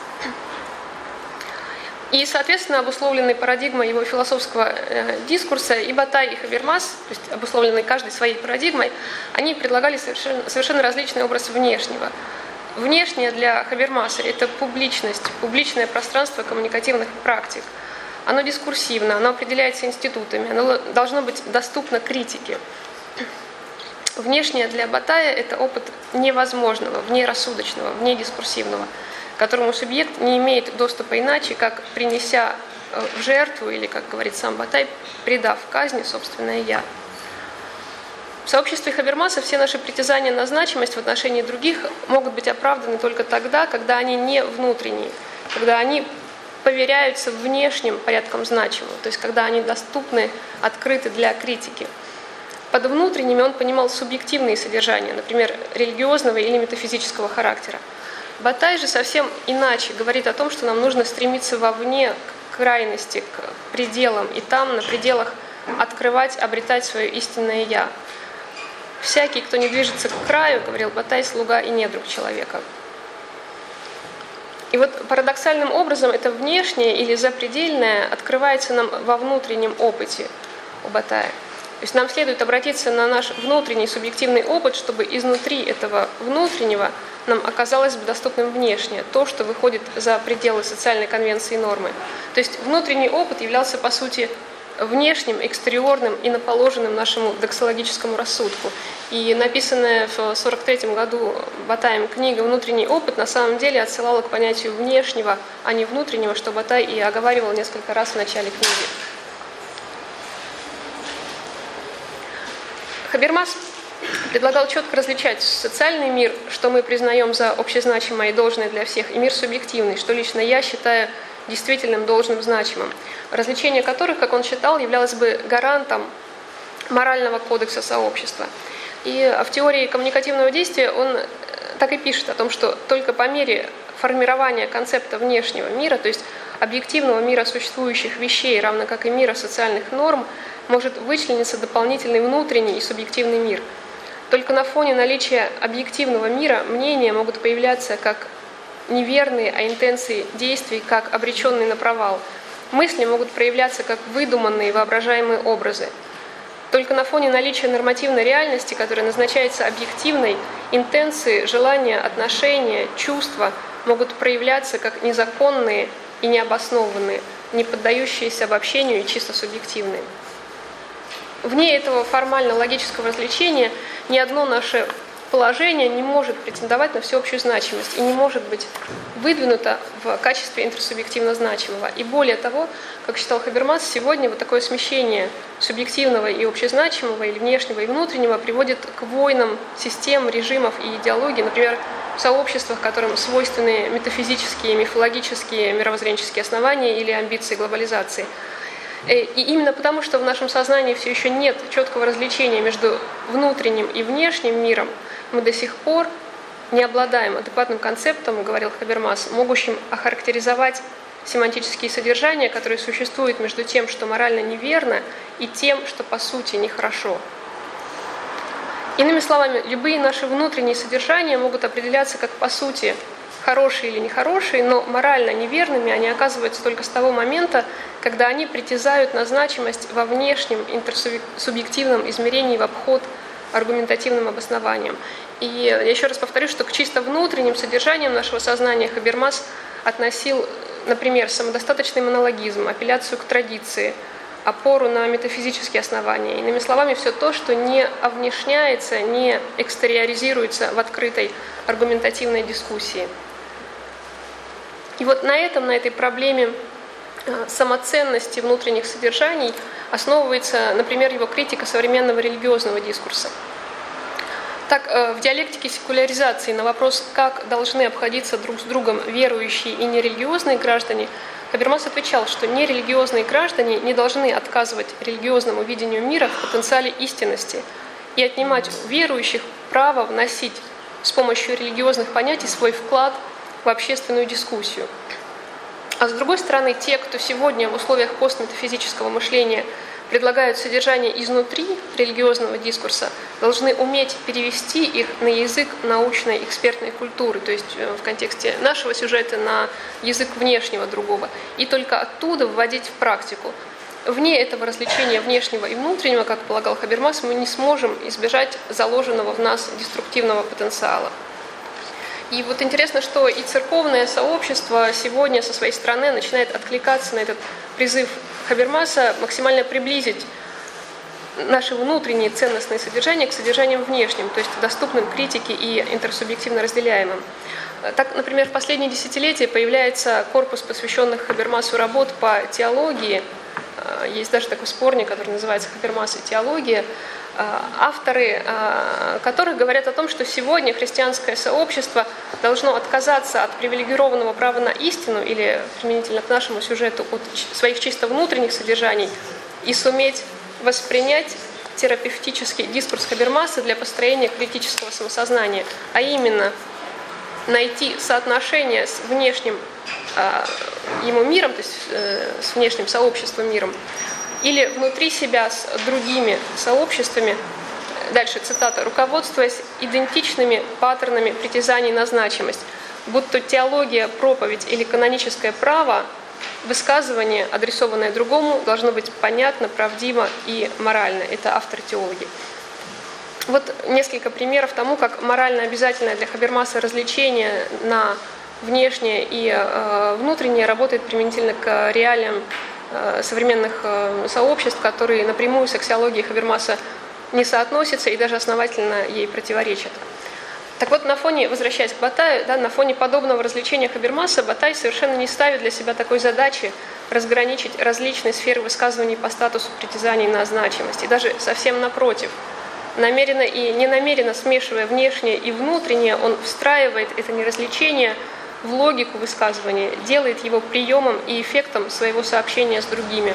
И, соответственно, обусловленной парадигмой его философского дискурса и Батай, и Хабермас, то есть обусловленные каждой своей парадигмой, они предлагали совершенно различный образ внешнего. Внешнее для Хабермаса – это публичность, публичное пространство коммуникативных практик. Оно дискурсивно, оно определяется институтами, оно должно быть доступно критике. Внешнее для Батая – это опыт невозможного, внерассудочного, внедискурсивного, к которому субъект не имеет доступа иначе, как принеся в жертву, или, как говорит сам Батай, предав казни собственное «я». В сообществе Хабермаса все наши притязания на значимость в отношении других могут быть оправданы только тогда, когда они не внутренние, когда они поверяются внешним порядком значимого, то есть когда они доступны, открыты для критики. Под внутренними он понимал субъективные содержания, например, религиозного или метафизического характера. Батай же совсем иначе говорит о том, что нам нужно стремиться вовне к крайности, к пределам, и там, на пределах, открывать, обретать свое истинное «я». «Всякий, кто не движется к краю, — говорил Батай, — слуга и недруг человека». И вот парадоксальным образом это внешнее или запредельное открывается нам во внутреннем опыте у Батая. То есть нам следует обратиться на наш внутренний субъективный опыт, чтобы изнутри этого внутреннего нам оказалось бы доступным внешнее, то, что выходит за пределы социальной конвенции и нормы. То есть внутренний опыт являлся, по сути, внешним, экстериорным и наположенным нашему доксологическому рассудку. И написанная в 1943 году Батаем книга «Внутренний опыт» на самом деле отсылала к понятию внешнего, а не внутреннего, что Батай и оговаривал несколько раз в начале книги. Хабермас предлагал четко различать социальный мир, что мы признаем за общезначимое и должное для всех, и мир субъективный, что лично я считаю действительным, должным, значимым, различение которых, как он считал, являлось бы гарантом морального кодекса сообщества. И в теории коммуникативного действия он так и пишет о том, что только по мере формирования концепта внешнего мира, то есть объективного мира существующих вещей, равно как и мира социальных норм, может вычлениться дополнительный внутренний и субъективный мир. Только на фоне наличия объективного мира мнения могут появляться как неверные, а интенции действий как обреченные на провал. Мысли могут проявляться как выдуманные воображаемые образы. Только на фоне наличия нормативной реальности, которая назначается объективной, интенции, желания, отношения, чувства могут проявляться как незаконные и необоснованные, не поддающиеся обобщению и чисто субъективные. Вне этого формально-логического развлечения ни одно наше положение не может претендовать на всеобщую значимость и не может быть выдвинуто в качестве интерсубъективно значимого. И более того, как считал Хабермас, сегодня вот такое смещение субъективного и общезначимого, или внешнего и внутреннего, приводит к войнам систем, режимов и идеологий, например, в сообществах, которым свойственны метафизические, мифологические, мировоззренческие основания или амбиции глобализации. И именно потому, что в нашем сознании все еще нет четкого различения между внутренним и внешним миром, мы до сих пор не обладаем адекватным концептом, говорил Хабермас, могущим охарактеризовать семантические содержания, которые существуют между тем, что морально неверно, и тем, что по сути нехорошо. Иными словами, любые наши внутренние содержания могут определяться как по сути хорошие или нехорошие, но морально неверными они оказываются только с того момента, когда они притязают на значимость во внешнем интерсубъективном измерении в обход аргументативным обоснованием. И я еще раз повторю, что к чисто внутренним содержаниям нашего сознания Хабермас относил, например, самодостаточный монологизм, апелляцию к традиции, опору на метафизические основания. Иными словами, все то, что не овнешняется, не экстериоризируется в открытой аргументативной дискуссии. И вот на этой проблеме самоценности внутренних содержаний основывается, например, его критика современного религиозного дискурса. Так, в диалектике секуляризации на вопрос, как должны обходиться друг с другом верующие и нерелигиозные граждане, Хабермас отвечал, что нерелигиозные граждане не должны отказывать религиозному видению мира в потенциале истинности и отнимать у верующих право вносить с помощью религиозных понятий свой вклад в общественную дискуссию. А с другой стороны, те, кто сегодня в условиях постметафизического мышления предлагают содержание изнутри религиозного дискурса, должны уметь перевести их на язык научной экспертной культуры, то есть в контексте нашего сюжета на язык внешнего другого, и только оттуда вводить в практику. Вне этого развлечения внешнего и внутреннего, как полагал Хабермас, мы не сможем избежать заложенного в нас деструктивного потенциала. И вот интересно, что и церковное сообщество сегодня со своей стороны начинает откликаться на этот призыв Хабермаса максимально приблизить наши внутренние ценностные содержания к содержаниям внешним, то есть доступным критике и интерсубъективно разделяемым. Так, например, в последние десятилетия появляется корпус посвященных Хабермасу работ по теологии. Есть даже такой сборник, который называется «Хабермас и теология», авторы которых говорят о том, что сегодня христианское сообщество должно отказаться от привилегированного права на истину или, применительно к нашему сюжету, от своих чисто внутренних содержаний и суметь воспринять терапевтический дискурс Хабермаса для построения критического самосознания, а именно найти соотношение с внешним ему миром, то есть с внешним сообществом миром, или внутри себя с другими сообществами, дальше цитата, руководствуясь идентичными паттернами притязаний на значимость, будто теология, проповедь или каноническое право, высказывание, адресованное другому, должно быть понятно, правдиво и морально. Это автор теологии. Вот несколько примеров тому, как морально обязательное для Хабермаса развлечение на внешнее и внутреннее работает применительно к реалиям современных сообществ, которые напрямую с аксиологией Хабермаса не соотносятся и даже основательно ей противоречат. Так вот, на фоне, возвращаясь к Батаю, на фоне подобного развлечения Хабермаса, Батай совершенно не ставит для себя такой задачи разграничить различные сферы высказываний по статусу притязаний на значимость. И даже совсем напротив, намеренно и ненамеренно смешивая внешнее и внутреннее, он встраивает это неразличение в логику высказывания, делает его приемом и эффектом своего сообщения с другими.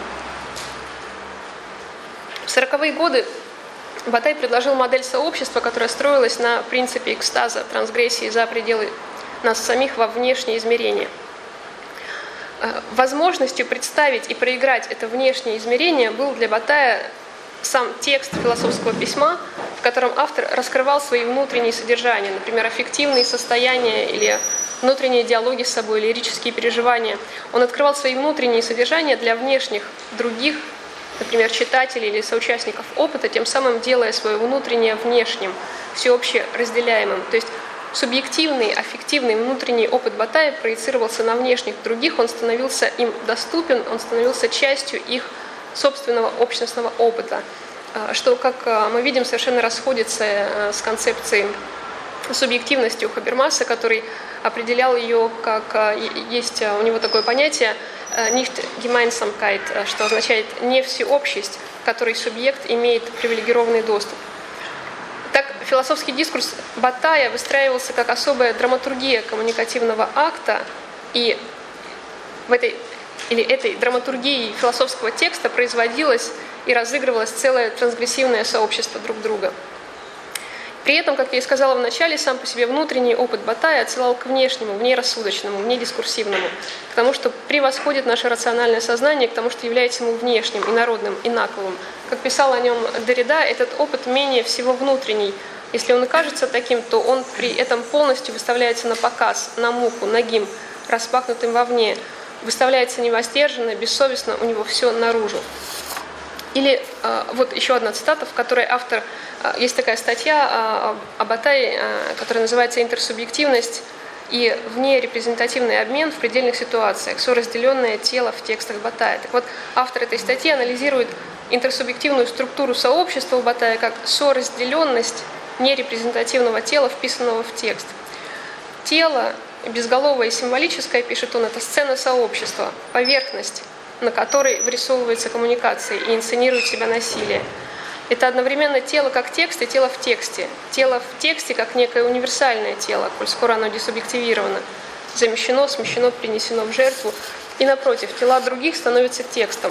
В 40-е годы Батай предложил модель сообщества, которая строилась на принципе экстаза, трансгрессии за пределы нас самих во внешнее измерение. Возможностью представить и проиграть это внешнее измерение был для Батая сам текст философского письма, в котором автор раскрывал свои внутренние содержания, например, аффективные состояния или внутренние диалоги с собой, лирические переживания. Он открывал свои внутренние содержания для внешних других, например, читателей или соучастников опыта, тем самым делая свое внутреннее внешним, всеобще разделяемым. То есть субъективный, аффективный внутренний опыт Батая проецировался на внешних других, он становился им доступен, он становился частью их собственного общностного опыта, что, как мы видим, совершенно расходится с концепцией субъективности у Хабермаса, который определял ее как, есть у него такое понятие nicht Gemeinsamkeit, что означает не всеобщесть, к которой субъект имеет привилегированный доступ. Так, философский дискурс Батая выстраивался как особая драматургия коммуникативного акта, и в этой драматургии философского текста производилось и разыгрывалось целое трансгрессивное сообщество друг друга. При этом, как я и сказала в начале, сам по себе внутренний опыт Батая отсылал к внешнему, внерассудочному, внедискурсивному, к тому, что превосходит наше рациональное сознание, к тому, что является ему внешним, инородным, инаковым. Как писал о нем Деррида, этот опыт менее всего внутренний. Если он и кажется таким, то он при этом полностью выставляется на показ, на муку, нагим, распахнутым вовне, выставляется невоздержанно, бессовестно, у него все наружу. Или вот еще одна цитата, в которой автор, есть такая статья о Батае, которая называется «Интерсубъективность и внерепрезентативный обмен в предельных ситуациях. Соразделенное тело в текстах Батая». Так вот, автор этой статьи анализирует интерсубъективную структуру сообщества у Батая как соразделенность нерепрезентативного тела, вписанного в текст. Тело, безголовое и символическое, пишет он, это сцена сообщества, поверхность, на которой вырисовывается коммуникация и инсценирует себя насилие. Это одновременно тело как текст и тело в тексте. Тело в тексте как некое универсальное тело, коль скоро оно десубъективировано, замещено, смещено, принесено в жертву. И напротив, тела других становятся текстом.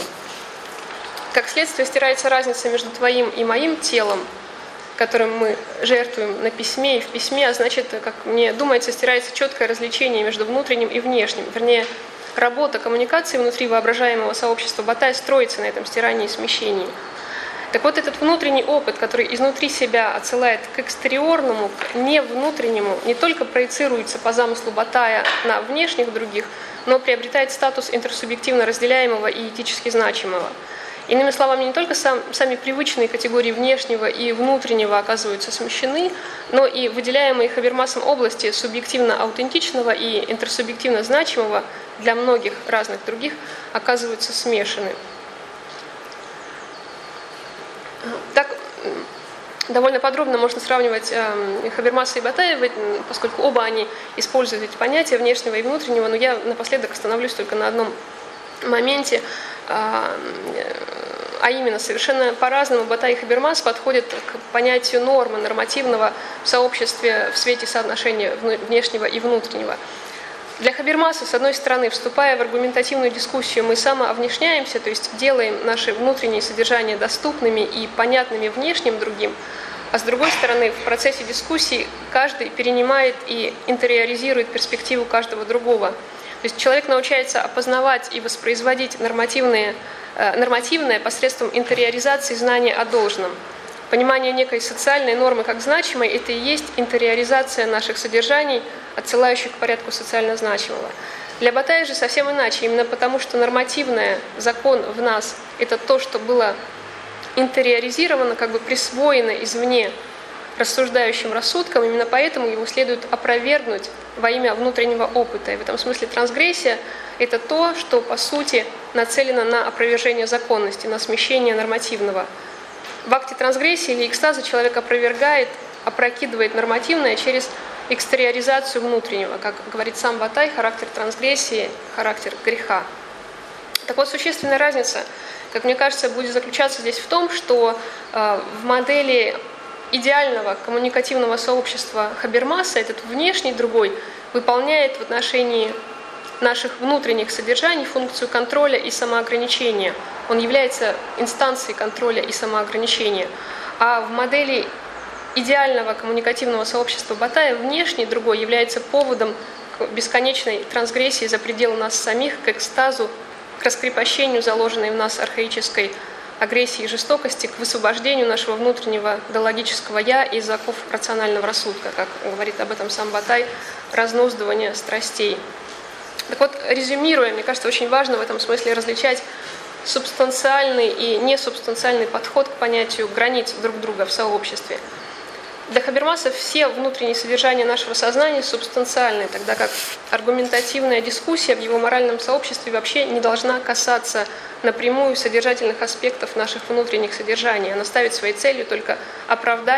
Как следствие стирается разница между твоим и моим телом, которым мы жертвуем на письме и в письме, а значит, как мне думается, стирается четкое различие между внутренним и внешним. Вернее, работа коммуникации внутри воображаемого сообщества Батая строится на этом стирании и смещении. Так вот, этот внутренний опыт, который изнутри себя отсылает к экстериорному, к невнутреннему, не только проецируется по замыслу Батая на внешних других, но приобретает статус интерсубъективно разделяемого и этически значимого. Иными словами, не только сами привычные категории внешнего и внутреннего оказываются смещены, но и выделяемые Хабермасом области субъективно аутентичного и интерсубъективно значимого для многих разных других оказываются смешаны. Так, довольно подробно можно сравнивать Хабермаса и Батая, поскольку оба они используют эти понятия внешнего и внутреннего, но я напоследок остановлюсь только на одном моменте, а именно, совершенно по-разному Батай и Хабермас подходят к понятию нормы, нормативного в сообществе в свете соотношения внешнего и внутреннего. Для Хабермаса, с одной стороны, вступая в аргументативную дискуссию, мы самовнешняемся, то есть делаем наши внутренние содержания доступными и понятными внешним другим, а с другой стороны, в процессе дискуссии каждый перенимает и интериоризирует перспективу каждого другого. То есть человек научается опознавать и воспроизводить нормативное посредством интериоризации знания о должном. Понимание некой социальной нормы как значимой – это и есть интериоризация наших содержаний, отсылающих к порядку социально значимого. Для Батая же совсем иначе, именно потому что нормативное, закон в нас – это то, что было интериоризировано, как бы присвоено извне рассуждающим рассудком, именно поэтому его следует опровергнуть во имя внутреннего опыта. И в этом смысле трансгрессия – это то, что по сути нацелено на опровержение законности, на смещение нормативного. В акте трансгрессии или экстаза человек опровергает, опрокидывает нормативное через экстериоризацию внутреннего. Как говорит сам Батай, характер трансгрессии – характер греха. Так вот, существенная разница, как мне кажется, будет заключаться здесь в том, что в модели идеального коммуникативного сообщества Хабермаса этот внешний другой выполняет в отношении наших внутренних содержаний функцию контроля и самоограничения. Он является инстанцией контроля и самоограничения. А в модели идеального коммуникативного сообщества Батая внешний другой является поводом к бесконечной трансгрессии за пределы нас самих, к экстазу, к раскрепощению заложенной в нас архаической агрессии и жестокости, к высвобождению нашего внутреннего идеологического «я» из оков рационального рассудка, как говорит об этом сам Батай, разнуздывание страстей. Так вот, резюмируя, мне кажется, очень важно в этом смысле различать субстанциальный и несубстанциальный подход к понятию границ друг друга в сообществе. Для Хабермаса все внутренние содержания нашего сознания субстанциальны, тогда как аргументативная дискуссия в его моральном сообществе вообще не должна касаться напрямую содержательных аспектов наших внутренних содержаний. Она ставит своей целью только оправдать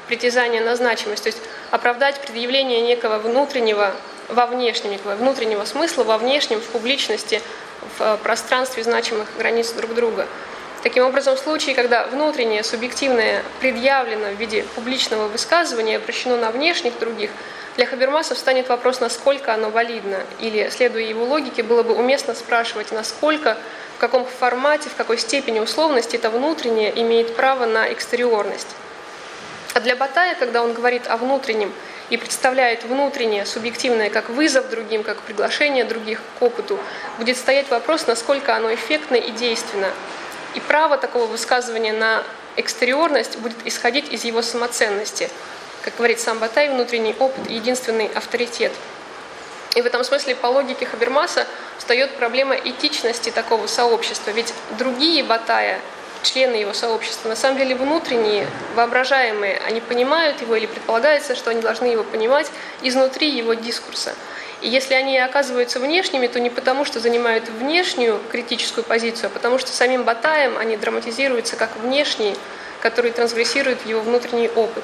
притязание на значимость, то есть оправдать предъявление некого внутреннего во внешнем, некого внутреннего смысла во внешнем, в публичности, в пространстве значимых границ друг друга. Таким образом, в случае, когда внутреннее, субъективное предъявлено в виде публичного высказывания, обращено на внешних других, для Хабермаса встанет вопрос, насколько оно валидно, или, следуя его логике, было бы уместно спрашивать, насколько, в каком формате, в какой степени условности это внутреннее имеет право на экстериорность. А для Батая, когда он говорит о внутреннем и представляет внутреннее, субъективное, как вызов другим, как приглашение других к опыту, будет стоять вопрос, насколько оно эффектно и действенно. И право такого высказывания на экстериорность будет исходить из его самоценности. Как говорит сам Батай, внутренний опыт – единственный авторитет. И в этом смысле по логике Хабермаса встает проблема этичности такого сообщества. Ведь другие Батая, члены его сообщества, на самом деле внутренние, воображаемые, они понимают его или предполагается, что они должны его понимать изнутри его дискурса. И если они оказываются внешними, то не потому, что занимают внешнюю критическую позицию, а потому что самим Батаем они драматизируются как внешние, которые трансгрессируют его внутренний опыт.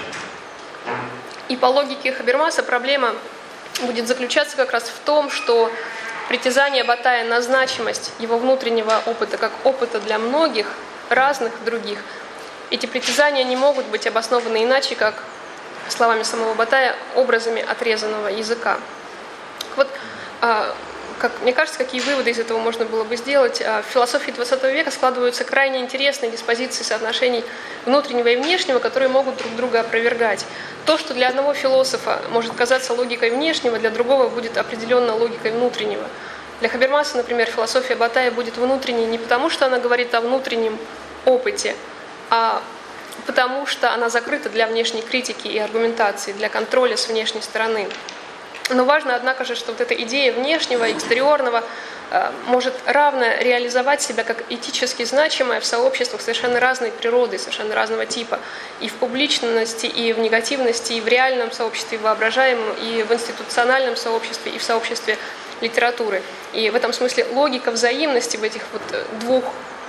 И по логике Хабермаса проблема будет заключаться как раз в том, что притязание Батая на значимость его внутреннего опыта как опыта для многих разных других, эти притязания не могут быть обоснованы иначе, как, словами самого Батая, образами отрезанного языка. Вот, как мне кажется, какие выводы из этого можно было бы сделать. В философии XX века складываются крайне интересные диспозиции соотношений внутреннего и внешнего, которые могут друг друга опровергать. То, что для одного философа может казаться логикой внешнего, для другого будет определенно логикой внутреннего. Для Хабермаса, например, философия Батая будет внутренней не потому, что она говорит о внутреннем опыте, а потому что она закрыта для внешней критики и аргументации, для контроля с внешней стороны. Но важно, однако же, что вот эта идея внешнего, экстериорного может равно реализовать себя как этически значимая в сообществах совершенно разной природы, совершенно разного типа. И в публичности, и в негативности, и в реальном сообществе, и в воображаемом, и в институциональном сообществе, и в сообществе литературы. И в этом смысле логика взаимности в этих вот двух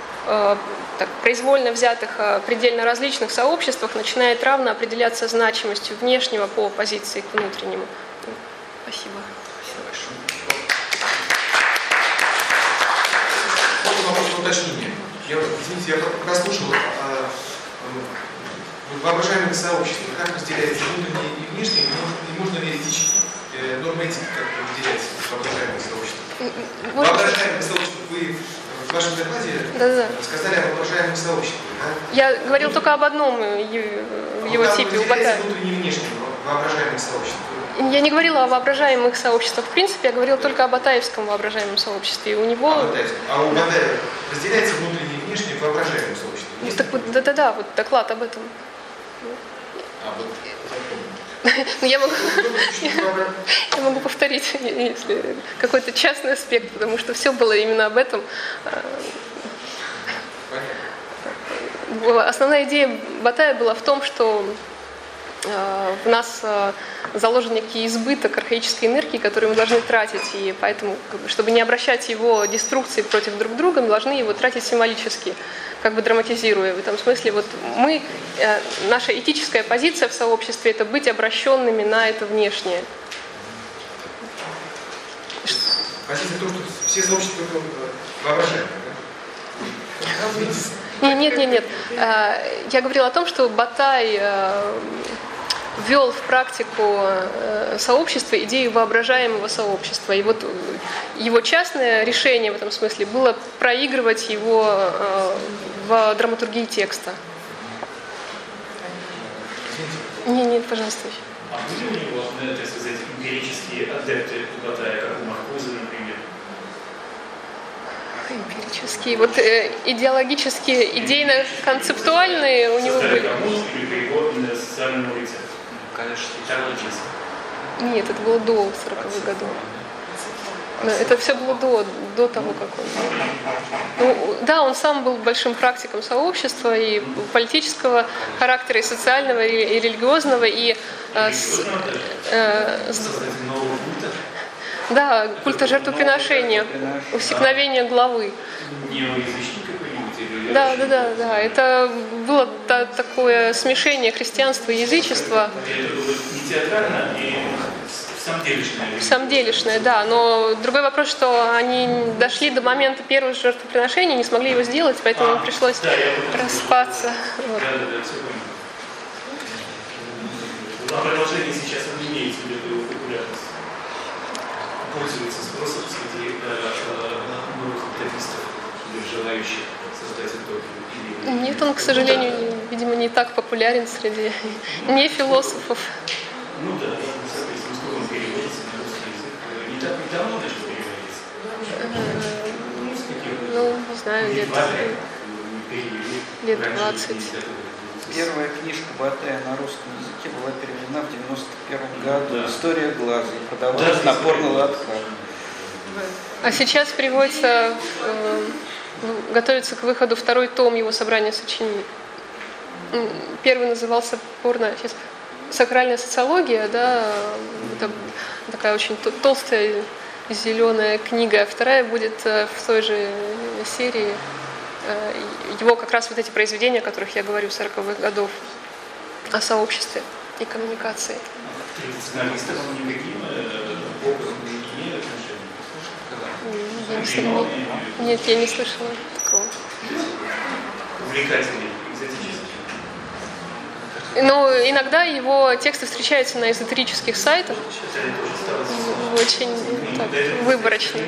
произвольно взятых предельно различных сообществах начинает равно определяться значимостью внешнего по оппозиции к внутреннему. Спасибо. Можно вопрос уточнения. Извините, я прослушал воображаемое сообщество. Как разделяется внутреннее и внешнее, и можно ли нормы этики как выделять воображаемое сообщество? Воображаемое сообщество вы в вашем докладе сказали о воображаемом сообществе, да? Я говорил только об одном его типе. Выделяется внутреннее и внешнее воображаемое сообщество. Я не говорила о воображаемых сообществах. В принципе, я говорила только об батаевском воображаемом сообществе. И у него... А у Батаева разделяется внутреннее и внешнее воображаемое сообщество? Ну, так вот, да, вот доклад об этом. Ну, я могу повторить, если какой-то частный аспект, потому что все было именно об этом. Основная идея Батая была в том, что в нас заложен некий избыток архаической энергии, которую мы должны тратить, и поэтому, чтобы не обращать его деструкции против друг друга, мы должны его тратить символически, как бы драматизируя. В этом смысле вот наша этическая позиция в сообществе – это быть обращенными на это внешнее. Позиция в том, что все сообщества воображаемые, да? Нет. Я говорила о том, что Батай ввел в практику сообщества идею воображаемого сообщества. И вот его частное решение в этом смысле было проигрывать его в драматургии текста. Нет, пожалуйста. А были у него, так сказать, эмпирические адепты Батая, как у Маркуза, например? Эмпирические, вот идеологические, идейно-концептуальные у него были. Или перевод на социальному рецепту? Конечно, Нет, это было до 40-х годов. Это все было до того, как он... Ну, да, он сам был большим практиком сообщества и политического характера, и социального, и религиозного, и... Да, культа жертвоприношения, усекновения главы. Не язычник какой-нибудь или которые... Да. Это было такое смешение христианства и язычества. Это было не театрально, и самделишное, да. Но другой вопрос, что они дошли до момента первого жертвоприношения, не смогли его сделать, поэтому им пришлось распаться. Вот. Да, все понял. А продолжение сейчас вы не имеете в виду популярность? Пользуется спросом среди новых утопистов или желающих создать утопию? Нет, он, к сожалению, видимо, не так популярен среди не философов. Ну да, соответственно, сколько он переводится на русский язык? Не так давно даже переводится? Ну, не знаю, лет 20. Первая книжка Батая на русском языке была переведена в 1991 году. Да. «История глаза» и продавалась на порно-лотках. А сейчас переводится, готовится к выходу второй том его собрания сочинений. Первый назывался «Сакральная социология», да, это такая очень толстая зеленая книга. Вторая будет в той же серии. Его как раз вот эти произведения, о которых я говорю, 40-х годов, о сообществе и коммуникации. Традиционалистов никаким образом не имеют отношения? Нет, я не слышала такого. Увлекательный, экзотический. Ну, иногда его тексты встречаются на эзотерических сайтах. Очень так, выборочно.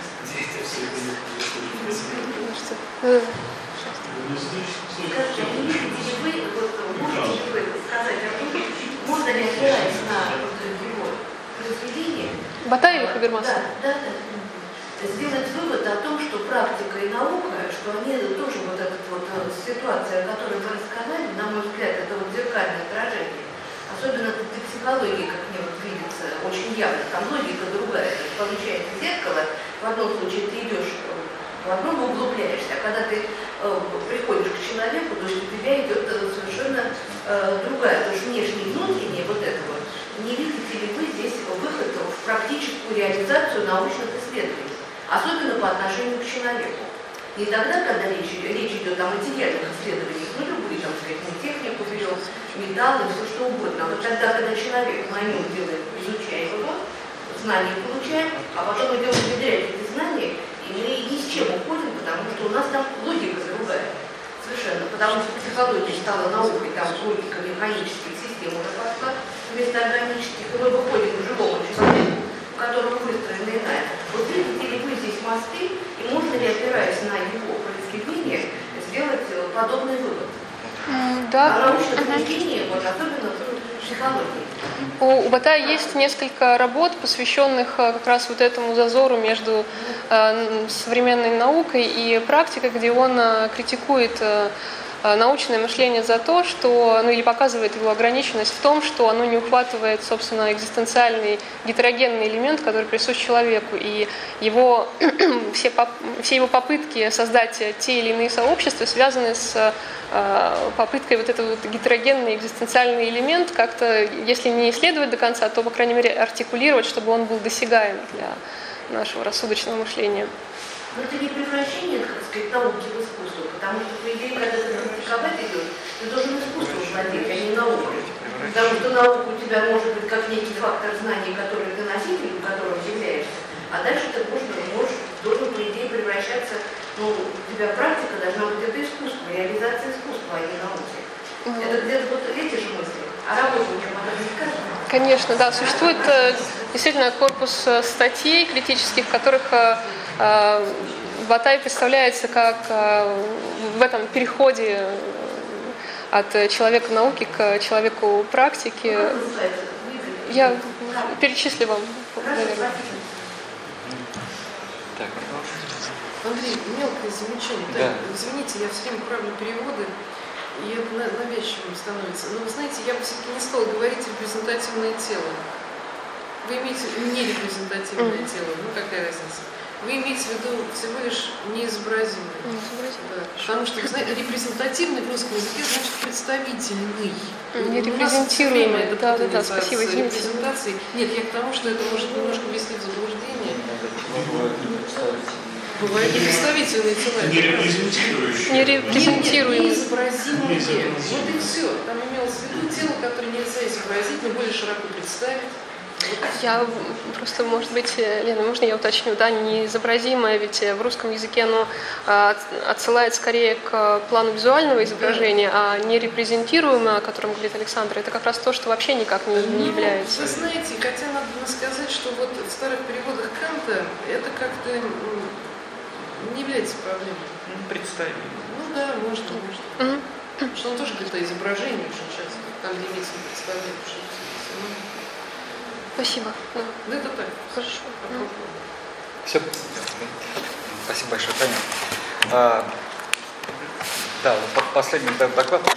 Можно ли опираясь на его произведение Батай или Хабермас? Да. Сделать вывод о том, что практика и наука, что они тоже вот эта вот ситуация, о которой вы рассказали, на мой взгляд, это вот зеркальное отражение. Особенно в токсикологии, как мне вот видится, очень явно. Там логика другая. То есть получается зеркало, в одном случае ты идешь в одном углубляешься, а когда ты приходишь к человеку, то есть у тебя идет совершенно другая, то есть внешнее и внутреннее вот это вот. Не видите ли вы здесь выход в практическую реализацию научных исследований, особенно по отношению к человеку? Не тогда, когда речь идет о материальных исследованиях, ну любые, там, сказать, технику берем, металлы, все что угодно. А вот тогда, когда человек на нем делает, изучает его, знания получаем, а потом идем внедрять эти знания, и мы ни с чем уходим, потому что у нас там логика другая. Совершенно. Потому что психология стала наукой, там логика механических систем уже пошла вместо органических, и мы выходим к живому человеку, у которого выстроена иная. Вот видите ли вы здесь мосты, и можно ли, опираясь на его произведение, сделать подобный вывод? Да. А научное произведение, вот особенно в психологии. У Батая есть несколько работ, посвященных как раз вот этому зазору между современной наукой и практикой, где он критикует научное мышление за то, что, или показывает его ограниченность в том, что оно не ухватывает, собственно, экзистенциальный гетерогенный элемент, который присущ человеку, и его, все его попытки создать те или иные сообщества связаны с попыткой вот этот вот гетерогенный экзистенциальный элемент как-то, если не исследовать до конца, то, по крайней мере, артикулировать, чтобы он был досягаем для нашего рассудочного мышления. Но это не превращение, так сказать, науки в искусство, потому что, по идее, когда ты практиковать идешь, ты должен искусством владеть, а не наукой. Потому что наука у тебя может быть как некий фактор знаний, который ты носитель, которым являешься, а дальше ты должен, по идее, превращаться, у тебя практика должна быть это искусство, реализация искусства, а не науки. Это где-то вот эти же мысли. А работа у тебя не сказано? Конечно, да. Существует действительно корпус статей критических, в которых Батай представляется как в этом переходе от человека науки к человеку практики. Я перечислю вам, наверное. Так. Андрей, мелкое замечание. Да. Извините, я все время правлю переводы, и это навязчивым становится. Но вы знаете, я бы все-таки не стала говорить репрезентативное тело. Вы имеете нерепрезентативное тело, какая разница? Вы имеете в виду всего лишь неизобразимое. Да. Потому что, знаете, репрезентативный в русском языке значит представительный. Не репрезентируемый. Да, спасибо, извините. Нет, я к тому, что это может немножко ввести в заблуждение. Бывают непредставительные тела. Не репрезентирующие. Не репрезентируемые. Неизобразимые. Вот и все. Там имелось в виду тело, которое нельзя изобразить, но более широко представить. Я просто, может быть, Лена, можно я уточню, да, неизобразимое, ведь в русском языке оно отсылает скорее к плану визуального изображения, а нерепрезентируемое, о котором говорит Александр, это как раз то, что вообще никак не является. Вы знаете, хотя надо сказать, что вот в старых переводах Канта это как-то не является проблемой. Представим. Ну да, может. Потому что он тоже говорит о изображении очень часто, там, где имеется представление, что Спасибо. Да. Ну это так. Хорошо. Все. Спасибо большое, Таня. Да, последний доклад.